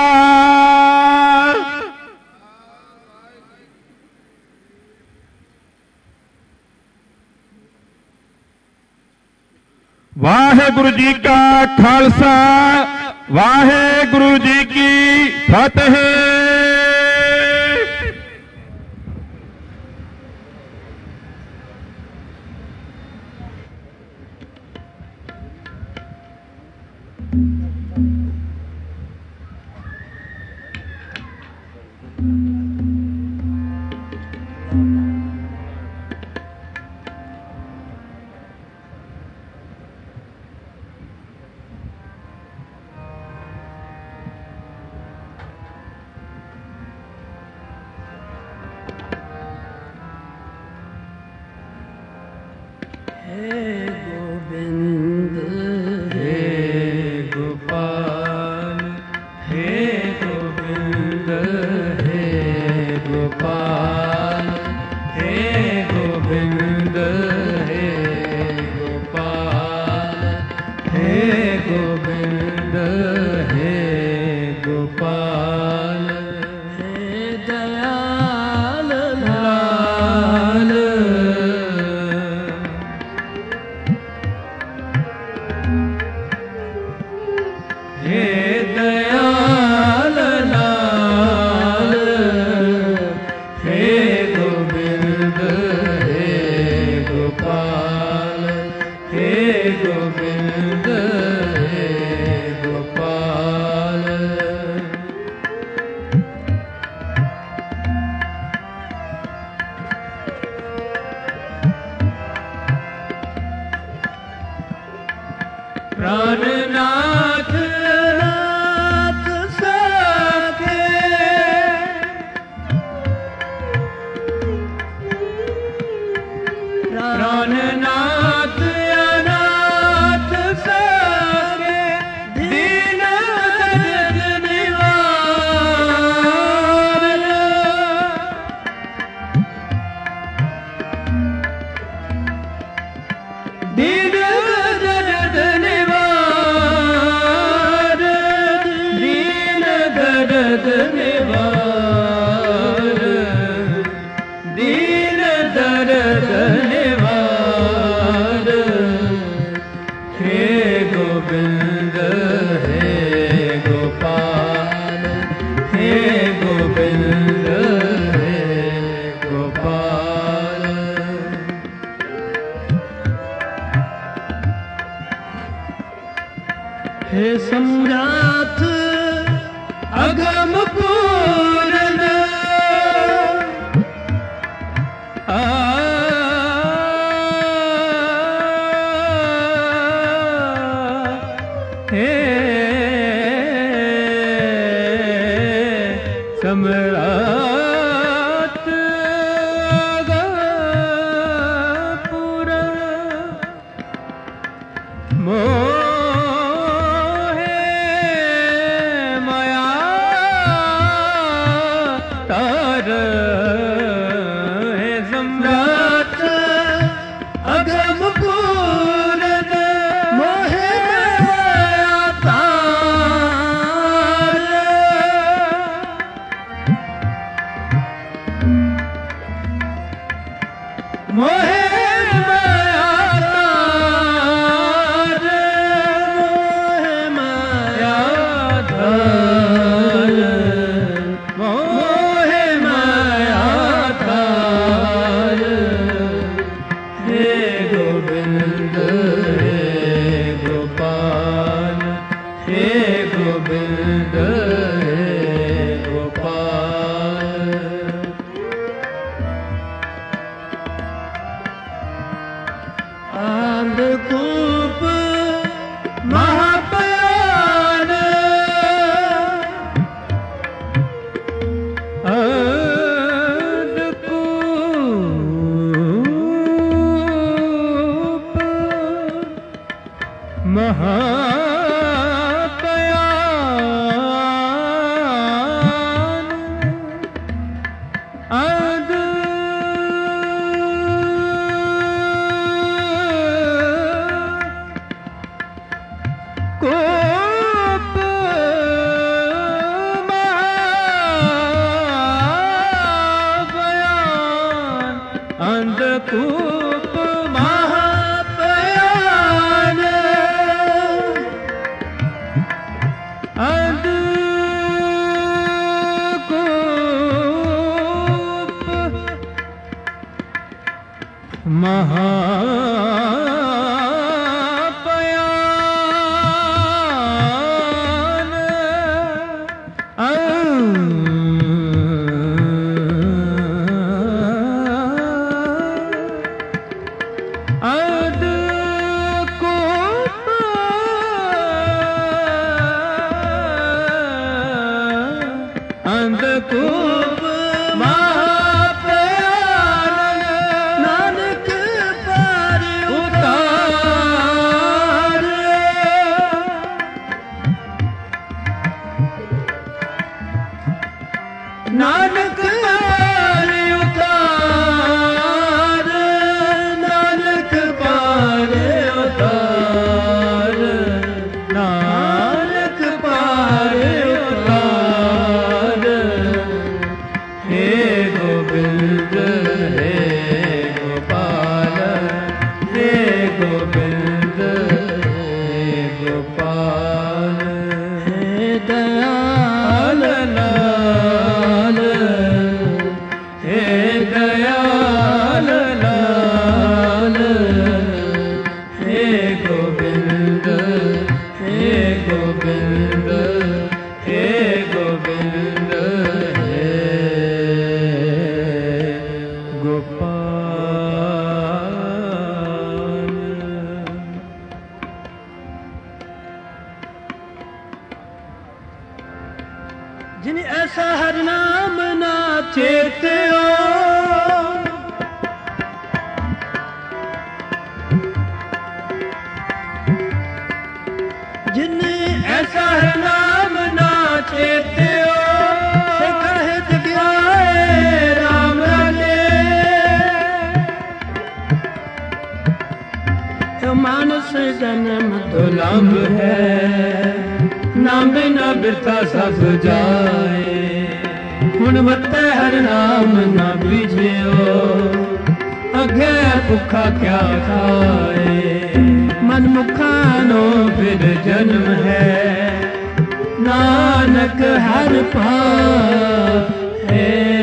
ਵਾਹਿਗੁਰੂ ਜੀ ਕਾ ਖਾਲਸਾ ਵਾਹਿਗੁਰੂ ਜੀ ਕੀ ਫਤਿਹ। दयाल निवार दीन दर्द निवार हे गोविंद हे गोपाल हे गोविंद हे गोपाल। हे सम्राट अगम पूर्ण हे सम्राट अगम पूर्ण मोहे माया तार हे सम्राट अगम पूर्ण मोहे माया तार मोहे माया तार मोहे माया तार हे गोविंद हे गोपाल हे गोविंद हे गोपाल। अंधकूप महापयान अंधकूप महापयान कोप महापयान अंधकूप महापयान अंधकूप महापयान अंधकूप महापयान नानक पार उतार नानक पार उतार नानक पार उतार नानक पार उतार हे गोविंद हे गोपाल हे गोविंद हे गोपाल। हे दयाल लाल हे दयाल लाल हे गोविंद हे गोविंद हे गोविंद हे गोपाल। जिन ऐसा हर नाम ना चेत्यो जिन ऐसा हर नाम ना चेत्यो से कहे जग्याए राम राजे यो मानस जन्म दुर्लभ है नाम बिना बिरथा सब जाए ਹੁਣ ਵਰਤੈ ਹਰ ਨਾਮ ਨਾ ਬੀਜਿਓ, ਅੱਗੇ ਭੁੱਖਾ ਕਿਆ ਖਾਏ। ਮਨ ਮੁਖਾਂ ਨੂੰ ਫਿਰ ਜਨਮ ਹੈ, ਨਾਨਕ ਹਰ ਪਾਪ ਹੈ।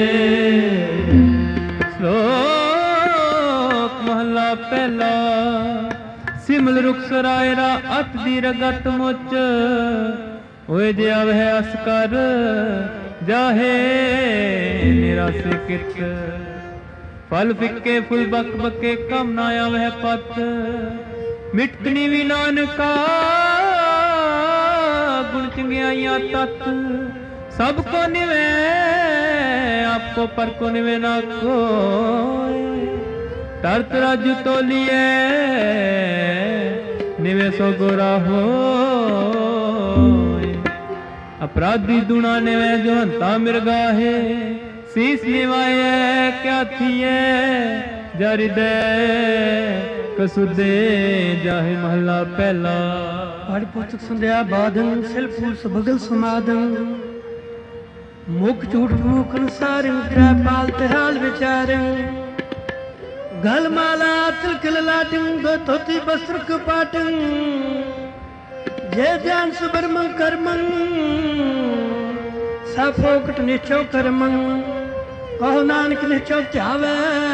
ਸ਼ਲੋਕ ਮਹਲਾ ਪਹਿਲਾ। ਸਿਮਲ ਰੁਖ ਸਰਾਇਰਾ ਅਤ ਦੀ ਰਗਤ ਮੁੱਚ, ਹੋਏ ਜਿਆ ਵਹਿ ਅਸ ਕਰ ਜਾਹੇ ਨਿਰਾਸੇ ਕਿਤ। ਫਲ ਫਿੱਕੇ ਫੁੱਲ ਬਕ ਬਕੇ ਕਮ ਨਾ ਆਵਹਿ ਪਤ, ਮਿਟਕਣੀ ਵੀ ਨਾਨਕਾ ਗੁਣ ਚੰਗਿਆਈਆਂ ਤਤ। ਸਭ ਕੋ ਨਿਵੇ ਆਪੋ ਪਰ ਕੋ ਨਿਵੇ ਨਾ ਕੋਇ, ਤਰਤ ਰਾਜੂ ਤੋਲੀਏ ਨਿਵੇ ਸੋ ਗੋਰਾ ਹੋਇ। अपराधी दुना ने वे जो हंता मिर्गाहे, शीस निवाए क्या थिए जरिदे कसुदे जाहे। महला पहला। पढ़ पुस्तक संध्या बादन सिल फूल सबगल समादन, मुख झूठ फूकन सारन त्रै पाल तिहाल विचारन। गल माला तिलक लाटन दो धोती बस्त्र कपाटन, जय ध्यान सुबर्म कर्मं सफोकट निश्चो कर्मं। कहो नानक निश्चो ध्यावे,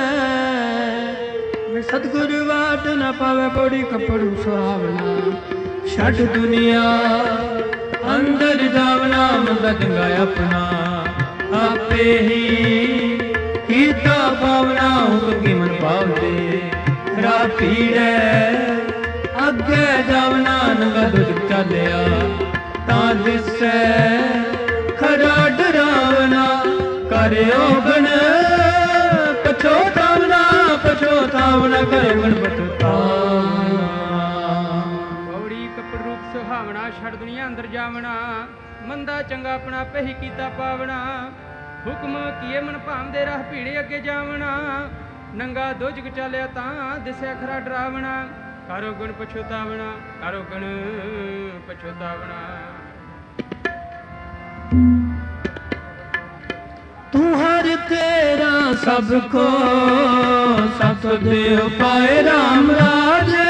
सतगुरु वाट न पावे। पौड़ी कपड़ू सुहावना छठ दुनिया अंदर जावना, मंदा चंगा अपना आपे ही कीता पावना। हुक्म की मन पावते रा पीड़े, ਅੱਗੇ ਜਾਵਨਾ ਨੰਗਾ ਦੁੱਧ ਚਾਲਿਆ ਤਾਂ ਦਿਸੈ ਖਰਾ ਡਰਾਵਨਾ। ਕਰਿਓ ਗਣ ਪਛੋਤਾਵਨਾ, ਪਛੋਤਾਵਨਾ ਕਰਿਓ ਗਣ ਪਛੋਤਾਵਨਾ। ਪੌੜੀ ਕੱਪੜ ਰੂਪ ਸੁਹਾਵਣਾ, ਛੱਡ ਦੁਨੀਆ ਅੰਦਰ ਜਾਵਣਾ। ਮੰਦਾ ਚੰਗਾ ਆਪਣਾ ਆਪੇ ਹੀ ਕੀਤਾ ਪਾਵਣਾ। ਹੁਕਮ ਕੀਏ ਮਨ ਭਾਵਦੇ ਰਾਹ ਭੀੜੇ ਅੱਗੇ ਜਾਵਣਾ। ਨੰਗਾ ਦੁੱਜਗ ਚਾਲਿਆ ਤਾਂ ਦਿਸਿਆ ਖਰਾ ਡਰਾਵਣਾ। ਕਾਰੋ ਗੁਣ ਪਛੋਤਾਵਣਾ, ਕਾਰੋ ਗੁਣ ਪਛੋਤਾਵਣਾ। ਤੂੰ ਹਰ ਤੇਰਾ ਸਭ ਕੋ ਸਤ ਦੇਵ ਪਾਏ ਰਾਮ ਰਾਜੇ।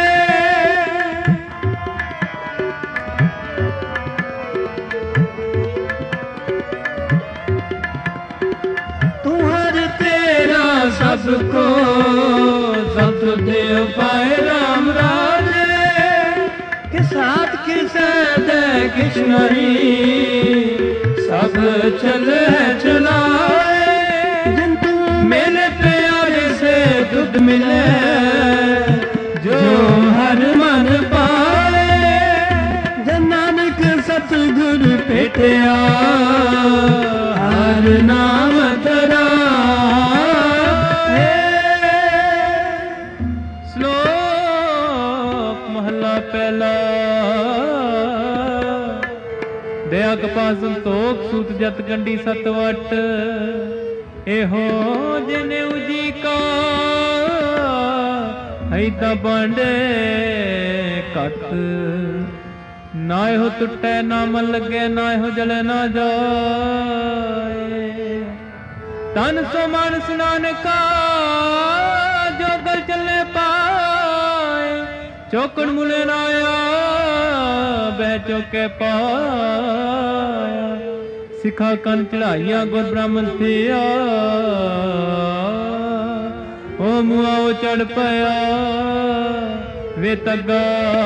ਤੂੰ ਹਰ ਤੇਰਾ ਸਭ ਕੋ ਸਤ ਦੇਵ ਪਾਏ ਰਾਮ ਰਾਜੇ। ਕਿਸਾਤ ਕਿਸੇ ਦੇ ਕਿਛ ਨਹੀਂ, ਸਭ ਚਲੇ ਚਲਾਏ। ਜਿਨ ਤੂੰ ਮੇਰੇ ਪਿਆਰੇ ਸੇ ਦੁੱਧ ਮਿਲੇ, ਜੋ ਹਰ ਮਨ ਪਾਏ। ਜਨ ਨਾਨਕ ਸਤਿਗੁਰ ਭੇਟਿਆ, ਹਰ ਨਾਮ ਤੇਰਾ। ਪਹਿਲਾ। ਦਇਆ ਕਪਾ ਸੰਤੋਖ ਸੂਤ ਜਤ ਗੰਢੀ ਸਤ ਵਟ, ਇਹੋ ਜਿਨੇ ਉਜੀ ਕਾ ਹੈਦਾ ਬਾਂਡੇ ਘਟ। ਨਾ ਇਹੋ ਟੁੱਟੇ ਨਾ ਮਨ ਲੱਗੇ, ਨਾ ਇਹੋ ਜਲੇ ਨਾ ਜਾਏ। ਤਨ ਸੋ ਮਾਨਸ ਨਾਨਕਾ ਜੋ ਗਲ ਚੱਲੇ ਪਾਏ। ਚੌਕਣ ਮੁਲੇ ਨਾ ਆਇਆ ਬਹਿ ਚੌਕੇ ਪਾਇਆ। ਸਿਖਾ ਕੰਨ ਚੜਾਈਆਂ ਗੁਰ ਬ੍ਰਾਹਮਣ ਥਿਆ, ਓ ਮੁਆਓ ਚੜ ਪਿਆ ਵੇ ਤੱਗਾ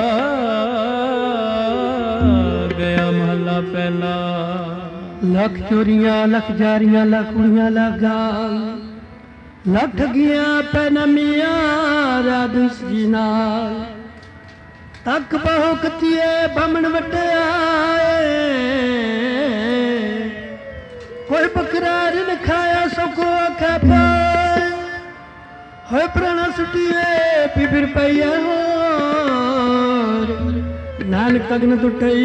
ਗਿਆ। ਮਹਲਾ ਪਹਿਲਾ। ਲੱਖ ਚੋਰੀਆਂ ਲੱਖ ਜਾਰੀਆਂ ਲੱਖ ਕੁੜੀਆਂ ਲੱਗਾ, ਲੱਖ ਠਗੀਆਂ ਪੈ ਨਮੀਆਂ ਰਾਧਸ ਜੀ ਨਾਲ। ਤੱਕ ਬਹੁ ਕਤੀਏ ਬਮਣ ਵਟਿਆਏ, ਕੋਈ ਬਕਰਾਰ ਨ ਖਾਇਆ ਸੋ ਕੋ ਆਖੇ ਪਾਏ। ਹੋਏ ਪ੍ਰਾਣਾ ਸੁਟੀਏ ਪੀ ਫਿਰ ਪਈਆ ਹੋਰ, ਨਾਨਕ ਤਗਨ ਟੁੱਟਈ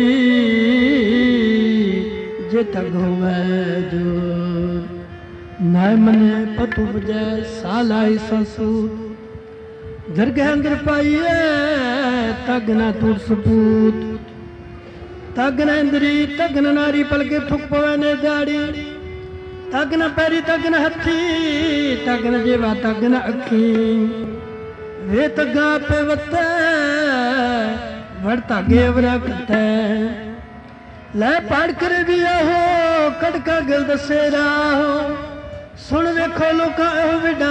ਜੇ ਤਗ ਹੋਵੇ ਜੋਰ। ਨਾਇ ਮਨੇ ਪਤੂ ਬਜੈ ਸਾਲਾਈ ਸਸੂਤ, ਦਰਗਹਿ ਅੰਦਰ ਪਾਈਏ ਤਗ ਨਾ ਟੁੱਟ ਸਪੂਤ। ਤਗ ਨਾ ਇੰਦਰੀ ਤਗ ਨਾ ਨਾਰੀ ਪਲਕੇ ਥੁੱਕ ਪਵੇ ਨੇ ਦਾੜੀ, ਤੱਕ ਨ ਪੈਰੀ ਤੱਕ ਨ ਹੱਥੀ ਤੱਕ ਨ ਜੇਵਾ ਤੱਕ ਨ ਅੱਖੀ ਵੇ ਤੱਗਾ ਪੇ ਵਤੈ ਵੜ ਧਾਗੇ ਵਰਖਤੈ ਲੈ ਪੜ ਕਰ ਵੀ ਆਹੋ ਕੜਕਾ ਗਲ ਦਸੇ ਰਾਹੋ ਸੁਣ ਵੇਖੋ ਲੋਕਾਂ ਇਹ ਵਿਡਾਂ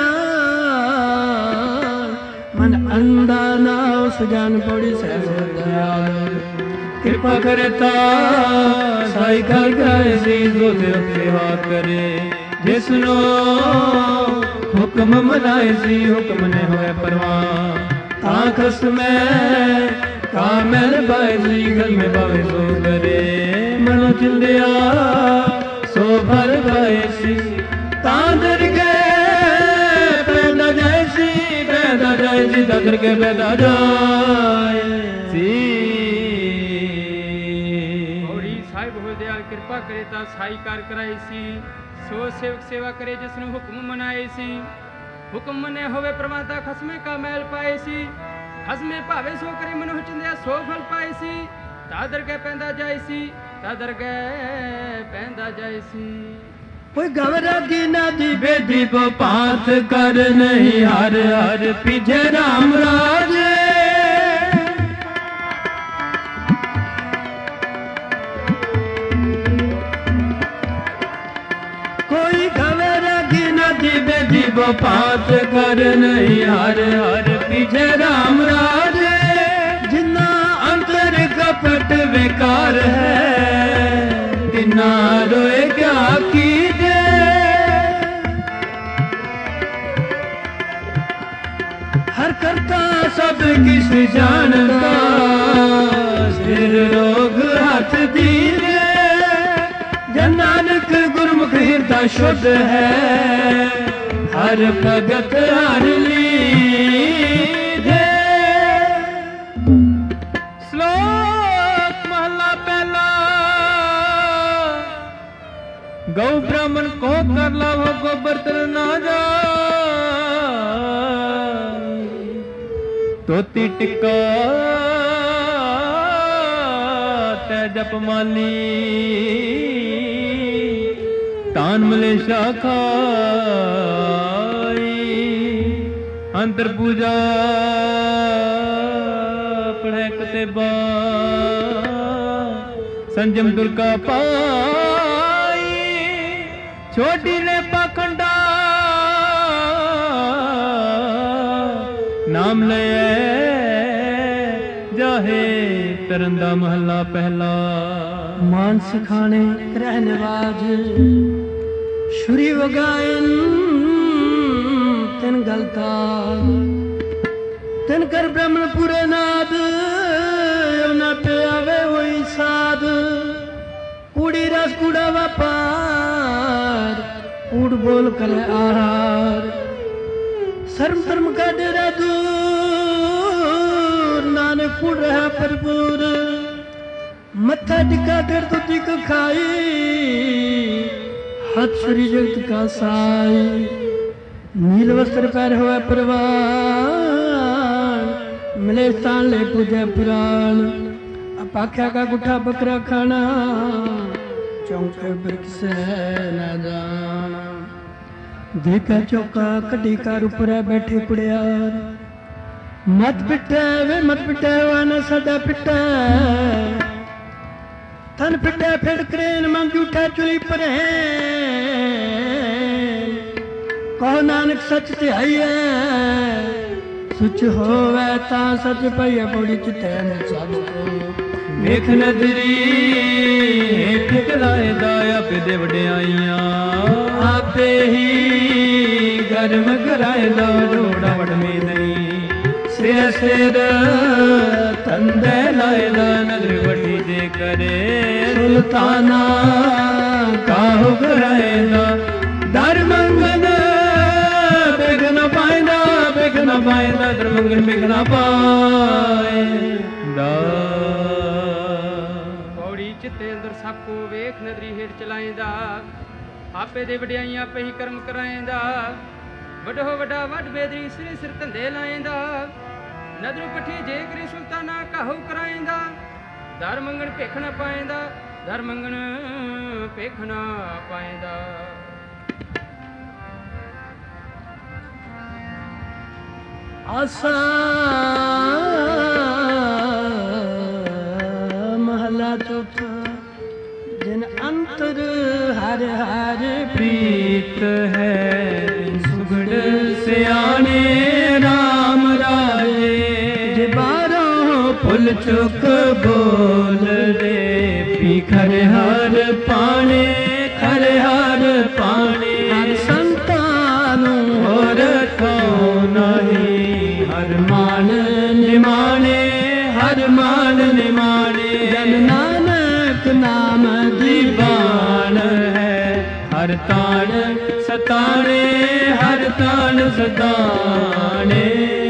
ਮਨ ਅੰਦਾ ਨਾ ਉਸ ਜਾਨ ਪੌੜੀ ਸਹਿਬ ਦਇਆਲ ਕਿਰਪਾ ਕਰਤਾ ਸਾਈ ਕਰ ਗਏ ਸੀ ਜੋ ਸੇਵਾ ਕਰੇ ਜਿਸ ਨੂੰ ਹੁਕਮ ਮਨਾਏ ਸੀ ਹੁਕਮ ਨੇ ਹੋਏ ਪਰਵਾਹ ਤਾਂ ਖਸਮੈ ਕਾਮਲ ਬਾਈ ਸੀ ਗਲ ਮੇ ਬਾਵੇ ਸੋ ਕਰੇ ਮਨੋ ਚਿੰਦਿਆ ਸੋ ਭਰ ਬਾਏ ਸੀ ਤਾਂ ਦਰ ਗਏ ਪੈਦਾ ਜਾਏ ਸੀ ਪੈਦਾ ਜਾਏ ਸੀ ਦਰ ਕੇ ਪੈਦਾ ਜਾਏ ਸੀ। ਔੜੀ ਸਾਹਿਬ ਹੋ ਦਿਆਲ ਕਿਰਪਾ ਕਰੇ ਤਾਂ ਸਾਈ ਕਾਰ ਕਰਾਈ ਸੀ ਸੋ ਸੇਵਕ ਸੇਵਾ ਕਰੇ ਜਿਸ ਨੂੰ ਹੁਕਮ ਮਨਾਏ ਸੀ ਹੁਕਮ ਮੰਨੇ ਹੋਵੇ ਪ੍ਰਮਾਤਾ ਖਸਮੇ ਕਾ ਮੈਲ ਪਾਏ ਸੀ ਖਸਮੇ ਭਾਵੇ ਸੋ ਕਰੇ ਮਨੁ ਚਿੰਦਿਆ ਸੋ ਫਲ ਪਾਏ ਸੀ ਤਾਦਰ ਕੇ ਪੈਂਦਾ ਜਾਏ ਸੀ ਤਾਦਰ ਕੇ ਪੈਂਦਾ ਜਾਏ ਸੀ। ਕੋਈ ਗਵਰਾ ਕੀ ਨਾਦੀ ਬੇਦੀ ਕੋ ਪਾਤ ਕਰ ਨਹੀਂ ਹਰ ਹਰ ਪੀਛੇ ਰਾਮ ਰਾਜ ਕੋਈ ਗਵਰਾ ਕੀ ਨਾਦੀ ਬੇਦੀ ਕੋ ਪਾਤ ਕਰ ਨਹੀਂ ਹਰ ਹਰ ਪੀਛੇ ਰਾਮ ਰਾਜ ਜਿਨਾ ਅੰਤਰ ਕਪਟ ਵਿਕਾਰ ਹੈ ਤਿਨਾ ਰੋਏ ਕਿਆ ਕੀ ਹਰ ਕਰਤਾ ਸਭ ਕਿਸ ਜਾਣਦਾ ਸਿਰ ਰੋਗ ਹੱਥ ਦੀਨੇ ਜਨ ਨਾਨਕ ਗੁਰਮੁਖ ਹਿਰਦਾ ਸ਼ੁੱਧ ਹੈ ਹਰ ਭਗਤ ਹਰ ਲੀਧੇ। ਸ਼ਲੋਕ ਮਹਲਾ ਪਹਿਲਾ ਗਊ ਬ੍ਰਾਹਮਣ ਕੋ ਕਰ ਲਾਵੋ ਗੋਬਰ ਤਰ ਨਾ ਜਾ ਤੋਤੀ ਟਿੱਕਾ ਤੈ ਜਪ ਮਾਲੀ ਤਾਨ ਮਲੇਸ਼ਾ ਖਾਈ ਅੰਤਰ ਪੂਜਾ ਪੜ੍ਹੈ ਕਤੇਬਾ ਸੰਜਮ ਦੁਰਕਾ ਪਾਈ ਛੋਟੀ ਲੈ ਪਾਖੰਡਾ ਨਾਮ ਲੈ ਜਾਹੇ ਤਰਨ ਦਾ ਮਹੱਲਾ ਪਹਿਲਾ। ਮਾਨ ਸਿਖਾਣੇ ਗ੍ਰਹਿ ਨਿਵਾਜ ਸ਼ੁਰੀ ਵਗਾਇਨ ਤਿਨ ਗਲਤਾ ਤਿਨ ਕਰ ਬ੍ਰਹਮਣ ਪੂਰੇ ਨਾਦ ਉਹਨਾਂ ਤੇ ਆਵੇ ਹੋਈ ਸਾਧ ਕੂੜੀ ਰਸ ਕੂੜਾ ਵਪਾਰ ਕੂੜ ਬੋਲ ਕਰੇ ਆਹਾਰ ਸਰਮ ਧਰਮ ਕਾ ਡੇਰਾ ਦੂਰ ਨਾਨਕ ਕੂੜ ਰਹਾ ਭਰਪੂਰ ਮੱਥਾ ਟਿਕਾ ਫਿਰ ਤੁਤੀ ਕੋ ਖਾਈ ਹੱਥ ਸ੍ਰੀ ਜਗਤ ਕਾ ਸਾਈ ਨੀਲ ਵਸਤਰ ਪੈਰ ਹੋਇਆ ਪ੍ਰਵਾਨ ਮਿਲੇ ਸਥਾਨ ਲੈ ਪੂਜੈ ਪੁਰਾਣ ਅਪਾਖਿਆ ਕਾ ਗੁੱਠਾ ਬੱਕਰਾ ਖਾਣਾ ਚੌਂਕੇ ਬਿਰਕ ਸੇ ਨਾ ਜਾਣਾ ਦੇਖਾ ਚੌਕਾ ਕੱਢੀ ਕਾਰ ਉੱਪਰ ਬੈਠੇ ਕੁੜਿਆਰ ਮਤ ਪਿੱਟੇ ਵੇ ਮਤ ਪਿੱਟੇ ਵਾਨਾ ਸਾਡਾ ਪਿੱਟੇ ਤਨ ਪਿੱਟੇ ਫਿਰ ਕਰੇਨ ਮੰਗ ਉਠਾ ਚੁਲੀ ਪਰੇ ਕਹੋ ਨਾਨਕ ਸੱਚ ਤੇ ਆਈਏ ਸੁਚ ਹੋਵੇ ਤਾਂ ਸੱਚ ਪਈਏ ਬੋੜੀ ਚਿੱਟੇ ਨੇ ਸਭ ਕੋ ਵੇਖ ਨਦਰੀ ਹੇਠ ਲਾਏ ਦਾ ਆਪੇ ਦੇ ਵਡਿਆਈਆਂ ਆਪੇ ਹੀ ਗਰਮ ਕਰਾਏ ਦਾ ਡੋੜਾ ਵਡਮੇ ਨਹੀਂ ਸਿਰ ਸਿਰ ਤੰਦੇ ਲਾਏ ਦਾ ਨਦਰ ਵੱਡੀ ਦੇ ਕਰੇ ਸੁਲਤਾਨਾ ਕਾਹੂ ਕਰਾਏ ਦਾ ਦਰ ਮੰਗਨ ਬਿਗਨ ਪਾਇਦਾ ਬਿਗਨ ਪਾਇਦਾ ਦਰ ਮੰਗਨ ਬਿਗਨ ਪਾਇਦਾ। ਚਿੱਤੇ ਅੰਦਰ ਸਭ ਕੋ ਵੇਖ ਨਦਰੀ ਹੇਠ ਚਲਾਏਂਦਾ ਆਪੇ ਦੇ ਵਡਿਆਈਆਂ ਆਪੇ ਹੀ ਕਰਮ ਕਰਾਏਂਦਾ ਵੱਡੋ ਵੱਡਾ ਵੱਡ ਬੇਦਰੀ ਸਿਰੇ ਸਿਰ ਧੰਦੇ ਲਾਏਂਦਾ ਨਦਰੂ ਪੱਠੀ ਜੇ ਕਰੀ ਸੁਲਤਾਨਾ ਕਾਹੂ ਕਰਾਏਂਦਾ ਦਰ ਮੰਗਣ ਭੇਖ ਨਾ ਪਾਏਂਦਾ ਦਰ ਮੰਗਣ ਭੇਖ ਨਾ ਪਾਏਂਦਾ आसा महला चौथा जिन अंतर हर हर प्रीत है सुगड़ सियाने राम राजे जे बारों फुल चुक बोल रे पी खरे हर पाने खरे हर पाने हर संतानों और थो नहीं हर मान निमाने हर मान निमाने जन नानक नाम दीवान है हर तान सताने हर तान सताने।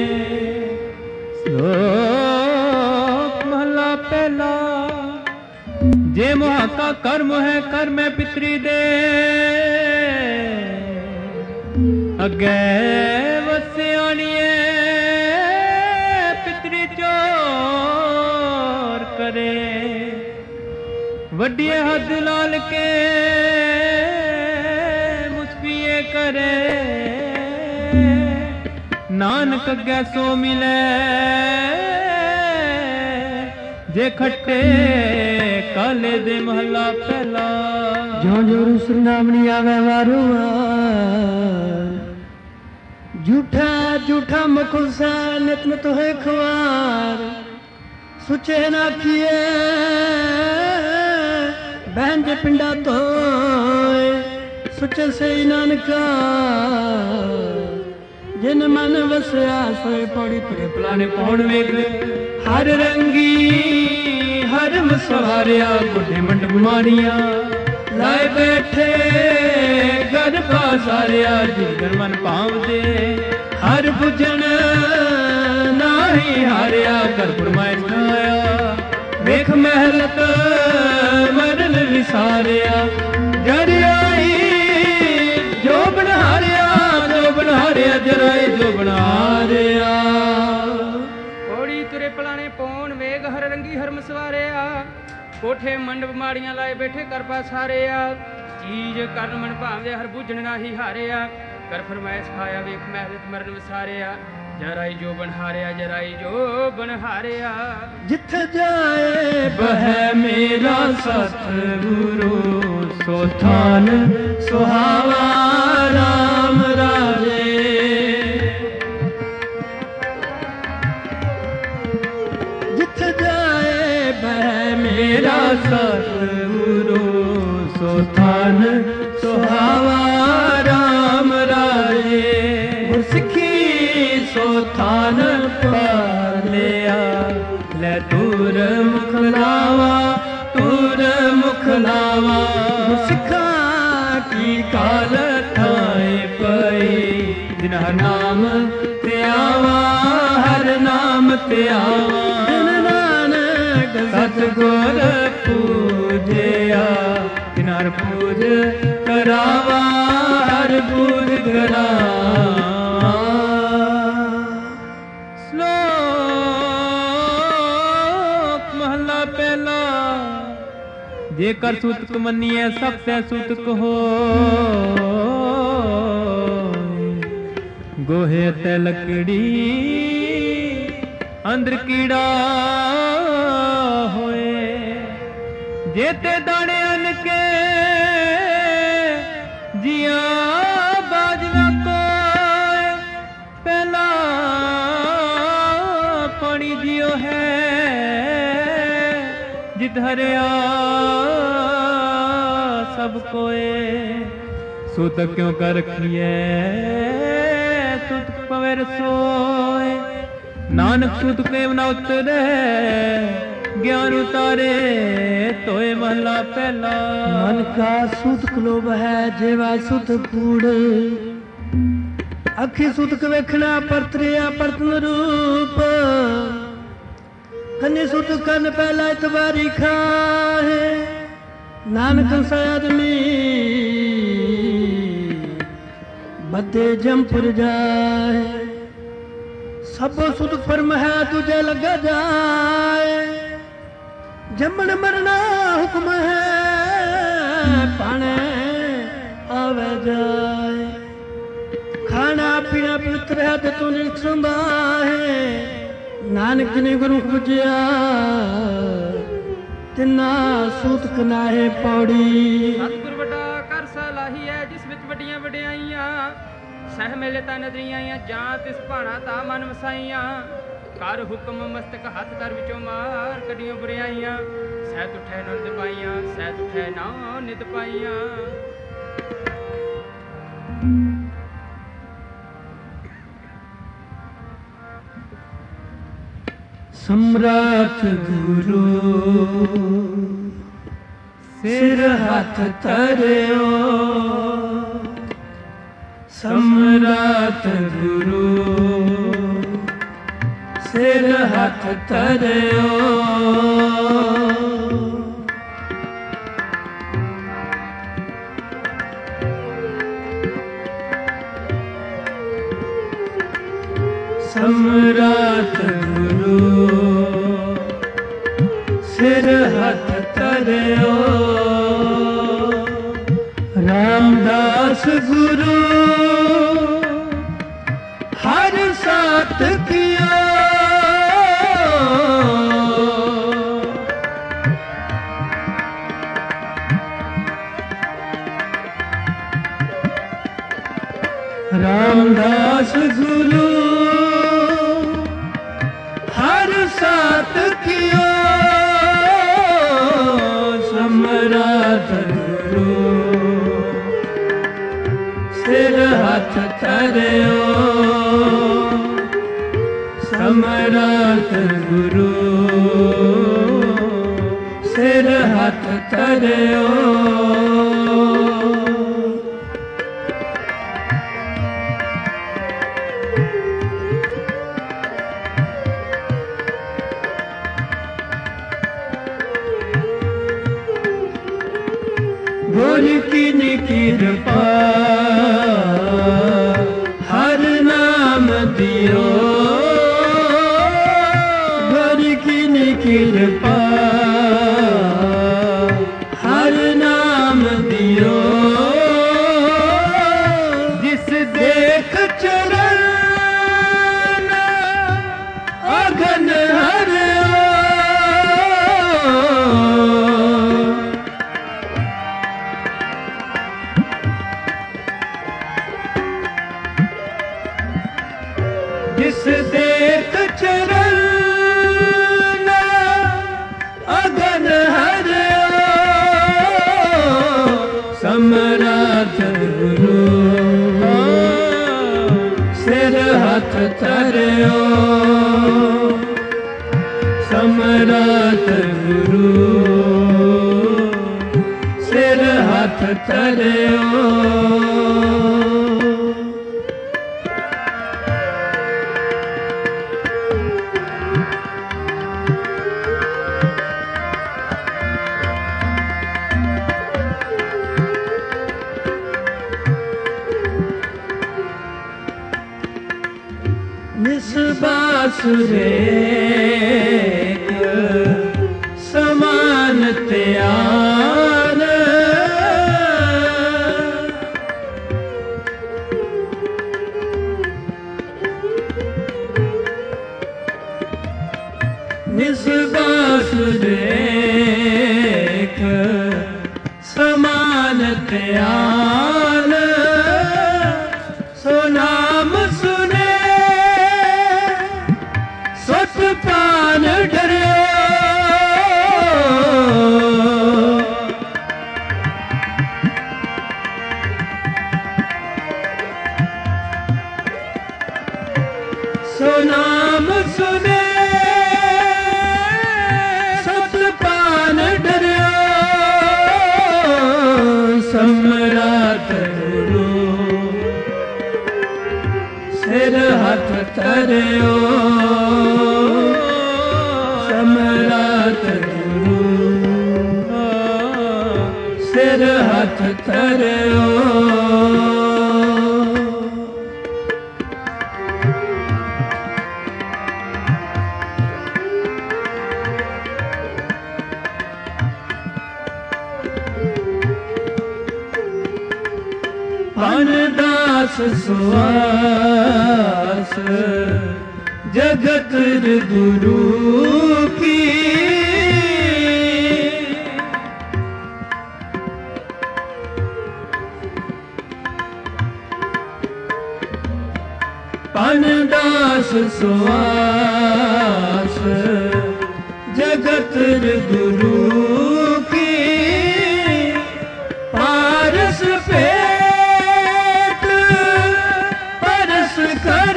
श्लोक महला पहला। जे मोह का कर्म है कर्म है पितरी दे अगे वस्याणिए पितरी चोर करे वड्डिए हद लाल के मुस्फिए करे नानक अगे सो मिले जे खट्टे काले दे महला पहला। जो जो रुसर नाम नहीं आवे वारो झूठा झूठा मखुसा नित नित है खवार सुचे ना किए बहन जे पिंडा तो सुचे से नानका जिन मन वसया सोए पौड़ी तुरे पलाने पौड़ वेग हर रंगी हर मसवारिया गुड्डे मंड बीमारियां लाए बैठे घर पासारिया जिगर मन पाव दे हर बुझन नाही हारिया कर फरमाए खाया वेख महलत मरन विसारिया जरियाई जो बनहारिया जराई जो बनहारिया। पौड़ी तुरे पलाने पौन वेग हर रंगी हर मसवारिया कोठे मंड माड़ियां लाए बैठे कर पासारिया चीज कर मन भावे हर बुझन नाही हारिया कर फरमाइश खाया वेख महलत मरन विसारिया जराई जो बनहारिया। जिथे जाए बह मेरा सतगुरु सोथान सुहावा राम राजे जिथे जाए बह मेरा सतगुरु सोथान सुहावा राम राजे गुरसिखी सोथान पालिया ले दूर मुखलावा सिखा की काल थाए पई जिन हर नाम ते आवा हर नाम ते आवा जिन नानक सतगुर पूजया जिन हर पूज करावा हर पूज करावा। जेकर सूतक मनिए सबसे सूतक हो गोहे ते लकड़ी अंदर कीड़ा होए जेते दाने अन के जिया बाजवा को पहला पानी जियो है जित हरिया सब कोए सूतक क्यों कर रखिए सूतक पवेर सोए नानक सूतक न उतरे ज्ञान उतारे तोए महला पहला। मन का सूतक लोभ है जेवा सूतक कूड़ अखी सूतक वेखना परतरिया परतन रूप कन्ने सूतक कन पहला इतबारी खाए नानक सा आदमी बदे जमपुर जाए सब सुध फर्म है तुझे लगा जाए जमन मरना हुक्म है पाने आवे जाए खाना पीना पवित्र है तो निरखंदा है नानक ने गुरु पूजिया तिना सूत कना है पौड़ी सतगुर वड्डा कर सलाही है जिस विच वड्डियां वड्याइयां सह मेले ता नजरियां जां तिस भाणा ता मन वसाइयां कर हुक्म मस्तक हथ कर विचों मार कडियों बुराइयां सह तुठै नित पाइयां सह तुठै ना नित पाइयां सम्राट गुरु सिर हाथ धरियो सम्राट गुरु सिर हाथ धरियो सम्राट गुरु सिर हाथ धरियो रामदास गुरु हर साथ किया रामदास गुरु हर साथ किया सम्राट गुरु सिर हाथ धरियो सम्राट गुरु सिर हाथ धरियो गुर की कृपा हर नाम दियो गुर की कृपा हर नाम दियो जिस देख चरण अघन हरियो जिस देख चरण अगन हरियो सम्राट गुरु सिर हाथ धरियो सम्राट गुरु सिर हाथ धरियो बासुरेक समान त्यार निस बासुरेक समान त्यार सो नाम सुने सत प्राण डरियो सो नाम सुने सत प्राण डरियो सम्राट गुरु सिर हाथ धरियो सम्राट गुरु सिर हाथ धरियो दास सुवास जगत गुरु की दास सुवास जगत गुरु की पारस पेट परस कर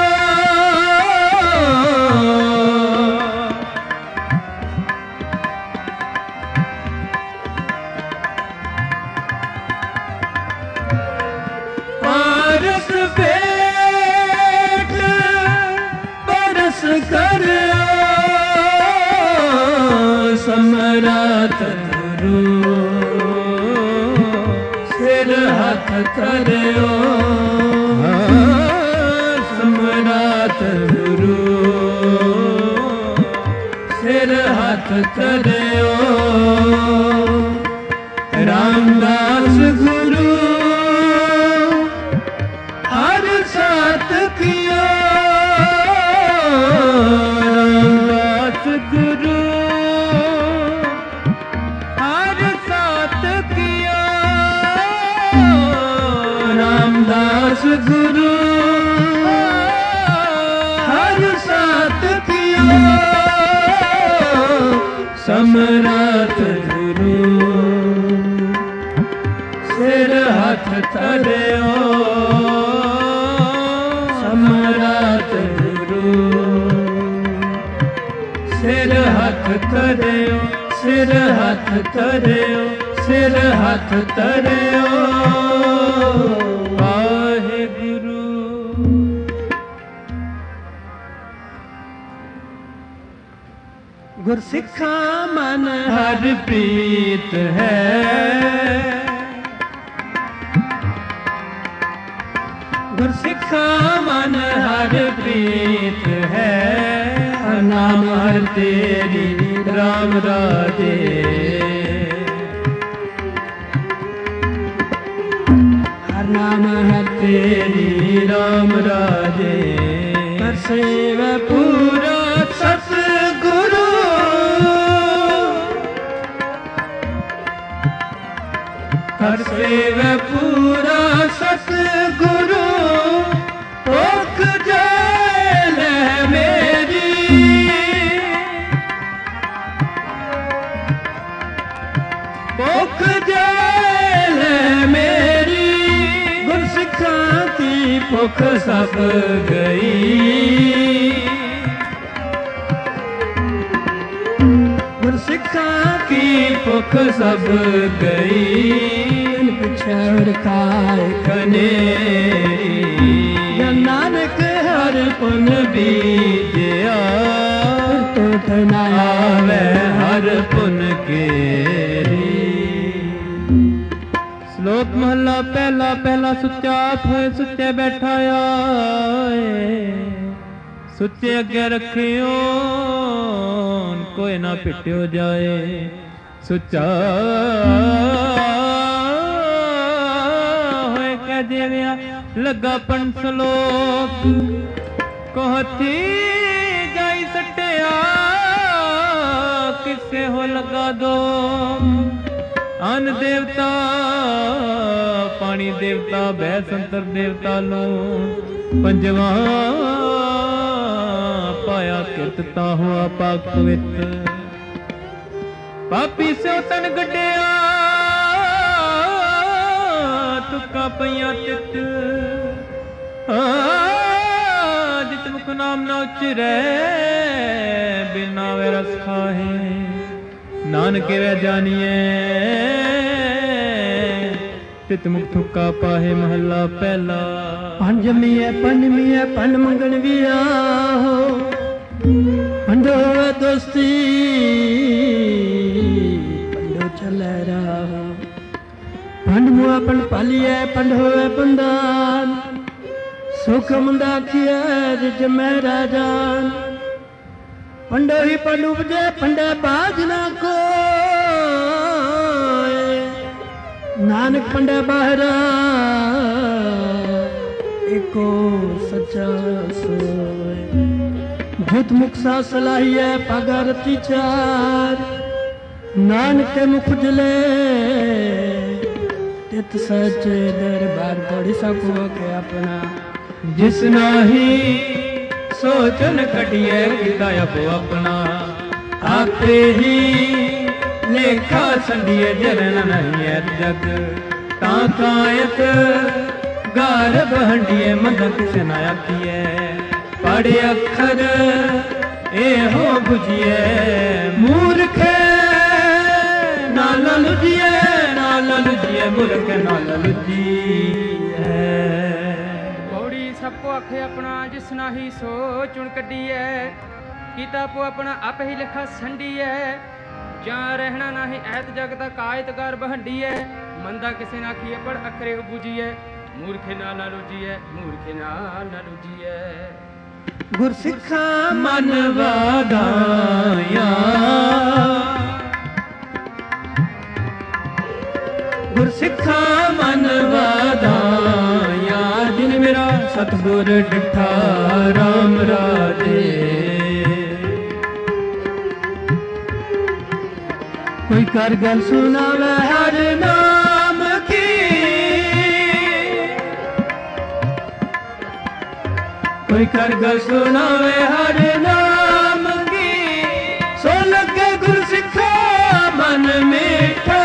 पारस पेट परस कर समरात गुरु सिर हाथ करो समरात गुरु सिर हाथ करो रामदास गुरु हर साथ किया रामदास गुरु हर साथ किया रामदास गुरु हर साथ किया समरात गुरु सिर हाथ धरियो समरात गुरु सिर हाथ धरियो सिर हाथ धरियो सिर हाथ धरियो वाहेगुरु। गुरसिखा मन हर प्रीत है गुरसिखा मन हर प्रीत है नाम हर तेरी राम राजे हर नाम हर तेरी राम राजे कर सेव पूरा सतगुरु कर सेव पूरा सतगुरु ओख जेल मेरी ओख जेल मेरी गुरसिखा की भुख सब गई गुरसिखा की भुख सब गई पिछड़ खाए कने नानक हर पुन बीजया टूट न आवे हर पुन केरी। श्लोक महला पहला पहला सुच्चा होए सुच्चे बैठा आए सुच्चे अगे रखियो कोई ना पिटियो जाए सुच्चा होए कह देविया लगा पन श्लोक कहती जाई सटिया किसे हो लगा दो अन्न देवता पानी देवता भय संतर देवता लो पंजवा पाया किरतता हुआ पाक पवित्र पापी से तन गड्डिया तुका पइया चित जित मुख नाम न उचरे बिना वे रस खाहे नानक वे जानिए चित मुख थुका पाहे महला पहला पंजमीए पंजमीए पन मंगन भी आहो पंडो दोस्ती पंडो चले रहा पंड मुआ पंड पालिए पंड होवे पंदान सुख मुंदा किया रिज में राजान पंडो ही पंड उपजे पंडे बाजना को नानक पंडे बहरा एको सच्चा सोए। जुत मुख सा सलाहिए पागा रती चार, नानक के मुख जले तित सचे दरबार पढ़ सको के अपना। जिस नाही सोचन कटिए किता अपो अपना, आपे ही लेखा संडिए जरन नहीं है जग। ताकायत गार बहंडिए मदक से न आखिए, पढ़े अखर ए हो बुझिए। मूर्खे नाल लुझिए, नाल लुझिए, मूर्ख नाल लुझिए। पौड़ी सबको आखे अपना, जिस नाही सोच चुन कड्डी है। कीता पो अपना आप ही लिखा संडी है। ਜਾਂ ਰਹਿਣਾ ਨਹੀਂ ਐਤ ਜਗ ਦਾ ਕਾਇਤਗਾਰ ਬਹੰਡੀ ਹੈ। ਮੰਦਾ ਕਿਸੇ ਨਾ ਆਖੀਏ ਪੜ ਅਖਰੇ ਬੁਝੀਏ। ਮੂਰਖੇ ਨਾਲ ਨਾ ਲੁਝੀਏ, ਮੂਰਖੇ ਨਾਲ ਨਾ ਲੁਝੀਏ। ਗੁਰਸਿੱਖਾ ਮਨ ਵਾਦਾਇਆ, ਗੁਰਸਿੱਖਾ ਮਨ ਵਾਦਾਇਆ। ਜਿਨ ਮੇਰਾ ਸਤਿਗੁਰ ਡਿਠਾ ਰਾਮ ਰਾਜੇ। कोई कर गल सुनावे हर नाम की, कोई कर गल सुनावे हर नाम की। सो लगे गुरसिखा मन मीठा,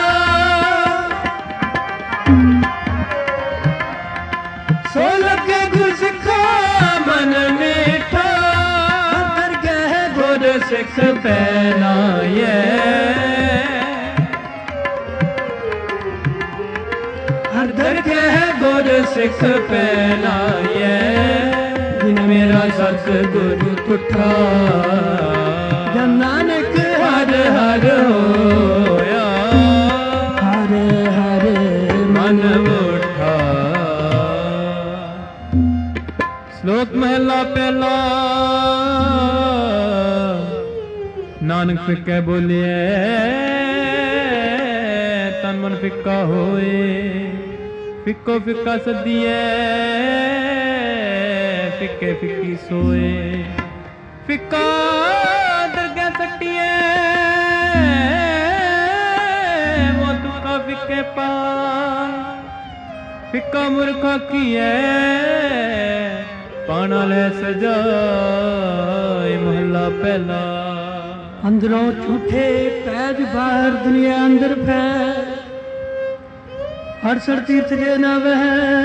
सो लगे गुरसिखा मन मीठा। हर गह गुरसिख पहनाए, हर दरगह गुर सिख पहनाए। जिन मेरा सतगुरु तुठा, जन नानक हर हर होया। हर हर मन उठा। श्लोक महला पहला। नानक फिक्के बोलिए, तन मन फिक्का होए। फिक्को फिक्का सदिए, फिक्के फिक्की सोए। फिक्का दरगह सट्टिए, मोतू का फिक्के पा। फिक्का मूर्खा किए, पाना ले सजाए। महला पहला। अंदरों झूठे पैज बाहर दुनिया अंदर फैल। हरसर तीर्थ जे न वह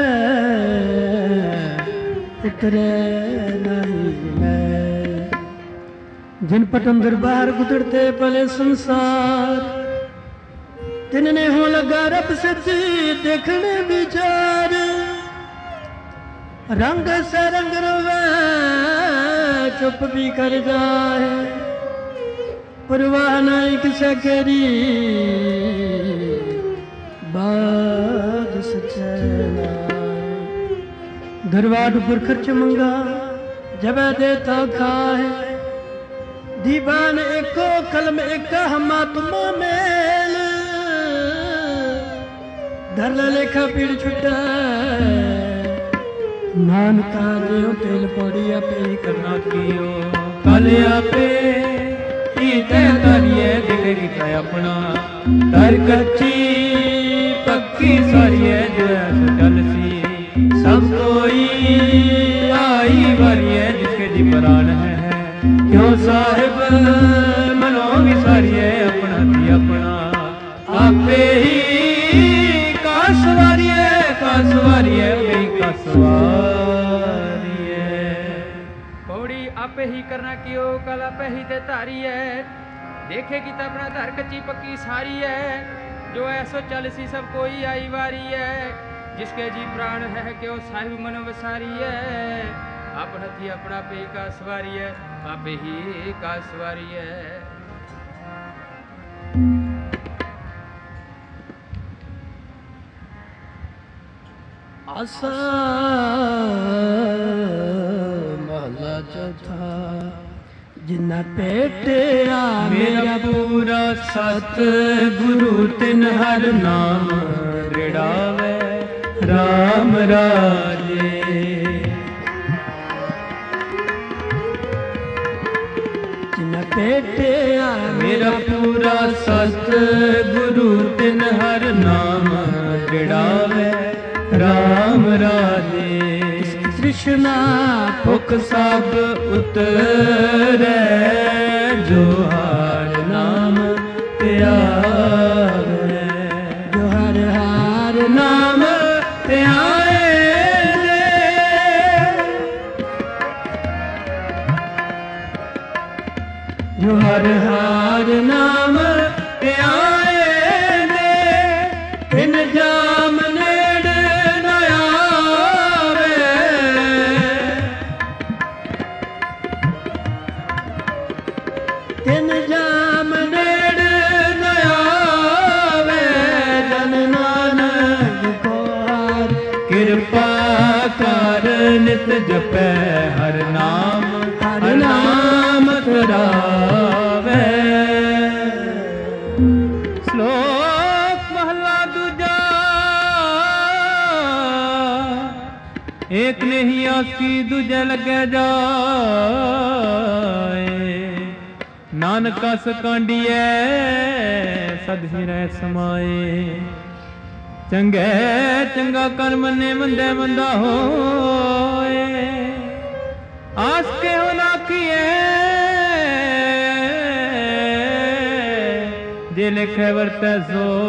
उतरे नहीं मैं। जिन पट अंदर बाहर गुजरते पले संसार, तिनने हो लगा रब सच्ची देखने विचार। रंग से रंग रोवे चुप भी कर जाए, परवाह नहीं किसे केरी बात सचना। दरवाड पर खर्च मंगा जब देता खाए। दीवान एको कलम एक हमा तुम मेल। धर लेखा पीड़ छुटा, नानका जो तेल पौड़ी आपे करना कियो। कल आपे तय करिए दिखेगी तय अपना। तर कच्ची पक्की सारी है जो ऐसा चल सी। सब कोई आई वारी है जिसके जी प्राण है। क्यों साहिब मनो भी सारी है अपना थी अपना। आपे ही का सवारी है, का सवारी है, वही का सवारी है। पौड़ी आपे ही करना कियो, कल आपे ही ते तारी है। देखेगी तो अपना धर कच्ची पक्की सारी है। जो ऐसो चल सी सब कोई आई वारी है। जिसके जी प्राण है क्यों साहिब मन वसारी है। अपना थी अपना पे का सवारी है, आपे ही का सवारी है। आसा महला चौथा। जिन्ना पेटिया मेरा पूरा सत गुरु तिन हर नाम दृढ़ावे राम राजे। ਪੂਰਾ ਸਤ ਗੁਰੂ ਤਿਨ ਹਰ ਨਾਮ ਜੜਾਵੇ ਰਾਮ ਰਾਜੇ ਤ੍ਰਿਸ਼ਨਾ ਭੁਖ ਸਭ ਉਤਰੈ ਜੋ ਹਰ ਨਾਮ ਧਿਆਵੇ ਜੋ ਹਰ ਹਰ ਨਾਮ ਧਿਆਏ ਜੋ ਹਰ ਹਰ ਨਾਮ ਧਿਆਏ ਨੇ ਤਿਨ ਜਾਮ ਨੇੜ ਨ ਆਵੇ ਤਿਨ ਜਾਮ ਨੇੜ ਨ ਆਵੇ ਜਨ ਨਾਨਕ ਕੋ ਹਰ ਕਿਰਪਾ ਕਰ ਨਿਤ ਜਪੈ ਹਰ ਨਾਮ ਤਰਾਵੇ ਸ਼ਲੋਕ ਮਹਲਾ ਦੂਜਾ ਏਕ ਨਹੀਂ ਆਸੀ ਦੂਜੇ ਲੱਗੇ ਜਾਏ ਨਾਨਕ ਅਸ ਕਾਂਡੀਐ ਸਦ ਹਿਰੈ ਸਮਾਏ ਚੰਗੇ ਚੰਗਾ ਕਰ ਮੰਨੇ ਮੰਦੇ ਮੰਦਾ ਹੋਏ ਆਸ ਕੇ ਹੋ ਨਾ ਕੀਏ ਜੇ ਲਿਖੇ ਵਰਤੈ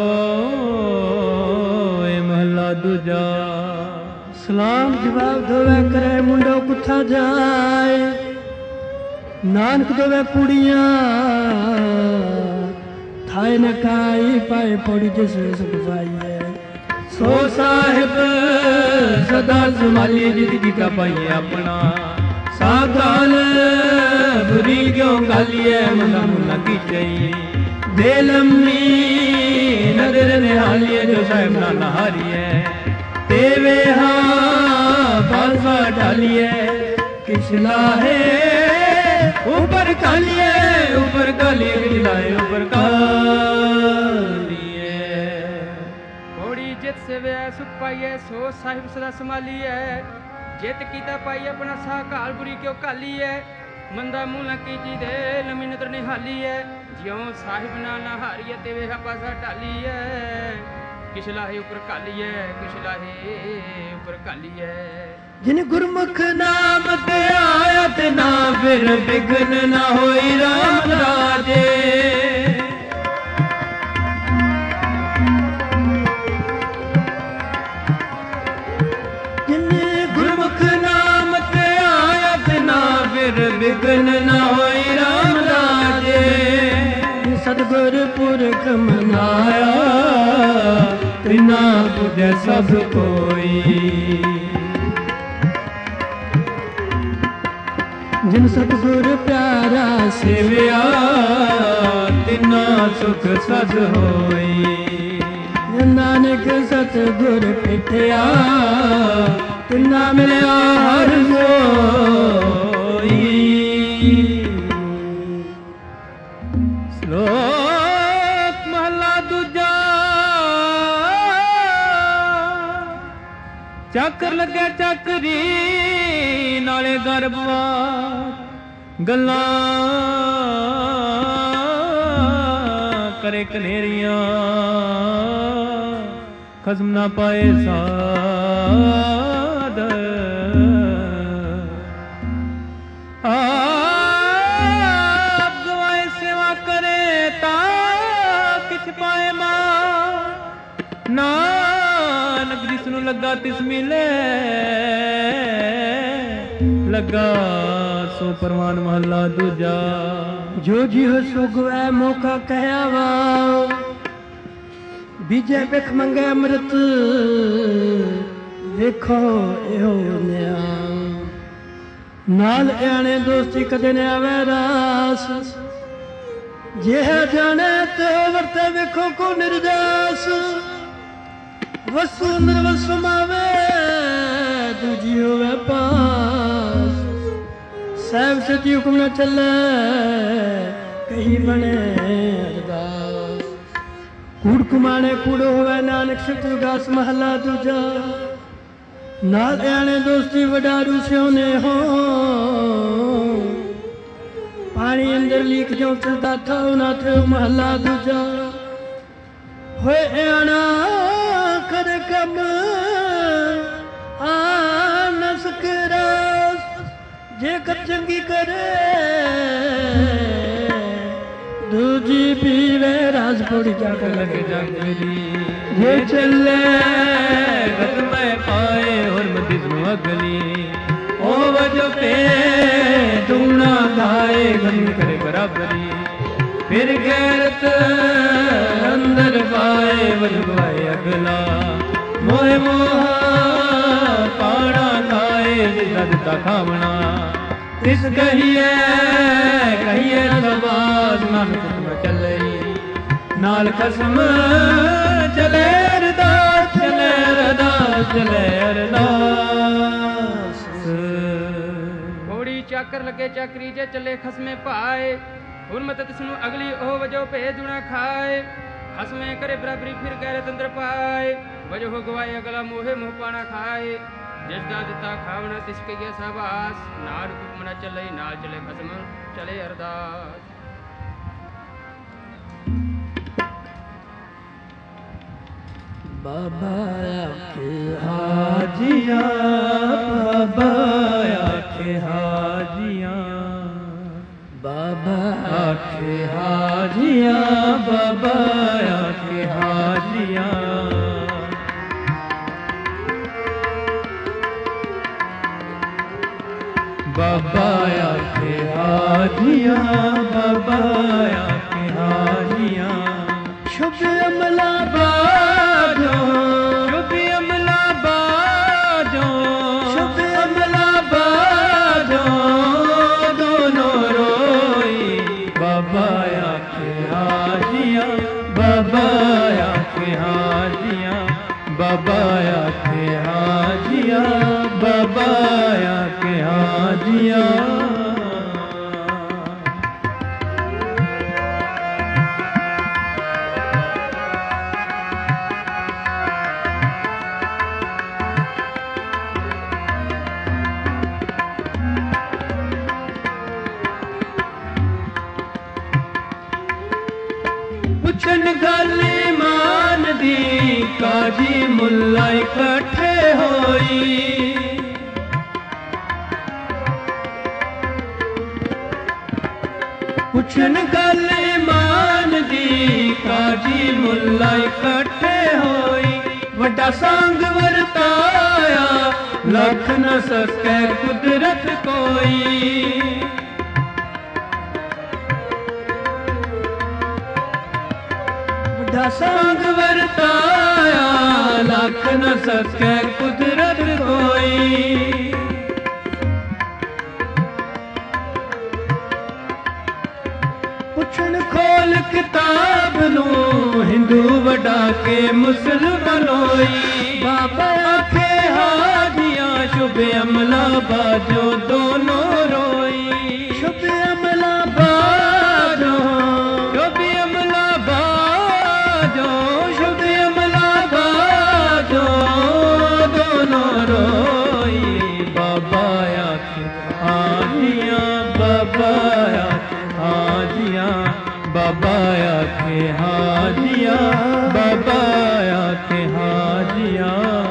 ਸੋਏ ਮਹਲਾ ਦੂਜਾ ਸਲਾਮ ਜਵਾਬ ਦੋਵੇ ਕਰੇ ਮੁੰਡੋ ਕੁੱਥਾ ਜਾਏ ਨਾਨਕ ਦੋਵੇ ਕੁੜੀਆਂ ਥਾਏ ਨ ਖਾਈ ਪਾਏ ਪੌੜੀ ਜਿਸ ਸੁਖ ਪਾਈਏ ਸੋ ਸਾਹਿਬ ਸਦਾ ਸੰਭਾਲੀ ਜ਼ਿੰਦਗੀ ਕਾ ਪਾਈਏ ਆਪਣਾ ਸਾਗਾਲ ਬੁਰੀ ਕਿਉਂ ਗਾਲੀਏ ਮਨਾ ਮੁਨਾ ਕੀ ਚਾਹੀਏ ਬੇਲੰਮੀ ਨਦਰ ਨਿਹਾਲੀਏ ਜੋ ਸਾਹਿਬ ਨਾ ਨਹਾਰੀਏ ਤੇਵੇ ਹਾਂ ਬਾਜ਼ਾ ਢਾਲੀਏ ਕਿਛ ਲਾਹੇ ऊपर कालिए ऊपर कालिए खिलाए ऊपर कालिए घोड़ी जित सेवे सुख पाइए सो साहिब सदा संभालिए जित कीता पाइए अपना सा काल बुरी क्यों कालिए मंदा मूल कीजी दे लमी नदर निहालिए ज्यों साहिब ना नहारिए तेवे पासा ढालिए किश लाहे ऊपर कालिए किश लाहे ऊपर कालिए जिन गुरमुख नाम ते आया ते ना फिर बिघन ना होई राम राजे जिन गुरमुख नाम ते आया ते ना फिर बिघन ना होई राम राजे सतगुर पुरख मनाया तिना तुझे सब कोई जिन सतगुर प्यारा सेविया तिना सुख सद होई नानक सतगुर पिठिया तिना मिलिया हर सोई श्लोक महला दूजा ਚੱਕਰ ਲੱਗਿਆ ਚੱਕਰੀ ਨਾਲੇ ਗਰਬਵਾ ਗੱਲਾਂ ਕਰੇ ਕਨੇਰੀਆਂ ਖਸਮ ਨਾ ਪਾਏ ਸਾਧ ਆਪ ਗਵਾਏ ਸੇਵਾ ਕਰੇ ਤਾਂ ਕਿਛ ਪਾਏ ਮਾਂ ਨਾਨਕ ਜਿਸ ਨੂੰ ਲੱਗਾ ਤਿਸ ਮਿਲੇ ਲੱਗਾ ਸੋ ਪਰਵਾਨ ਮਹਲਾ ਦੂਜਾ ਜੋ ਜੀ ਹੋ ਸੁਗਵੈ ਮੌਕਾ ਕਹਿਆ ਵਾ ਬੀਜੇ ਬਿਖ ਮੰਗੇ ਅੰਮ੍ਰਿਤ ਵੇਖੋ ਇਹੋ ਨਿਆ ਨਾਲ ਆਣੇ ਦੋਸਤੀ ਕਦੇ ਨਾ ਆਵੇ ਰਾਸ ਜੇ ਜਾਣੇ ਤੇ ਵਰਤੇ ਵੇਖੋ ਕੋ ਨਿਰਦਾਸ ਵਸੂ ਨਿਰਵਸੂ ਮਾਵੇ ਦੂਜੀ ਹੋਵੇ ਪਾਸ ਸਾਹਿਬ ਸਤੀ ਹੁਕਮ ਨਾ ਚੱਲੇ ਕਹੀ ਬਣੇ ਅਰਦਾਸ ਕੂੜ ਕੁਮਾਣੇ ਕੂੜੋ ਹੋਵੇ ਨਾਨਕ ਸਿਫਤ ਗਾਸ ਮਹਲਾ ਦੂਜਾ ਨਾਲ ਆਣੇ ਦੋਸਤੀ ਵਡਾਰੂ ਸਿਉਨੇ ਹੋ पानी अंदर लीक जो चलता था उनाथ महला दूजा होए आना कर कम आनस करस जे कर चंगी करे दूजी पीवे राज पड़ी जाकर लगे जंगली ये चले गत में पाए और मदिसनु अगली ओ वजो पे दूना गाए गमी करे बराबरी फिर गैरत अंदर पाए वजवाए अगला मोहे मोहा पाना खाए जिदा खावना इस कहिए सबाज नानक चले नाल कसम चले अरदास चले अरदास चले अरदास घोड़ी चाकर लगे चाकरी जे चले खसमे पाए हुरमत तिसनु अगली ओ वजो पे दुना खाए हसमे करे बराबरी फिर गैरत अंदर पाए वजो हो गवाए अगला मोहे मुँह पाना खाए जिसदा दिता खावना तिसके ये सबास नार हुक्म न चले नाल चले खसम चले अरदास बाबा के हाजिया बाबा के हाजिया बाबा के हाजिया बाबा के हाजिया बाबा के हाजिया बाबा के हाजिया शुभ अमला बाजो शुभ अमला बाजो शुभ अमला बाजो दोनों रोई बाबा के हाजिया बाबा के हाजिया बाबा के हाजिया बाबा के हाजिया पुछन गल ईमान दी काजी मुल्ला इकट्ठे होई पुछन गल ईमान दी काजी मुल्ला इकट्ठे होई वड्डा संग वरताया लख न सके कुदरत कोई संग वरताया लख न सके कुदरत कोई पुछन खोल किताब नू हिंदू वडा के मुसलमानोई बाबा के हाजिया शुभ अमला बाजो दोनों रोई शुभ अमला बाजो शुभ अमला बाजो शुभ अमला बाजो दोनों रोई बाबा के हाजिया बाबा के हाजिया बाबा के हाजिया बाबा के हाजिया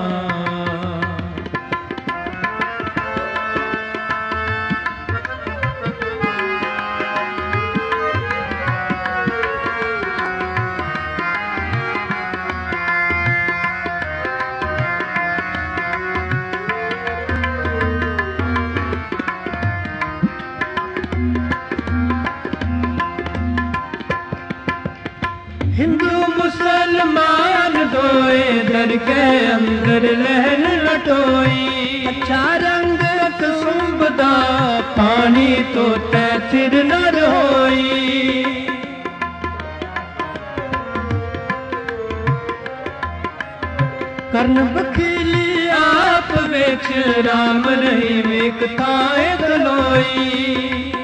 हिंदू मुसलमान दोए दर के अंदर लहर लटोई अच्छा रंग कसुंबदा पानी तो तैथिर न रोई कर्ण बखीली आप बेच राम रही मिक थाए दलोई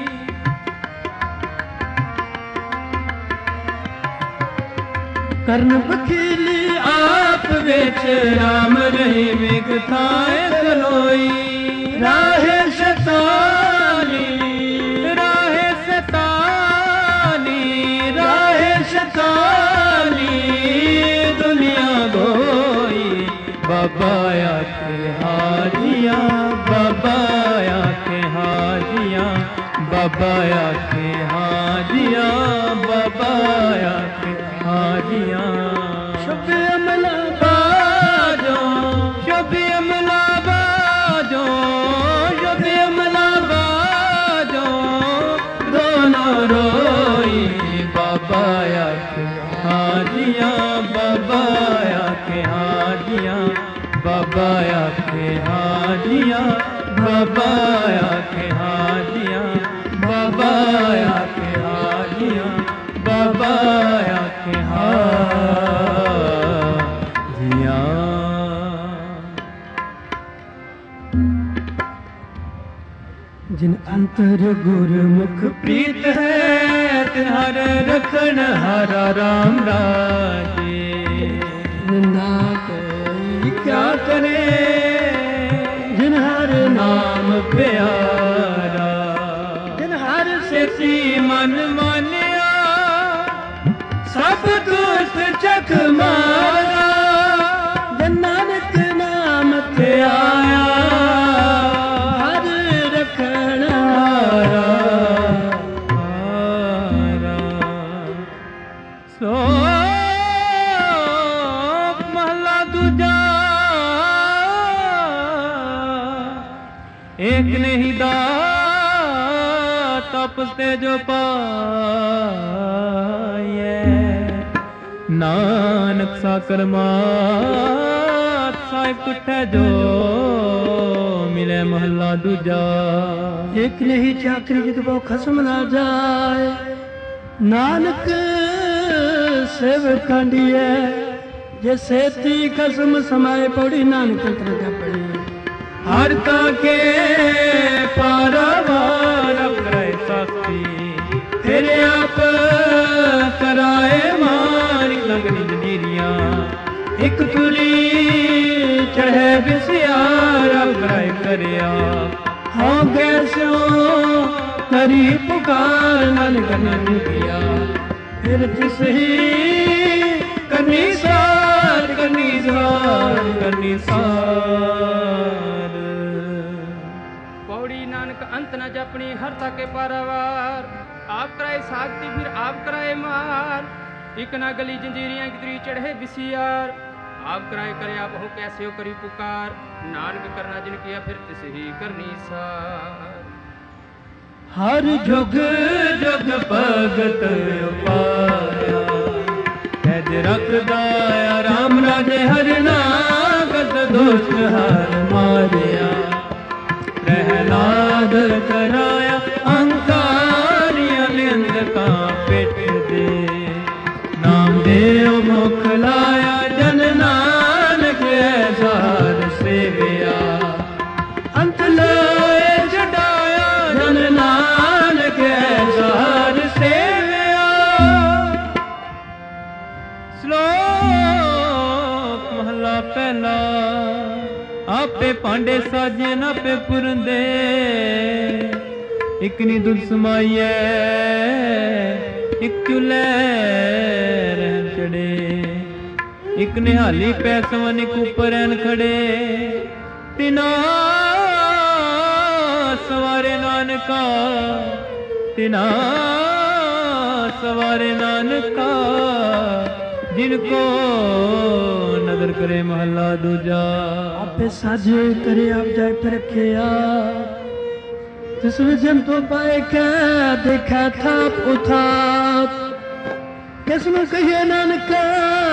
कर्ण बखीली आप बेच राम रही मिक थाए दलोई राहे शतानी बाबा आखे हाजिया बाबा आखे हाजिया शुभ अमला बाजो शुभ अमला बाजो शुभ अमला बाजो दोनों रोई बाबा आखे हाजिया बाबा आखे हाजिया बाबा आखे हाजिया बाबा आखे हाजिया बाबा आखे हाजिया बाबा आखे हाजिया जिन अंतर गुरमुख प्रीत है तिहार रखन हरा राम राजे निंदा कोई क्या करे जिन हर नाम प्यारा जिन हर सेसी मन मानिया सब दोस्त चख मारा जन नानक नाम ते आया हर रखण हारा सो महला दूजा एक नहीं तपस ते जो पाए नानक साकर मात साहिब कुठे जो मिले महला दूजा एक नहीं चाकरी जित वो खसम ना जाए नानक सेव कांडिए जे सेती खसम समाए पौड़ी नानक तरह पड़ी हर के पारावार करे साथी फिर आप कराए मारी लगनी जंजीरियां एक तुली चढ़े बिसियार कराए करया हाँ कैसो करी पुकार नल करना दिया फिर जिस ही करनी सार करनी सार करनी सार पौड़ी नानक अंत न जपनी हर थके पारावार आप कराए सागती फिर आप कराए मार एक ना गली जंजीरियां की तरी चढ़े बिसियार आप कराए करे आप हो कैसे हो करी पुकार नानक करना जिन किया फिर तिस ही करनी सार हर जुग जुग भगत पाया हैज रखदाया राम राजे हर नागत दुष्ट हर मारिया प्रहलाद कराया अंकारिया निंद का पेट दे नाम देव मुख लाया जन नानक सार सेविया अंत लाए छड़ाया जन नानक सार सेविया श्लोक महला पहला आपे पांडे साजे नापे पुरंदे एक नी दुल समाइए एक चुले रहन चढ़े एक निहाली पैसवन एक ऊपर रहन खड़े तिना सवारे नानका तिना सवारे नानका जिनको नदर करे महला दूजा आपे साजे करे आप जाए पर रखिया जिस विजन तो पाए क्या देखा था उठा किसमें कहिए नानका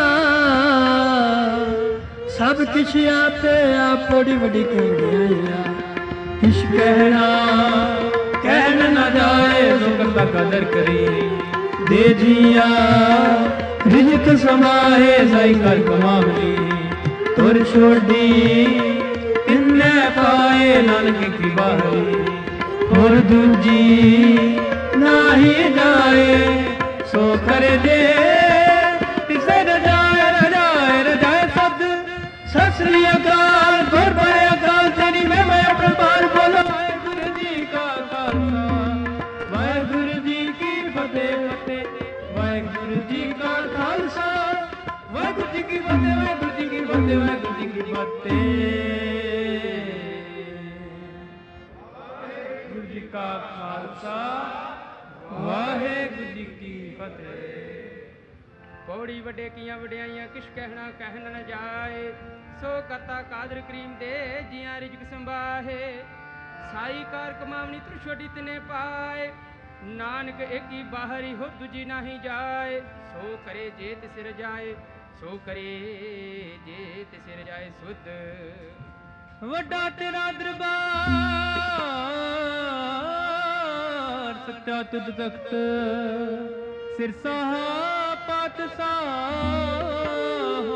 सब किश आपे आप बड़ी बड़ी कह गया किश कहना कहन न जाए सुख कदर करी दे जिया रिजक समाए साई कर कमावली तुर छोड़ी इन्ने पाए नानक की बाहरी और दूजी नाही जाए सो कर दे तिसे रजाए रजाए रजाए सद सत श्री अकाल गुर बड़े अकाल तेरी मैं अपने बार बोलो वाहेगुरु जी का खालसा वाहेगुरु जी की फतेह फतेह वाहेगुरु जी का खालसा वाहेगुरु जी की फतेह वाहेगुरु जी की फतेह वाहेगुरु जी की फतेह। ਕਾ ਖਾਲਸਾ ਵਾਹਿਗੁਰੂ ਜੀ ਕੀ ਫਤਿਹ। ਪੌੜੀ ਵੱਡੇ ਕੀਆਂ ਵਡਿਆਈਆਂ ਕਿਛ ਕਹਿਣਾ ਕਹਿਣ ਨ ਜਾਏ, ਸੋ ਕਰਤਾ ਕਾਦਰ ਕਰੀਮ ਦੇ ਜੀਆਂ ਰਿਜਕ ਸੰਭਾਹੇ। ਸਾਈ ਕਾਰ ਕਮਾਵਣੀ ਤੂੰ ਛੋਟੀ ਤਨੇ ਪਾਏ, ਨਾਨਕ ਏਕੀ ਬਾਹਰੀ ਹੋ ਦੂਜੀ ਨਾਹੀ ਜਾਏ। ਸੋ ਕਰੇ ਜੇ ਤਿਸ ਰਜਾਏ, ਸੋ ਕਰੇ ਜੇ ਤਿਸ ਰਜਾਏ ਸੁਧ। ਵੱਡਾ ਤੇਰਾ ਦਰਬਾਰ ਸੱਚਾ ਤੁਧ ਤਖਤ, ਸਿਰਸਾ ਪਾਤਸ਼ਾਹ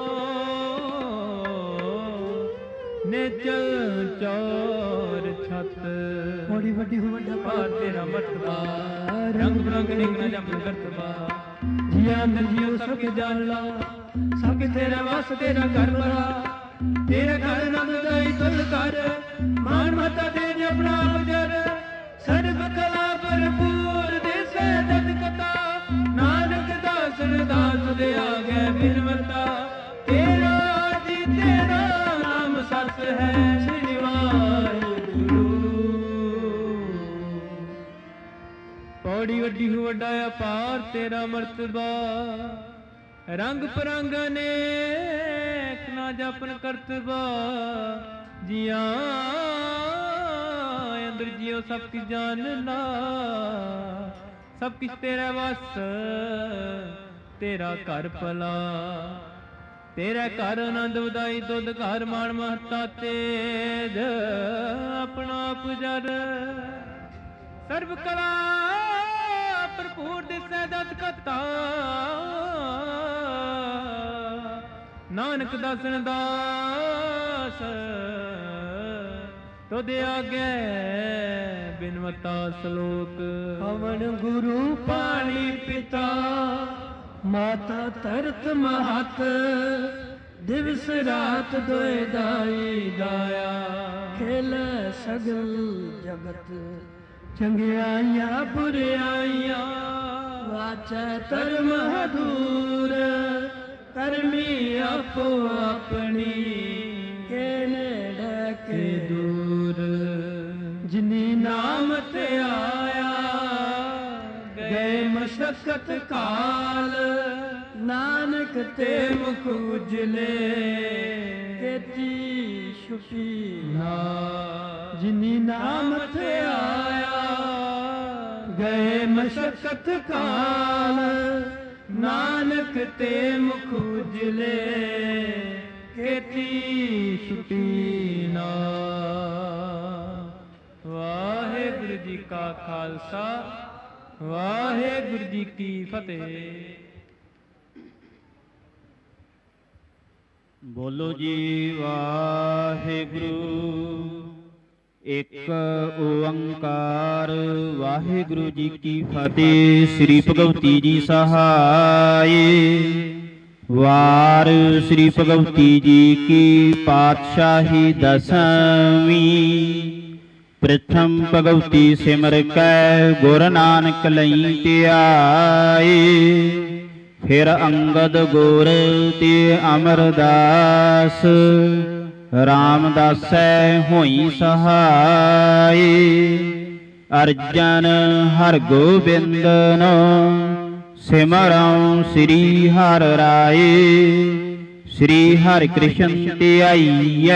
ਨੇ ਚਲ ਚੌਰ ਛਤ। ਬੜੀ ਵੱਡੀ ਹੋ ਵੱਡਾ ਭਾਰ ਤੇਰਾ ਮਰਤਬਾ, ਰੰਗ ਬਰੰਗ ਨਿਕਲਾ ਜੰਮ ਕਰਤਬਾ। ਜੀਆਂ ਅੰਦਰ ਜੀਓ ਸਭ ਕੇ ਜਾਣ ਲਾ, ਸਭ ਕੇ ਤੇਰਾ ਵਸ ਤੇਰਾ ਘਰ ਬਰਾ। ਤੇਰਾ ਘਰ ਨੰਦ ਦਾਈ ਤੁਲ ਕਰ, ਮਾਨ ਮਤਾ ਦੇ ਆਪਣਾ ਗੁਜਰ। ਸਰਬ ਕਲਾ ਭਰਪੂਰ ਦੇਸੈ ਦਤ ਕਤਾ, ਨਾਨਕ ਦਾਸਨ ਦਾਸ ਦੇ ਆਗੇ ਬਿਨਵਤਾ। ਤੇਰਾ ਜੀ ਤੇਰਾ ਨਾਮ ਸਤ ਹੈ, ਸ੍ਰੀ ਵਾਹਿਗੁਰੂ। ਪੌੜੀ ਵੱਡੀ ਹੋ ਵੱਡਾ ਅਪਾਰ ਤੇਰਾ ਮਰਤਬਾ, ਰੰਗ ਪਰੰਗ ਅਨੇਕ ਨਾ ਜਪਨ ਕਰਤਬਾ। ਜੀਆਂ ਅੰਦਰ ਜਿਉ ਸਭ ਕੀ ਜਾਨ ਲਾ, ਸਭ ਕਿਛ ਤੇਰਾ ਵਸ ਤੇਰਾ ਘਰ ਭਲਾ। ਤੇਰਾ ਘਰ ਆਨੰਦ ਉਦਾਈ ਦੁੱਧ ਘਰ ਮਾਣ ਮਹਤਾ ਤੇਜ ਆਪਣਾ ਪੁਜਰ। ਸਰਬ ਕਲਾ ਭਰਪੂਰ ਦਿਸੈ ਦਤ ਕਤਾ, ਨਾਨਕ ਦਾਸਨ ਦਾਸ ਤੋਦੇ ਆਗੇ ਬਿਨਵਤਾ ਸਲੋਕ। ਹਵਨ ਗੁਰੂ ਪਾਣੀ ਪਿਤਾ, ਮਾਤਾ ਧਰਤ ਮਹਤ। ਦਿਵਸ ਰਾਤ ਦੋਇ ਦਾਈ ਦਾਇਆ, ਖੇਲੇ ਸਗਲ ਜਗਤ। ਚੰਗਿਆਈਆਂ ਬੁਰਿਆਈਆਂ ਵਾਚੈ ਧਰਮ ਹਦੂਰ। ਕਰਮੀ ਆਪੋ ਆਪਣੀ, ਕੇ ਨੇੜੇ ਕੇ ਦੂਰ। ਜਿਨੀ ਨਾਮ ਤੇ ਆਇਆ, ਗਏ ਮਸ਼ਕਤ ਕਾਲ। ਨਾਨਕ ਤੇ ਮੁਖ ਉਜਲੇ, ਕੀਤੀ ਛੁਪੀ ਨਾ। ਜਿਨੀ ਨਾਮ ਤੇ ਆਇਆ, ਗਏ ਮਸ਼ਕਤ ਕਾਲ। ਨਾਨਕ ਤੇ ਮੁਖ ਉਜਲੇ, ਕੀਤੀ ਛੁਪੀ ਨਾ। ਵਾਹਿਗੁਰੂ ਜੀ ਕਾ ਖਾਲਸਾ, ਵਾਹਿਗੁਰੂ ਜੀ ਕੀ ਫਤਿਹ। ਬੋਲੋ ਜੀ ਵਾਹਿਗੁਰੂ। ਇੱਕ ਓੰਕਾਰ ਵਾਹਿਗੁਰੂ ਜੀ ਕੀ ਫਤਿਹ। ਸ੍ਰੀ ਭਗਵਤੀ ਜੀ ਸਹਾਏ। ਵਾਰ ਸ੍ਰੀ ਭਗਵਤੀ ਜੀ ਕੀ ਪਾਤਸ਼ਾਹੀ ਦਸਵੀਂ। ਪ੍ਰਥਮ ਭਗਵਤੀ ਸਿਮਰ ਕੈ, ਗੁਰ ਨਾਨਕ ਲਈ ਧਿਆਏ। ਫਿਰ ਅੰਗਦ ਗੁਰ ਤੇ ਅਮਰਦਾਸ, ਰਾਮਦਾਸੈ ਹੋਈ ਸਹਾਏ। ਅਰਜਨ ਹਰਿ ਗੋਬਿੰਦਨ, ਸਿਮਰਉ ਸ੍ਰੀ ਹਰਿ ਰਾਏ। ਸ੍ਰੀ ਹਰਿ ਕ੍ਰਿਸ਼ਨ ਧਿਆਈਐ,